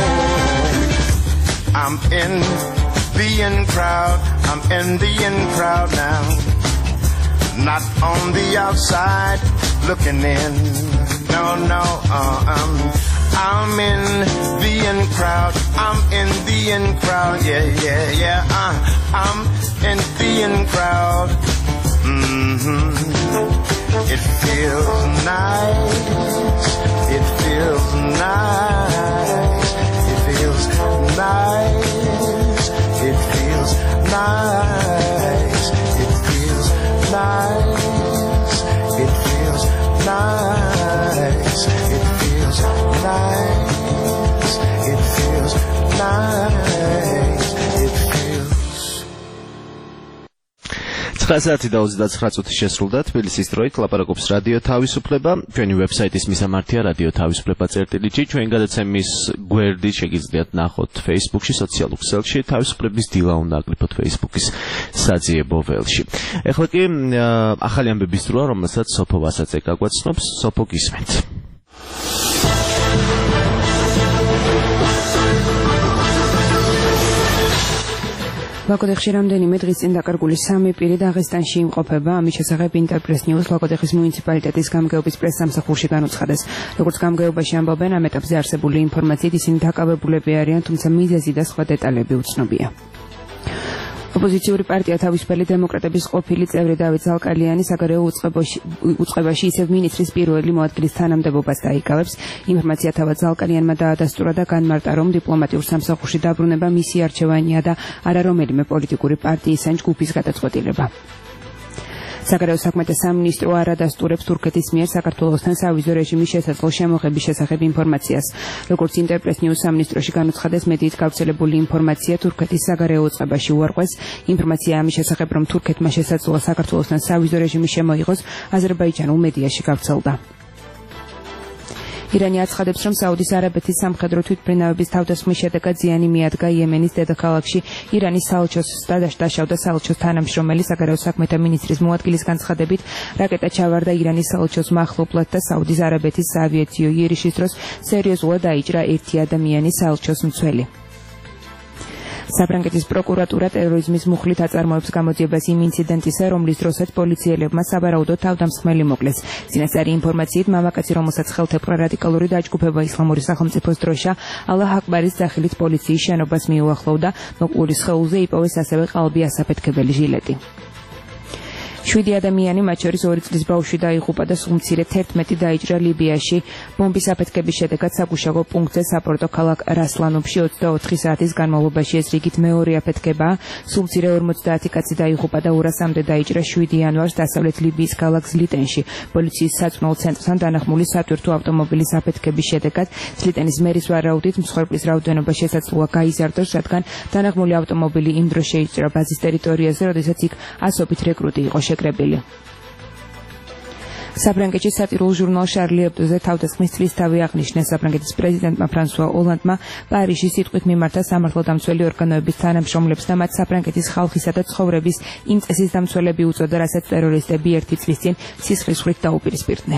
I'm in the in crowd. I'm in the in crowd now. Not on the outside looking in. No, no. I'm in the in crowd. I'm in the in crowd. Yeah, yeah, yeah. I'm in the in crowd. It feels nice. It feels nice. It feels nice. It feels nice. It feels nice. It feels nice. It feels nice. It feels nice. It feels 9:29 შესრულდა თბილისის დროით ლაპარაკობს რადიო თავისუფლება. ჩვენი ვებსაიტის მისამართია radiotavisupleba.gt. ჩვენ გადაცემის გვერდი შეგიძლიათ ნახოთ Facebook-ში, სოციალურ ქსელში, თავისუფლების დილა უნდა აკრიფოთ Facebook-ის საძიებო ველში. ეხლა კი ახალი ამბების დროა, რომელსაც სოფო ვასაძე გაგვაცნობს. სოფო, გისმენთ. ლაკოდეხში რამდენიმე დღის წინ დაკარგული 3 პირი დაღესტანში იმყოფება. ამის შესახებ ინტერპრეს ნიუს ლაკოდეხის მუნიციპალიტეტის გამგეობის პრესსამსახურში განუცხადეს. როგორც გამგეობაში ამბობენ, ამ ეტაპზე არსებული ინფორმაციით ისინი დაკავებულები არიან, თუმცა მიზეზი და სხვა დეტალები უცნობია. ოპოზიციური პარტია თავისუფალი დემოკრატების ყოფილი წევრი დავით ზალკალიანი საგარეო უწყებაში ისევ მინისტრის პირველი მოადგილის თანამდებობას დაიკავებს. ინფორმაცია თავად ზალკალიანმა დაადასტურა და განმარტა, რომ დიპლომატიურ სამსახურში დაბრუნება მისი არჩევანია და არა რომელიმე პოლიტიკური პარტიის ან ჯგუფის გადაწყვეტილება. საგარეო საქმეთა სამინისტრო არ ადასტურებს თურქეთის მიერ საქართველოსთან სავიზო რეჟიმის შესაძლო შემოღების შესახებ ინფორმაციას. როგორც ინტერპრეს ნიუს სამინისტროში განუცხადეს, მედიით გავრცელებული ინფორმაცია თურქეთის საგარეო უწყებაში უარყვეს. ინფორმაცია ამის შესახებ, რომ თურქეთმა შესაძლოა საქართველოსთან სავიზო რეჟიმი შემოიღოს, აზერბაიჯანულ მედიაში გავრცელდა. ირანი აცხადებს, რომ საუდის არაბეთის სამხედრო თვითმფრინავების თავდასხმის შედეგად ზიანი მიადგა იემენის დედაქალაქში. ირანის საელჩოს დაშავდა საელჩოს თანამშრომელი საგარეო საქმეთა მინისტრის მოადგილის განცხადებით, რაკეტა ჩავარდა ირანის საელჩოს მახლობლად და საუდის არაბეთის საავიაციო იერიშის დროს სერიოზულად დაიჭრა ერთი ადამიანი საელჩოს მცველი. საფრანგეთის პროკურატურა ტერორიზმის მუხლით აწარმოებს გამოძიებას იმ ინციდენტისა, რომლის დროსაც პოლიციელებმა საბარაუდოდ თავდამსხმელი მოკლეს. წინასწარი ინფორმაციით, მამაკაცი, რომელსაც ხელთეპყრა რადიკალური დაჯგუფება ისლამური სახელმწიფოს დროშა, ალაჰ აკბარის სახელით პოლიციის შენობას მიუახლოვდა. მოკლულის სხეულზე იპოვეს ასევე ყალბი ასაფეთქებელი ჟილეტი. 7 ადამიანი, მათ შორის 2 წლის ბავშვი დაიღუპა და სულ მცირე 11 დაიჭრა ლიბიაში. ბომბის აფეთქების შედეგად საგუშაგო პუნქტზე საპორტო ქალაქ რასლანოფში 24 საათის განმავლობაში ეს რიგით მეორე აფეთქებაა. სულ მცირე 50 კაცი დაიღუპა და 200-მდე დაიჭრა 7 იანვარს დასავლეთ ლიბიის ქალაქ ზლიტენში. პოლიციის საწმელ ცენტრთან დანახმული სატვირთო ავტომობილის აფეთქების შედეგად ზლიტენის მერის ვარაუდით მსხვერპლის რაოდენობა შესაძლოა გაიზარდოს, რადგან დანახმული ავტომობილი იმ დროს შეიჭრა ბაზის ტერიტორიაზე, როდესაც იქ ასობით რეკრუტი იყო შეკრებილი. საფრანგეთის სატირულ ჟურნალ შარლი ებდოზე თავდასხმის წლისთავი აღნიშნეს. საფრანგეთის პრეზიდენტმა ფრანსუა ოლანდმა პარიჟის სიტყვით მიმართა სამართლოდამცველი ორგანოების თანამშრომლებს და მათ საფრანგეთის ხალხისა და ცხოვრების იმ წესის დამცველები უწოდა, რასაც ტერორისტები 1 წლის წინ სისხლისღვრით დაუპირისპირდნენ.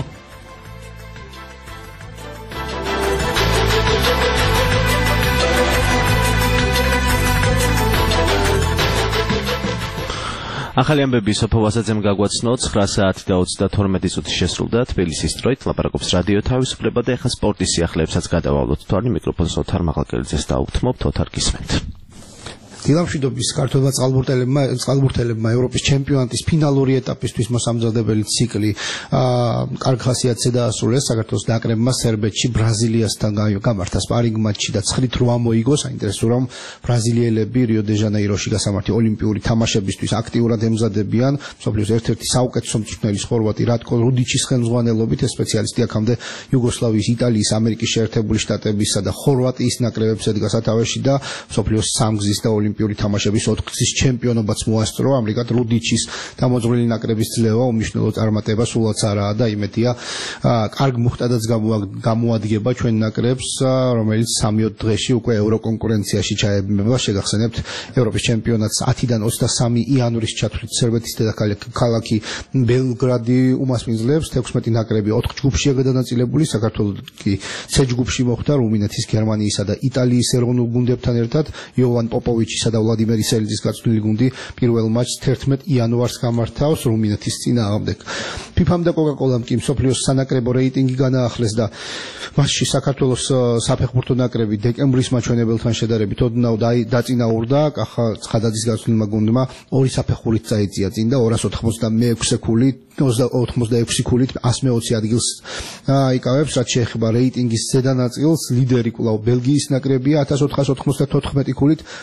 ახალი ამბები სოფო ვასაძემ გაგვაცნო 9:22 შესრულდა თბილისის დროით ლაპარაკობს რადიო თავისუფლება და ეხლა სპორტის სიახლეებსაც გადავალოთ. თვალი მიკროფონს ოთარ მაღალკელიძეს დაუგთმობთ. ოთარ, გისმენთ. დილამშვიდობის ქართველმა წყალბურთელებმა ევროპის ჩემპიონატის ფინალური ეტაპისთვის მოსამზადებელი ციკლი კარგ ხასიათზე დაასრულეს. საქართველოს ნაკრებმა სერბეთში ბრაზილიასთან გამართა სპარინგ მატჩი და 9-8 მოიგო. საინტერესოა, რომ ბრაზილიელები რიო-დე-ჟანეიროში გასამართი ოლიმპიური თამაშებისთვის აქტიურად ემზადებიან. მსოფლიოს ერთ-ერთი საუკეთესო მწვრთნელის ხორვატი რატკო რუდიჩის ხელმძღვანელობით ეს სპეციალისტი აქამდე იუგოსლავიის, იტალიის, ამერიკის შეერთებული შტატებისა და ხორვატიის ნაკრებებს ედგა სათავეში და მსოფლიოს სამგზის და ოლიმპიური თამაშების 4 გზის ჩემპიონობაც მოასწრო. ამრიგად რუდიჩის დამოწვრილი ნაკრების ძლევა უმნიშვნელო წარმატება სულაც არაა და იმედია კარგ მუხტადაც გამოადგება ჩვენ ნაკრებს, რომელიც 3 დღეში უკვე ევროკონკურენციაში ჩაებმება. შეგახსენებთ, ევროპის ჩემპიონატს 10-დან 23 იანვრის ჩათვლით სერბეთის დედაქალაქი ბელგრადი უმასპინძლებს. 16 ნაკრები 4 ჯგუფშია გადანაწილებული. საქართველოს კი C ჯგუფში მოხვდა რუმინეთის, გერმანიისა და იტალიის ეროვნულ გუნდებთან ერთად. იოვან პოპოვიჩისა და ვლადიმერ ისელიძის გაწვრთნილი გუნდი პირველ მატჩს 11 იანვარს გამართავს რუმინეთის წინააღმდეგ. ფიფამ და კოკაკოლამ კი მსოფლიოს სანაკრებო რეიტინგი განაახლეს და მასში საქართველოს საფეხბურთო ნაკრები დეკემბრის მაჩვენებელთან შედარებით ოდნავ დაწინაურდა. ცხადაძის გაწვრთნილმა გუნდმა 2 საფეხურით წაიწია წინ და 286 ქულით 86 ქულით 120 ადგილს იკავებს, რაც შეეხება რეიტინგის ზედა ნაწილს. ლიდერი კვლავ ბელგიის ნაკრებია 1494 ქულით, ბელგია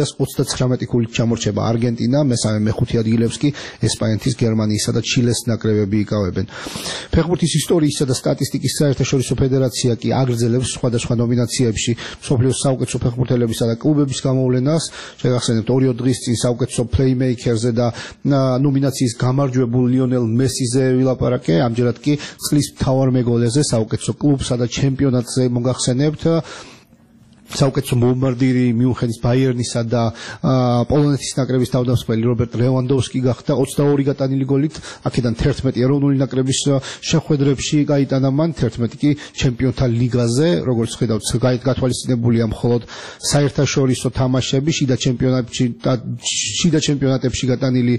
ბელგიას 39 ქულით ჩამორჩება არგენტინა, მესამე მეხუთე ადგილებს კი ესპანეთის, გერმანიისა და ჩილეს ნაკრებები იკავებენ. ფეხბურთის ისტორიისა და სტატისტიკის საერთაშორისო ფედერაცია კი აგრძელებს სხვადასხვა ნომინაციებში მსოფლიოს საუკეთესო ფეხბურთელებისა და კლუბების გამოვლენას. შეგახსენებთ 2 დღის წინ საუკეთესო პლეიმეიკერზე და ნომინაციის გამარჯვებულ ლიონელ მესიზე ვილაპარაკე, ამჯერად კი წლის მთავარ მეგოლეზე საუკეთესო კლუბსა და ჩემპიონატზე მოგახსენებთ. საუკეთესო მომბარდირი მიუნხენის ბაიერნისა და პოლონეთის ნაკრების თავდამსხმელი რობერტ ლევანდოვსკი გახდა 22 გატანილი გოლით, აქედან 11 ეროვნული ნაკრების შეხვედრებში გაიტანა მან, 11 კი ჩემპიონთა ლიგაზე, როგორც ხედავთ, გათვალისწინებულია მხოლოდ საერთაშორისო თამაშები, შიდა ჩემპიონატებში გატანილი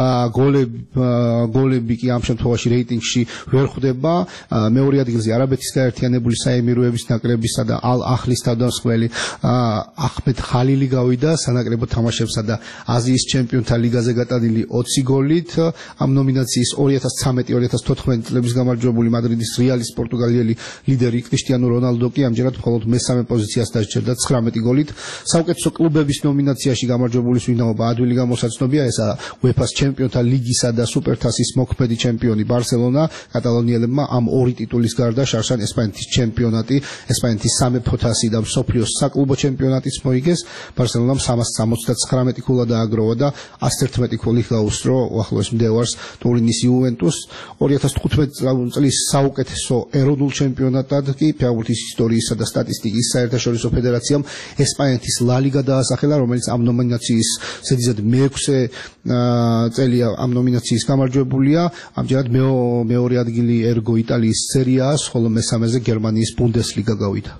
გოლები კი ამ შემთხვევაში რეიტინგში ვერ ხვდება. მეორე ადგილზე არაბეთის გაერთიანებული საემიროების ნაკრებისა და ალ-ახლის თავდამსხმელი ახმედ ხალილი გავიდა სანაკრებო თამაშებსა და აზიის ჩემპიონთა ლიგაზე გატანილი 20 გოლით. ამ ნომინაციის 2013-2014 წლების გამარჯვებული მადრიდის რეალის პორტუგალიელი ლიდერი კრისტიანო რონალდო კი ამჯერად მხოლოდ მესამე პოზიციას დასჯერდა 19 გოლით. საუკეთესო კლუბების ნომინაციაში გამარჯვებულის ვინაობა ადვილი გამოსაცნობია, ესაა UEFA-ს ჩემპიონთა ლიგისა და სუპერთასის მოქმედი ჩემპიონი ბარსელონა. კატალონიელებმა ამ ორი ტიტულის გარდა შარშან ესპანეთის ჩემპიონატი, ესპანეთის სამეფო თასი და მსოფლიოს საკლუბო ჩემპიონატიც მოიგეს. ბარსელონამ 379 ქულა დააგროვა და 111 ქულით გაუსწრო უახლოეს მდევარს ტურინის იუვენტუსს. 2015 წლის საუკეთესო ეროვნულ ჩემპიონატად კი ფეხბურთის ისტორიისა და სტატისტიკის საერთაშორისო ფედერაციამ ესპანეთის ლა ლიგა დაასახელა, რომელიც ამ ნომინაციის ზედიზედ მე-6 წელია ამ ნომინაციის გამარჯვებულია. ამჯერად მეორე ადგილი ერგო იტალიის სერიაას, ხოლო მესამეზე გერმანიის ბუნდესლიგა გავიდა.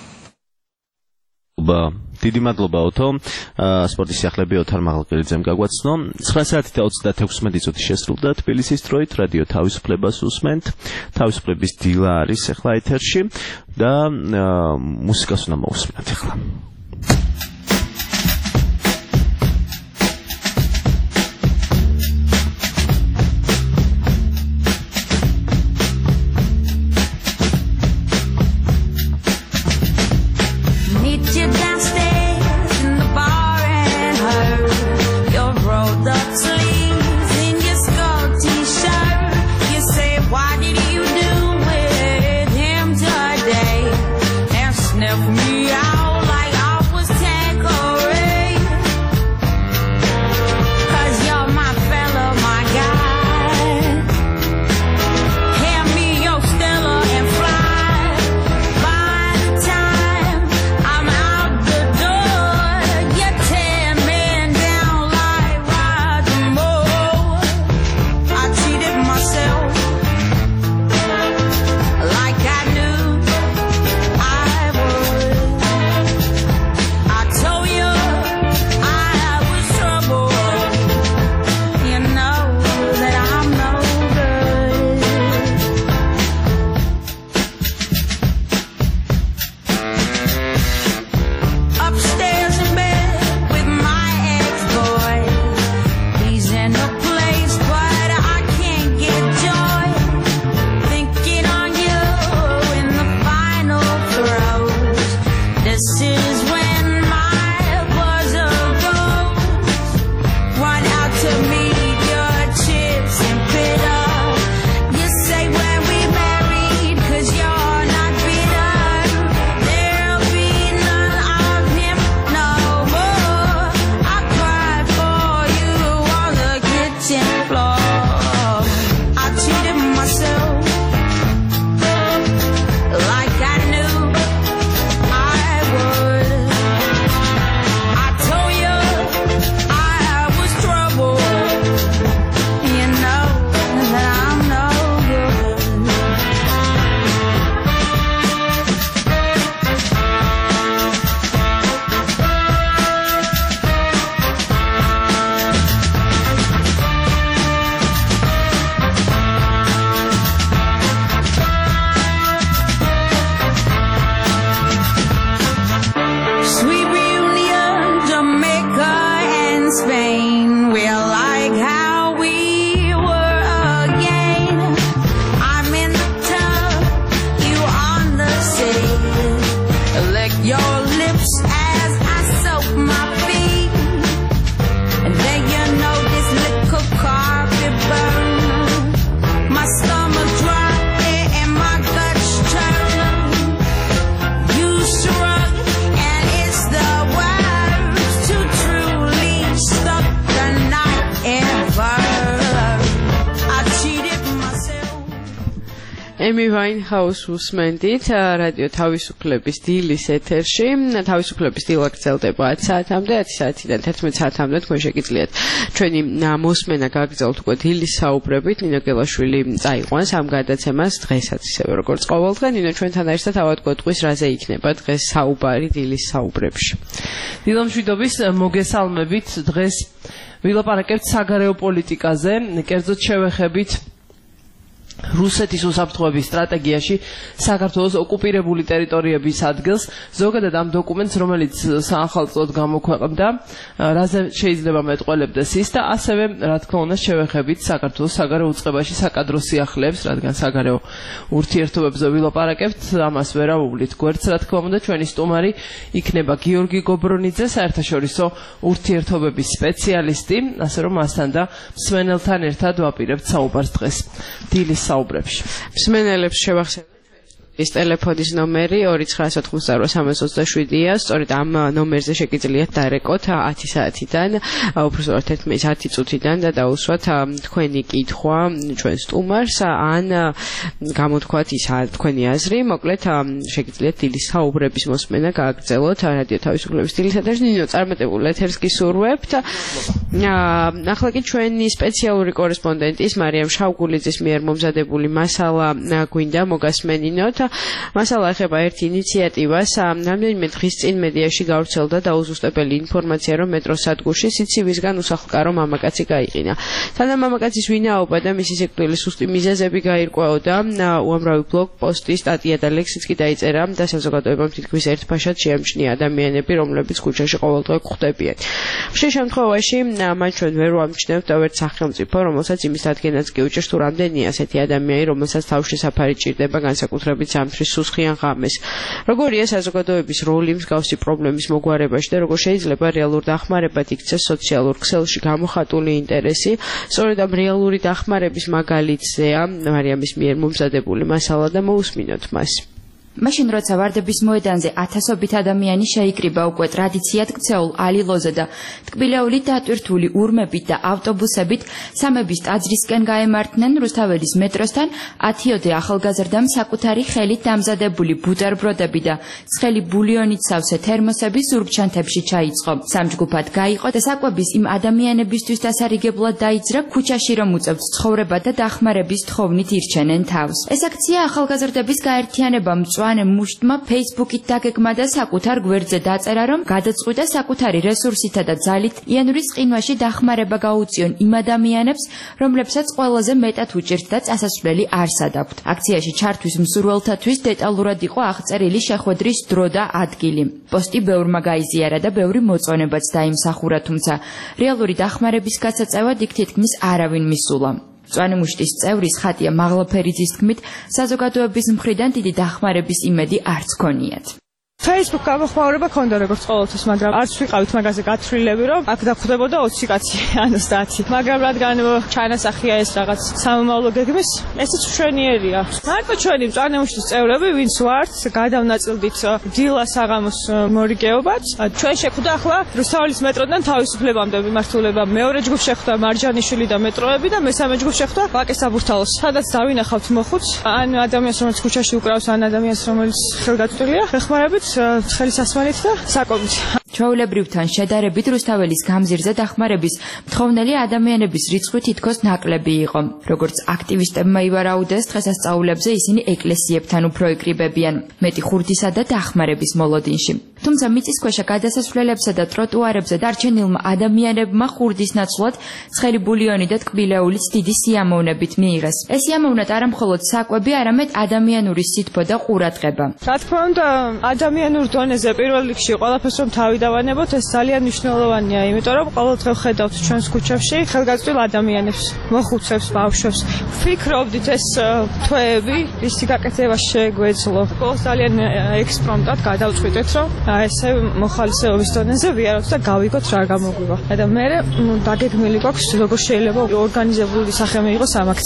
დიდი მადლობა ოთო. სპორტის სიახლეები ოთარ მაღალკელიძემ გაგვაცნო. 9 საათი და 36 წუთი შესრულდა თბილისის დროით. რადიო თავისუფლებას უსმენთ. თავისუფლების დილა არის ახლა ეთერში და მუსიკას უნდა მოусმინოთ ახლა. Sniff me out like Amy Winehouse უსმენდით რადიო თავისუფლების დილის ეთერში. თავისუფლების დილა გრძელდება 10 საათამდე, 10 საათიდან 11 საათამდე თქვენ შეგიძლიათ ჩვენი მოსმენა გაგრძელოთ უკვე დილის საუბრებით. ნინო გელაშვილი წაიყვანს ამ გადაცემას დღესაც ისევე როგორც ყოველდღე. ნინო ჩვენთან ერთად ავადმყოფის რაზე იქნება დღეს საუბარი დილის საუბრებში. დილამშვიდობის მოგესალმებით. დღეს ვილაპარაკებთ საგარეო პოლიტიკაზე, კერძოდ შევეხებით რუსეთის უსაფრთხოების სტრატეგიაში საქართველოს ოკუპირებული ტერიტორიების ადგილს, ზოგადად ამ დოკუმენტს, რომელიც საახალწლოდ გამოქვეყნდა, რაზე შეიძლება მეტყველებდეს ის და ასევე, რა თქმა უნდა, შევეხებით საქართველოს საგარეო უწყებაში საკადრო სიახლეებს, რადგან საგარეო ურთიერთობებზე ვილაპარაკებთ, ამას ვერ ავუვლით გვერდს, რა თქმა უნდა, ჩვენი სტუმარი იქნება გიორგი გობრონიძე, საერთაშორისო ურთიერთობების სპეციალისტი, ასე რომ მასთან და მსმენელთან ერთად ვაპირებთ საუბარს დღეს დილის საუბრებში. მსმენელებს შევახსენებთ ის ტელეფონის ნომერი 2988327-ია, სწორედ ამ ნომერზე შეგიძლიათ დარეკოთ 10 საათიდან, უბრალოდ 10 წუთიდან და დაუსვათ თქვენი კითხვა ჩვენ სტუმარს, ან გამოთქვათ ის თქვენი აზრი, მოკლედ შეგიძლიათ დილის საუბრების მოსმენა გააგრძელოთ რადიო თავისუფლების დილის ეთერში. ნინო, წარმატებულ ეთერს გისურვებთ. ახლა კი ჩვენი სპეციალური კორესპონდენტის მარიამ შავგულიძის მიერ მომზადებული მასალა გვინდა მოგასმენინოთ. მასალა ეხება ერთ ინიციატივას. რამდენიმე დღის წინ მედიაში გავრცელდა დაუზუსტებელი ინფორმაცია, რომ მეტროს სადგურში სიცივისგან უსახლკარო მამაკაცი გაიყინა. სანამ მამაკაცის ვინაობა და მისი სიკვდილის სუსტი მიზეზები გაირკვეოდა, უამრავი ბლოგპოსტი, სტატია და ლექსიც კი დაიწერა და საზოგადოებამ თითქმის ერთფაშად შეამჩნია ადამიანები, რომლებიც ქუჩაში ყოველდღე გვხვდებიან. ხშირ შემთხვევაში მათ ჩვენ ვერ ვამჩნევთ და ვერც სახელმწიფო, რომელსაც იმის დადგენაც კი უჭირს, თუ რამდენია ასეთი ადამიანი, რომელსაც თავშესაფარი ჭირდება განსაკუთრებით ზამთრის სუსხიან ღამეს. როგორია საზოგადოების როლი მსგავსი პრობლემის მოგვარებაში და როგორ შეიძლება რეალურ დახმარებად იქცეს სოციალურ ქსელში გამოხატული ინტერესი. სწორედ ამ რეალური დახმარების მაგალითზეა მარიამის მიერ მომზადებული მასალა და მოусმინოთ მას. მაშინ როცა ვარდების მოედანზე ათასობით ადამიანი შეიკრიბა უკვე ტრადიციად ქცეულ ალილოზე და ტკბილეული დატვირთული ურმებით და ავტობუსებით სამების ტაძრისკენ გაემართნენ რუსთაველის მეტროსთან 10-ოდე ახალგაზრდამ საკუთარი ხელით დამზადებული ბუტერბროდები და ცხელი ბულიონით სავსე თერმოსები ზურგჩანთებში ჩაიწყო. სამჯგუფად გაიყო და საკვების იმ ადამიანებისთვის დასარიგებლად დაიძრა, ქუჩაში რომ უწევთ ცხოვრება და დახმარების თხოვნით ირჩენენ თავს. ეს აქცია ახალგაზრდების გაერთიანებამ მწვანე მუშტმა Facebook-ით დაგეგმა და საკუთარ გვერდზე დაწერა, რომ გადაწყვიტა საკუთარი რესურსითა და ძალით იანურის ყინვაში დახმარება გაუწიონ იმ ადამიანებს, რომლებსაც ყველაზე მეტად უჭირთ და წასასვლელი არ სადაქვთ. აქციაში ჩართვის მსურველთათვის დეტალურად იყო აღწერილი შეხვედრის დრო და ადგილი. პოსტი ბევრმა გაიზიარა და ბევრი მოწონებაც დაიმსახურა, თუმცა რეალური დახმარების გასაწევად იქ თითქმის არავინ მისულა. მწვანემუშტის წევრის ხატია მაღლაფერიძის თქმით, საზოგადოების მხრიდან დიდი დახმარების იმედი არც ქონიათ. Facebook გამოხმაურება ქონდა როგორც ყოველთვის, მაგრამ არც ვიყავით მაგაზე გათვლილები, რომ აქ დახვდებოდა 20 კაცი, ან 30. მაგრამ რადგან ჩანასახია ეს რაღაც სამომავლო გეგმის, ესეც მშვენიერია. მარტო ჩვენი მწვანემუშტის წევრები, ვინც ვართ, გადავნაწილდით დილა საღამოს მორიგეობაც. ჩვენ შეხვდა ახლა რუსთაველის მეტროდან თავისუფლებამდე მიმართულება. მეორე ჯგუფ შეხვდა მარჯანიშვილი და მეტროები და მესამე ჯგუფ შეხვდა ვაკე საბურთალოს. სადაც დავინახავთ მოხუც, ან ადამიანს, რომელიც ქუჩაში უკრავს, ან ადამიანს, რომელიც ხელგაწვდილია, ხეხმარებით ცხელი სასმელით და საკვებით. ჩვეულებრივთან შედარებით რუსთაველის გამზირზე დახმარების მთხოვნელი ადამიანების რიცხვი თითქოს ნაკლები იყო. როგორც აქტივისტებმა ივარაუდეს, დღესასწაულებზე ისინი ეკლესიებთან უფრო იკრიბებიან, მეტი ხურდისა და დახმარების მოლოდინში. თუმცა მიწისქვეშა გადასასვლელებსა და ტროტუარებზე დარჩენილმა ადამიანებმა ხურდის ნაცვლად ცხელი ბულიონი და ტკბილეულიც დიდი სიამოვნებით მიიღეს. ეს სიამოვნად არა მხოლოდ საკვები, არამედ ადამიანური სითბო და ყურადღება. რა თქმა უნდა, ადამიანურ დონეზე პირველ რიგში ყველაფერს რომ თავი დავანებოთ, ეს ძალიან მნიშვნელოვანია, იმიტომ რომ ყოველდღე ვხედავთ ჩვენს ქუჩებში ხელგაწვდილ ადამიანებს, მოხუცებს, ბავშვებს. ვფიქრობდით ეს თვეები, ისი გაკეთება შეგვეძლო. ყოველს ძალიან ექსპრომტად გადავწყვიტეთ, რომ ესე მოხალისეობის დონეზე ვიაროთ და გავიგოთ რა გამოგვივა. და მე დაგეგმილი გვაქვს, როგორ შეიძლება ორგანიზებული სახე მიიღოს ამ აქციამ.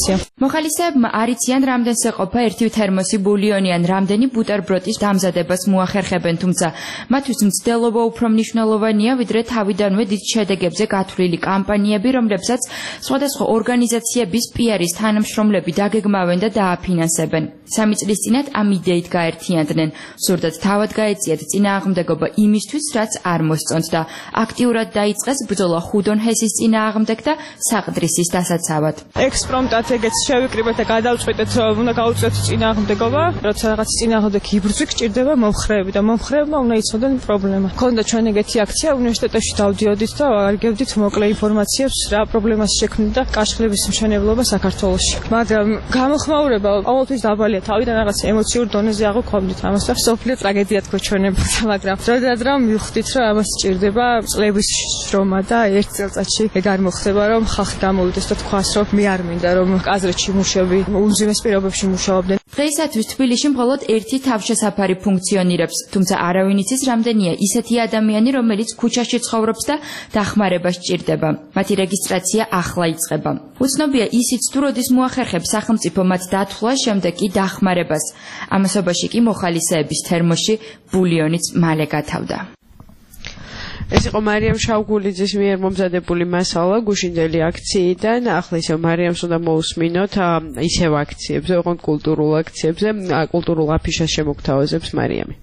მოხალისეებმა არ იციან რამდენ სეყოფა ერთი თერმოსი ბულიონი ან რამდენი ბუტერბროტის დამზადებას მოახერხებენ, თუმცა მათთვის მცდელობა უფრო მნიშვნელოვანია, ვიდრე თავიდანვე დიდ შედეგებზე გათვლილი კამპანიები, რომლებსაც სხვადასხვა ორგანიზაციების PR-ის თანამშრომლები დაგეგმავენ და დააფინანსებენ. 3 წლის წინათ ამ იდეით გაერთიანდნენ, სურდათ თავად გაეწიათ წინააღმდეგობა იმისთვის, რაც არ მოსწონთ და აქტიურად დაიწყეს ბრძოლა ხუდონ ჰესის წინააღმდეგ და საყდრისის დასაცავად. ექსპრომტად ეგეც შევიკრიბეთ და გადავწყვიტეთ, რომ უნდა გავუწიოთ წინააღმდეგობა, როცა რაღაც წინააღმდეგ იბრძვი გჭირდება მომხრეები და მომხრეებმა უნდა იცოდნენ პრობლემა. ქონდა ჩვენ ეგეთი აქცია უნივერსიტეტებში დავდიოდით და ვარგებდით მოკლე ინფორმაციებს, რა პრობლემას შექმნით და კაშხლების მშენებლობა საქართველოში. მაგრამ გამოხმაურება ყოველთვის დაბალია, თავიდან რაღაც ემოციურ დონეზე აღვქვამდით ამას და სოფლიო ტრაგედია თქო ჩვენებოდა, მაგრამ დროდადრო მივხვდით, რომ ამას სჭირდება წლების შრომა და ერთ წელწადში ეგ არ მოხდება, რომ ხალხი გამოვიდეს და თქვას, რომ მე არ მინდა რომ კაზრეთში მუშები უმძიმეს პირობებში მუშაობდნენ. დღეისათვის თბილისში მხოლოდ ერთი თავშესაფარი ფუნქციონირებს, თუმცა არავინ იცის რამდენია ისეთი ადამიანი, რომელიც ქუჩაში ცხოვრობს და დახმარება სჭირდება. მათი რეგისტრაცია ახლა იწყება. უცნობია ისიც თუ როდის მოახერხებს სახელმწიფო მათ დათვლას, შემდეგ კი დახმარებას. ამასობაში კი მოხალისეების თერმოში ბულიონიც მალე გათავდა. ეს იყო მარიამ შავგულიძის მიერ მომზადებული მასალა გუშინდელი აქციიდან. ახლა ისევ მარიამს უნდა მოусმინოთ ისევ აქციებზე, ოღონდ კულტურულ აქციებზე, კულტურულ აფიშას შემოგთავაზებს მარიამი.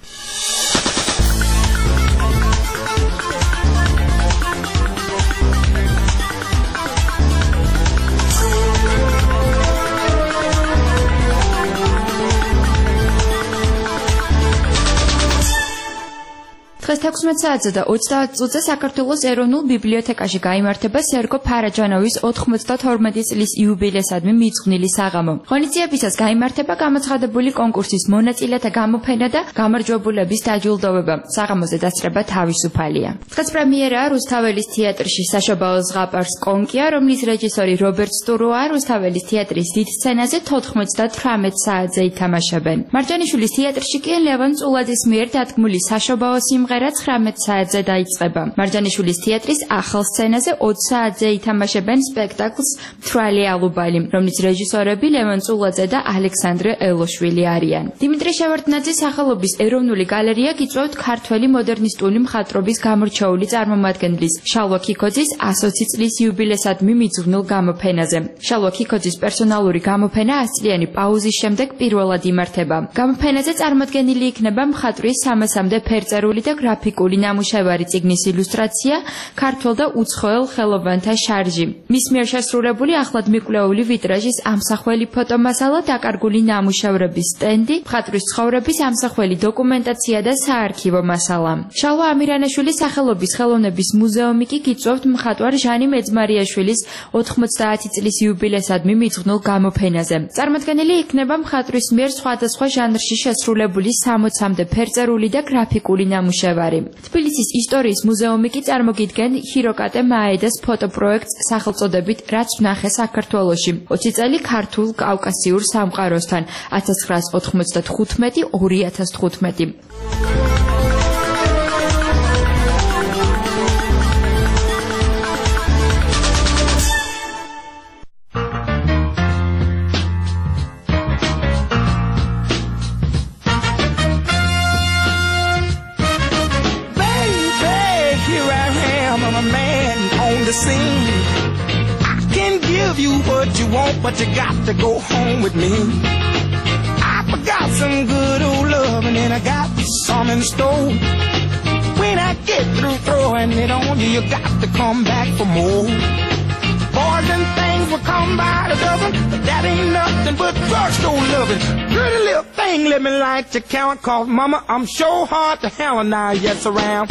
დღეს 16 საათზე და 30 წუთზე საქართველოს ეროვნულ ბიბლიოთეკაში გაიმართება სერგო ფარაჯანოვის 92 წლის იუბილესადმი მიძღვნილი საღამო. ღონისძიებისას გაიმართება გამოცხადებული კონკურსის მონაწილეთა გამოფენა და გამარჯვებულების დაჯილდოვება. საღამოზე დასწრება თავისუფალია. დღეს პრემიერაა რუსთაველის თეატრში საშობაო ზღაპარს კონკია, რომლის რეჟისორი რობერტ სტუროა რუსთაველის თეატრის დიდ სცენაზე 98 საათზე ითამაშებენ. მარჯანიშვილის თეატრში კი ლევან წულაძის მიერ დადგმული საშობაო სიმღერა 19 საათზე დაიწყება. მარჯანიშვილის თეატრის ახალ სცენაზე 20 საათზე ითამაშებენ სპექტაკლს მთვრალი ალუბალი, რომლის რეჟისორები ლევან წულაძე და ალექსანდრე ელოშვილი არიან. დიმიტრი შევარდნაძის სახელობის ეროვნული გალერეა გიწვევთ ქართველი მოდერნისტული მხატვრობის გამორჩეული წარმომადგენლის შალვა ქიქოძის 120 წლის იუბილესადმი მიძღვნილ გამოფენაზე. შალვა ქიქოძის პერსონალური გამოფენა 100 წლიანი პაუზის შემდეგ პირველად იმართება. გამოფენაზე წარმოდგენილი იქნება მხატვრის 300-მდე ფერწერული და გრაფიკული ნამუშევარი, წიგნის ილუსტრაცია, ქართველ და უცხოელ ხელოვანთა შარჟი. მის მიერ შესრულებული ახლად მიკვლეული ვიტრაჟის ამსახველი ფოტომასალა, დაკარგული ნამუშევრების სტენდი, მხატვრის ცხოვრების ამსახველი დოკუმენტაცია და საარქივო მასალა. შალვა ამირანაშვილის სახელობის ხელოვნების მუზეუმი კი გიწვევთ მხატვარ ჟანი მეძმარიაშვილის 90 წლის იუბილესადმი მიძღვნილ გამოფენაზე. წარმოდგენილი იქნება მხატვრის მიერ სხვადასხვა ჟანრში შესრულებული 60-მდე ფერწერული და გრაფიკული ნამუშევარი. თბილისის ისტორიის მუზეუმი კი წარმოგიდგენ ჰიროკატე მაედას ფოტოპროექტს სახელწოდებით რაც ვნახე საქართველოში 20 წელი ქართულ კავკასიურ სამყაროსთან 1995-2015. But you got to go home with me. I forgot some good old loving and I got some in store. When I get through throwing it on you, you got to come back for more. Boys and things will come by the dozen, but that ain't nothing but drugstore loving. Pretty little thing, let me like to count, cause mama, I'm sure hard to handle now, yes around.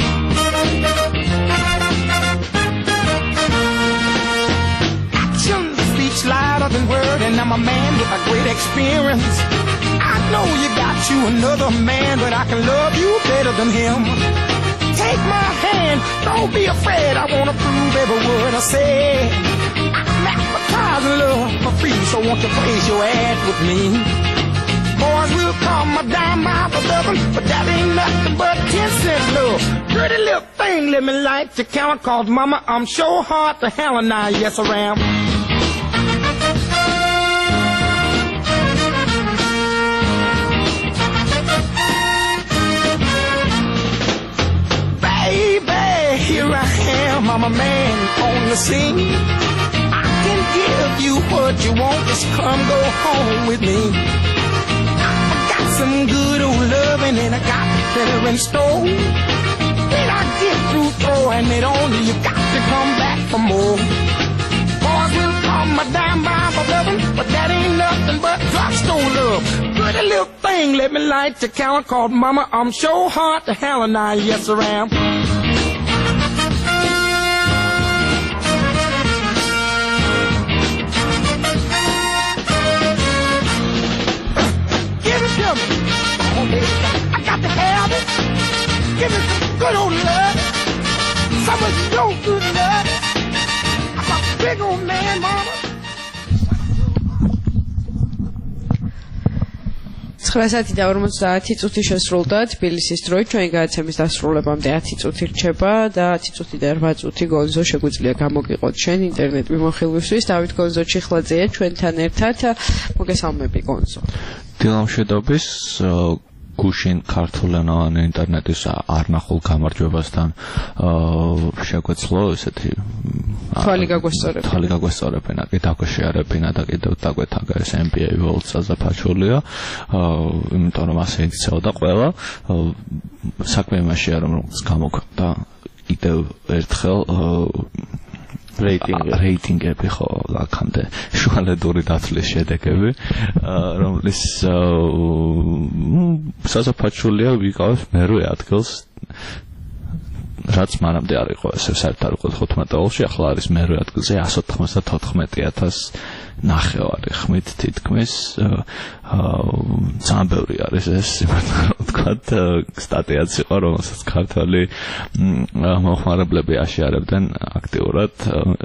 Louder than word, and I'm a man with a great experience. I know you got you another man, but I can love you better than him. Take my hand, don't be afraid, I wanna prove every word I say. I'm advertising love for free, so won't you place your ad with me? Boys will come a dime out for loving, but that ain't nothing but 10-cent love. Pretty little thing, let me like to count, cause mama, I'm sure hard to handle now, yes around. I'm a man on the scene. I can give you what you want, just come go home with me. I got some good old loving and I got better in store. When I get through throwing it on you, you got to come back for more. Boys will call my damn Bible loving, but that ain't nothing but drugstore love. Pretty little thing, let me light your counter called Mama. I'm so hard to hell and I, yes I am. Give it to me. Oh, baby, I got to have it. Give me some good old love. Some of your good love. I'm a big old man, Mama. 9:50 წუთი შესრულდა თბილისის დროით. ჩვენი გადაცემის დასრულებამდე 10 წუთი რჩება და 10 წუთიდან 8 წუთი გონზო შეგვიძლია გამოგიყოთ ჩვენ ინტერნეტ მიმოხილვისთვის. დავით გონზო ჩიხლაძეა ჩვენთან ერთად. მოგესალმები გონზო. დილამშვიდობის გუშინ ქართულენოვანი ინტერნეტის არნახულ გამარჯვებასთან შეგვეცლო ესეთი თვალი გაგვესწორებინა, კი დაგვეშეარებინა და კიდევ დაგვეთაგა ეს NBA World საზაფაჩულია, იმიტომ რომ ასე იქცეოდა ყველა. საქმე იმაშია, რომ გამოგვდა კიდევ ერთხელ რეიტინგები ხო აქამდე შუალედური დათვლის შედეგები, რომლის საზაფაჩულია ვიყავს მერვე ადგილს, რაც მანამდე არ იყო ესე საერთოდ არ იყო 15-ში, ახლა არის მერვე ადგილზე 194,000 ნახევარი ხმით თითქმის. ძალიან ბევრი არის ეს, ვთქვათ, სტატიაც იყო, რომელსაც ქართველი მოხმარებლები აშიარებდნენ აქტიურად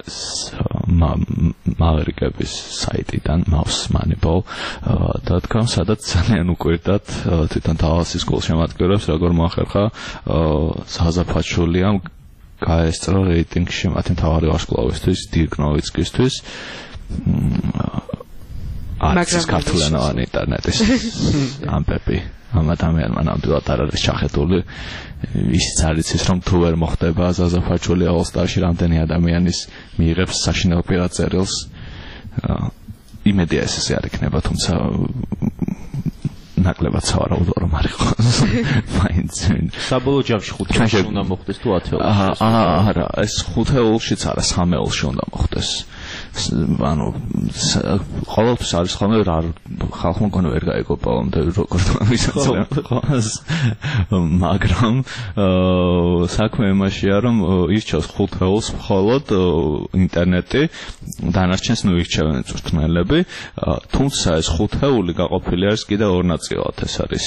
ამერიკების საიტიდან mouse-moneyball.com, სადაც ძალიან უკვირდათ თვითონ თალასის გულშემატკივრებს როგორ მოახერხა საზაფაჩულიამ გაესწრო რეიტინგში მათი მთავარი ვარსკვლავისთვის, დირკ ნოვიცკისთვის. არის ქართულენოვანი ინტერნეტის ამბები ამ ადამიანმა ნამდვილად არ არის ჩახედული. ისიც არ იცის რომ თუ ვერ მოხდება საზაფაჩული All-Star-ში რამდენი ადამიანის მიიღებს საშინაო პირად წერილს. იმედია ესე არ იქნება, თუმცა ნაკლებად სავარაუდო რომ არ იყოს. მაინც საბოლოო ჯამში 5 ეულში უნდა მოხდეს თუ 10 ეულში? არა, ეს 5 ეულშიც არა, 3 ეულში უნდა მოხდეს. ანუ ყოველთვის არის ხოლმე ხალხმა მგონი ვერ გაიგო ბოლომდე როგორ თვითონ მაგრამ საქმე იმაშია რომ ირჩევს 5 ეულს მხოლოდ ინტერნეტი, დანარჩენს მოირჩევენ წვრთნელები, თუმცა ეს 5 ეული გაყოფილი არის კიდევ ორ ნაწილად. ეს არის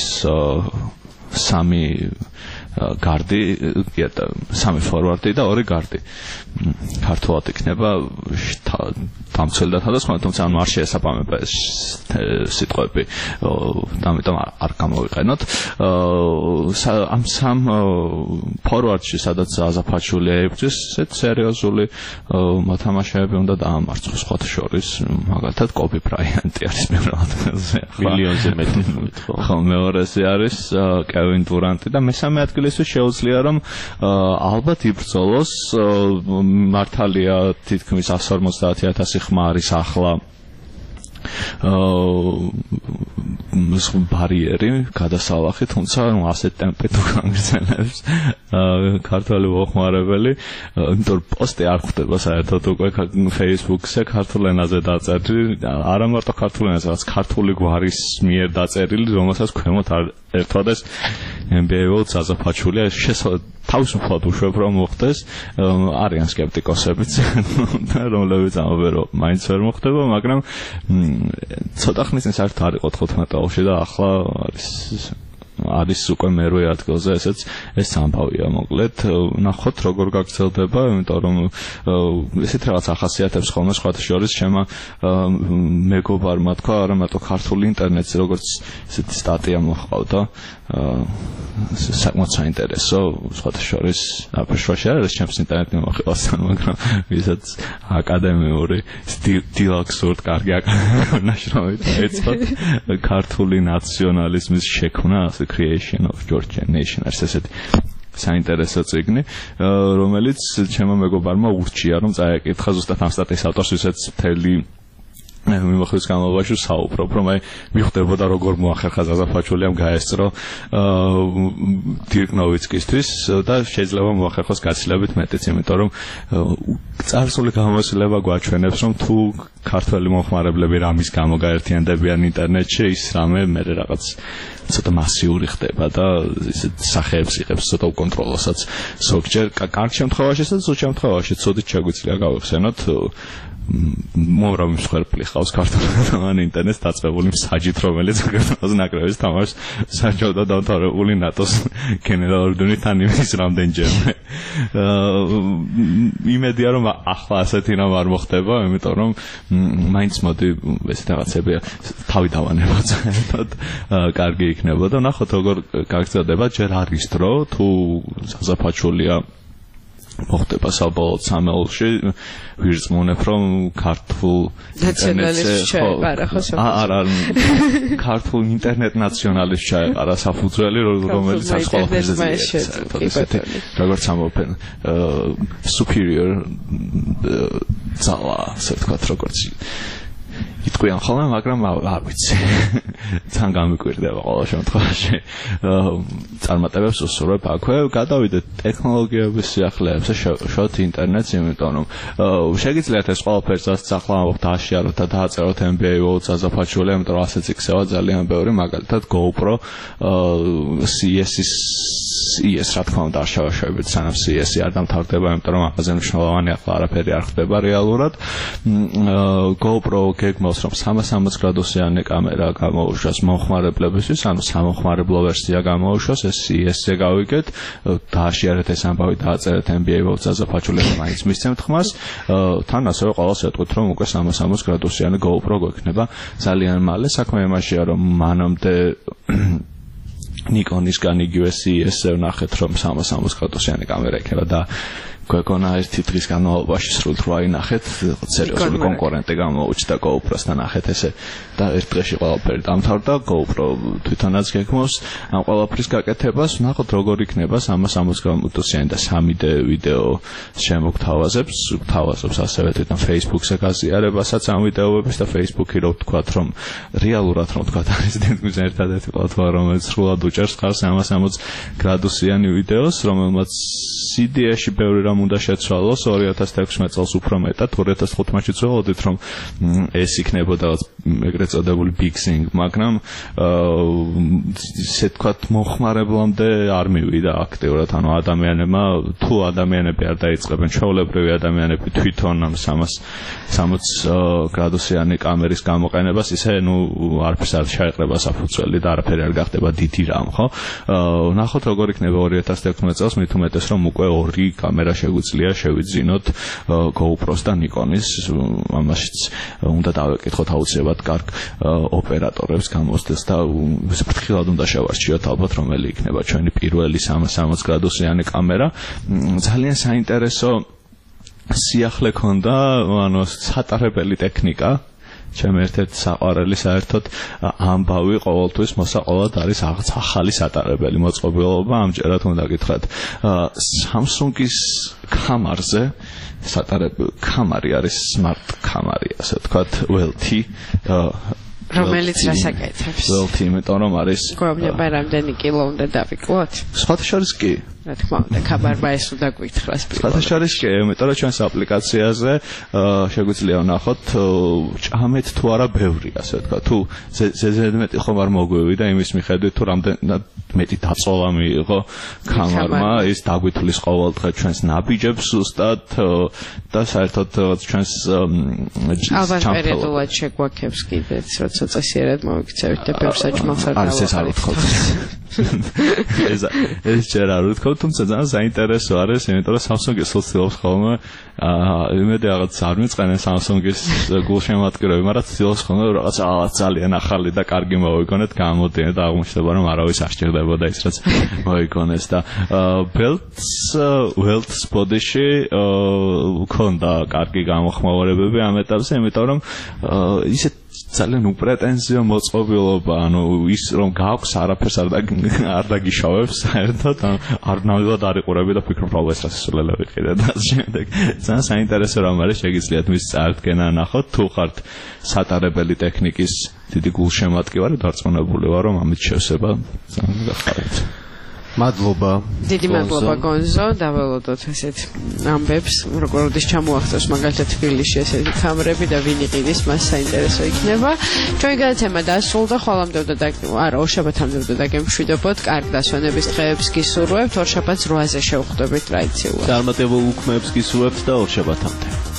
3 გარდი, სამი ფორვარდი და 2 გარდი. ქართულად იქნება დამცველი და თავდასხმა, თუმცა არ შეესაბამება ეს სიტყვები, ამიტომ არ გამოვიყენოთ. ამ 3 ფორვარდში, სადაც საზაფაჩულია იბრძვის, ესეთ სერიოზული მოთამაშეები უნდა დაამარცხოს, სხვათა შორის, მაგალითად კობი ბრაიანტი არის პირველ ადგილზე. მილიონზე მეტი. ხო, მეორეზე არის კევინ დურანტი და მესამე ადგილისთვის შეუძლია რომ ალბათ იბრძოლოს. მართალია თითქმის 150,000 ხმა არის ახლა ბარიერი გადასალახი, თუმცა ასეთ ტემპით გაგრძელებს ქართული მოხმარებელი, იმიტომ რომ პოსტი არ ხვდება საერთოდ უკვე Facebook-ზე ქართულ ენაზე დაწერილი, არა მარტო ქართულ ენაზე, რაც ქართული გვარის მიერ დაწერილი, რომელსაც ქვემოთ არ ერთვადეს NBA World საზაფაჩულია, თავისუფლად უშვებ რომ მოხდეს. არიან სკეპტიკოსებიც, რომლებიც ამბობენ რომ მაინც ვერ მოხდება, მაგრამ ცოტა ხნის წინ საერთოდ არ იყო 15-ში და ახლა არის უკვე მერვე ადგილზე, ესეც ეს ამბავია მოკლედ. ნახოთ როგორ გაგრძელდება, იმიტომ რომ ესეთ რაღაც ახასიათებს ხოლმე სხვათა შორის ჩემმა მეგობარმა თქვა, არა მარტო ქართული ინტერნეტზე როგორც ესეთი სტატია მოჰყავდა, საკმაოდ საინტერესო, სხვათა შორის აფშვაში არ არის ჩემს ინტერნეტი მოხილასთან, მაგრამ ვისაც აკადემიური დილაქსურდ კარგი ნაშრომით ეცოთ ქართული ნაციონალიზმის შექმნა, creation of Georgian nation, არის ესეთი საინტერესო წიგნი, რომელიც ჩემო მეგობარმა ურჩია, რომ წაეკითხა ზუსტად ამ სტატიის ავტორს, ვისაც მთელი მიმოხილვის განმავლობაში საუბრობ, რომ აი მიხვდებოდა როგორ მოახერხა ზაზაფაჩულიამ გაესწრო დირკ ნოვიცკისთვის და შეიძლება მოახერხოს გაცილებით მეტიც, იმიტომ რომ წარსული გამოსილება გვაჩვენებს, რომ თუ ქართველი მომხმარებლები რამის გამო გაერთიანდებიან ინტერნეტში, ის რამე მე რაღაც ცოტა მასიური ხდება და ისეთ სახეებს იღებს ცოტა უკონტროლოსაც ზოგჯერ კარგ შემთხვევაში და ზოგ შემთხვევაში ცოდით შეგვიძლია გავიხსენოთ მორამ მსხვერპლი ხავს ქართულად ინტერნეტს დაწყებული მსაჯით, რომელიც საქართველოს ნაკრების თამაშს საჯობდა დამთავრებული ნატოს გენერალური დონიდან იმის რამდენჯერმე. იმედია რომ ახლა ასეთი რამ არ მოხდება, იმიტომ რომ მაინც მოდი ესეთ რაღაცები თავი დავანებოთ საერთოდ კარგი იქნებოდა. ნახოთ როგორ გაგრძელდება, ჯერ არის დრო თუ საზაფაჩულია მოხდება საბოლოოდ სამეულში ვირწმუნებ რომ ქართულ ინტერნეტზე არა ქართულ ინტერნეტ ნაციონალისტს ჩაეყარა საფუძველი რომელიც ამ ყველაფერზე ზედა როგორც ამოფენ superior ძალა ასე ვთქვათ როგორც იტყვიან ხოლმე, მაგრამ არ ვიცი. თან გამიკვირდება ყოველ შემთხვევაში. წარმატებებს უსურვებ აქვე, გადავიდეთ ტექნოლოგიების სიახლეებზე, შევშოთ ინტერნეტს, იმიტომ რომ შეგიძლიათ ეს ყველაფერს ახლა დააშიაროთ და დააწეროთ NBA World საზაფაჩული, იმიტომ რომ ასეც იქცევა ძალიან ბევრი, მაგალითად GoPro, CS რა თქმა უნდა არ შევაშევებით, სანამ CS არ დამთავრდება, იმიტომ რომ ამაზე მნიშვნელოვანი ახლა არაფერი არ ხდება რეალურად. GoPro გეგმავს რომ 360 გრადუსიანი კამერა გამოუშვას მომხმარებლებისთვის, ანუ სამომხმარებლო ვერსია გამოუშვას, ეს CS-ზე გავიგეთ, დააშიარეთ ეს ამბავი, დააწერეთ NBA World საზაფაჩულებს, მაინც მისცემთ ხმას, თან ასევე ყოველს ეტყვით რომ უკვე 360 გრადუსიანი GoPro გვექნება ძალიან მალე. საქმე იმაშია რომ მანამდე Nikon-ისგან იგივე CS-ზე ვნახეთ რომ 360 გრადუსიანი კამერა იქნება და გვეგონა ერთი დღის განმავლობაში სრულად რა ინახეთ, სერიოზული კონკურენტი გამოუჩნდა GoPro-სთან ნახეთ ესე და ერთ დღეში ყველაფერი დამთავრდა, GoPro თვითონაც გეგმავს ამ ყველაფრის გაკეთებას, ვნახოთ როგორ იქნება 360 გრადუსიანი და 3D ვიდეო შემოგთავაზებს, გვთავაზობს ასევე თვითონ Facebook-ზე გაზიარებასაც ამ ვიდეოების და Facebook-ი რო ვთქვათ რომ რეალურად რომ ვთქვათ არის თითქმის ერთადერთი პლატფორმა რომელიც სრულად უჭერს ხარ 360 გრადუსიანი ვიდეოს, რომელმაც CDS-ში ბევრი რამ უნდა შეცვალოს 2016 წელს უფრო მეტად 2015-ში ცდილობდით რომ ეს იქნებოდა ეგრეთ წოდებული big thing, მაგრამ ისე თქვათ მომხმარებლამდე არ მივიდა აქტიურად, ანუ ადამიანებმა თუ ადამიანები არ დაიწყებენ ჩვეულებრივი ადამიანები თვითონ ამ 360 გრადუსიანი კამერის გამოყენებას, ისე არაფერს არ შეეყრება საფუძველი და არაფერი არ გახდება დიდი რამ, ხო? ნახოთ როგორ იქნება 2016 წელს, მით უმეტეს რომ უკვე ორი კამერა შეგვიძლია შევიძინოთ GoPro-ს და Nikon-ის, ამაშიც უნდა დავეკითხოთ აუცილებლად კარგ ოპერატორებს გამოსდეს და ფრთხილად უნდა შევარჩიოთ ალბათ რომელი იქნება ჩვენი პირველი 360 გრადუსიანი კამერა. ძალიან საინტერესო სიახლე ქონდა, ანუ სატარებელი ტექნიკა. ჩემ ერთ-ერთი საყვარელი საერთოდ ამბავი ყოველთვის მოსაყოლად არის რაღაც ახალი სატარებელი მოწყობილობა, ამჯერად უნდა გითხრათ Samsung-ის კამარზე სატარებელი კამარი არის smart კამარი, ასე ვთქვათ, WLT რომელიც რასაკეთებს? WLT, იმიტომ რომ არის გვაქვს რამდენი კილო უნდა დავიკლოთ? სხვათა შორის კი. რა თქმა უნდა, ხაბარმა ეს უნდა გვითხრას პირველად. სხვათა შორის კი, იმიტომ რომ ჩვენს აპლიკაციაზე შეგვიძლია ვნახოთ ჭამეთ თუ არა ბევრი, ასე ვთქვათ, თუ ზედმეტი ხომ არ მოგვივიდა იმის მიხედვით თუ რამდენად მეტი დაწოლა მიიღო კამარმა, ის დაგვითვლის ყოველდღე ჩვენს ნაბიჯებს ზუსტად და საერთოდ ჩვენს ჩამფერად შეგვაქებს კიდეც, როცა წესიერად მოვიქცევით და ბევრ საჭმელს არ დავაყენებთ. ეს ჯერ არ ვთქვათ, თუმცა ძალიან საინტერესო არის, იმიტომ რომ Samsung-ის ცდილობს ხოლმე იმედი რაღაც არ მიწყენენ Samsung-ის გულშემატკივრები, მაგრამ ცდილობს ხოლმე რაღაც ძალიან ახალი და კარგი მოვიგონეთ, გამოდიან და აღმოჩნდება რომ არავის არ სჭირდებოდა ის რაც მოიგონეს და Welt Spot-ში ქონდა კარგი გამოხმაურებები ამ ეტაპზე, იმიტომ რომ ისეთ ძალიან უპრეტენზიო მოწყობილობა, ანუ ის რომ გაქვს არაფერს არ დაგიშავებს საერთოდ, არ ნამდვილად არ იყურები და ფიქრობ რა ეს რასასულელა ვიყიდე და შემდეგ. ძალიან საინტერესო რამ არის, შეგიძლიათ მის წარდგენა ნახოთ, თუ ხართ სატარებელი ტექნიკის დიდი გულშემატკივარი, დარწმუნებული ვარ, რომ ამით შევსება ძალიან გახარებთ. მადლობა. დიდი მადლობა გონზო, დაველოდოთ ესეთ ამბებს, როგორ ჩამოახსოვს მაგალითად თბილისში ესეთი კამერები და ვინ იყიდის, მას საინტერესო იქნება. ჩვენი გადაცემა დასრულდა, ხვალამდე და არა, ორშაბათამდე და დაგემშვიდობოთ, კარგ დასვენების დღეებს გისურვებთ, ორშაბათს 8-ზე შევხვდებით ტრადიციულად. წარმატებულ უქმეებს გისურვებთ და ორშაბათამდე.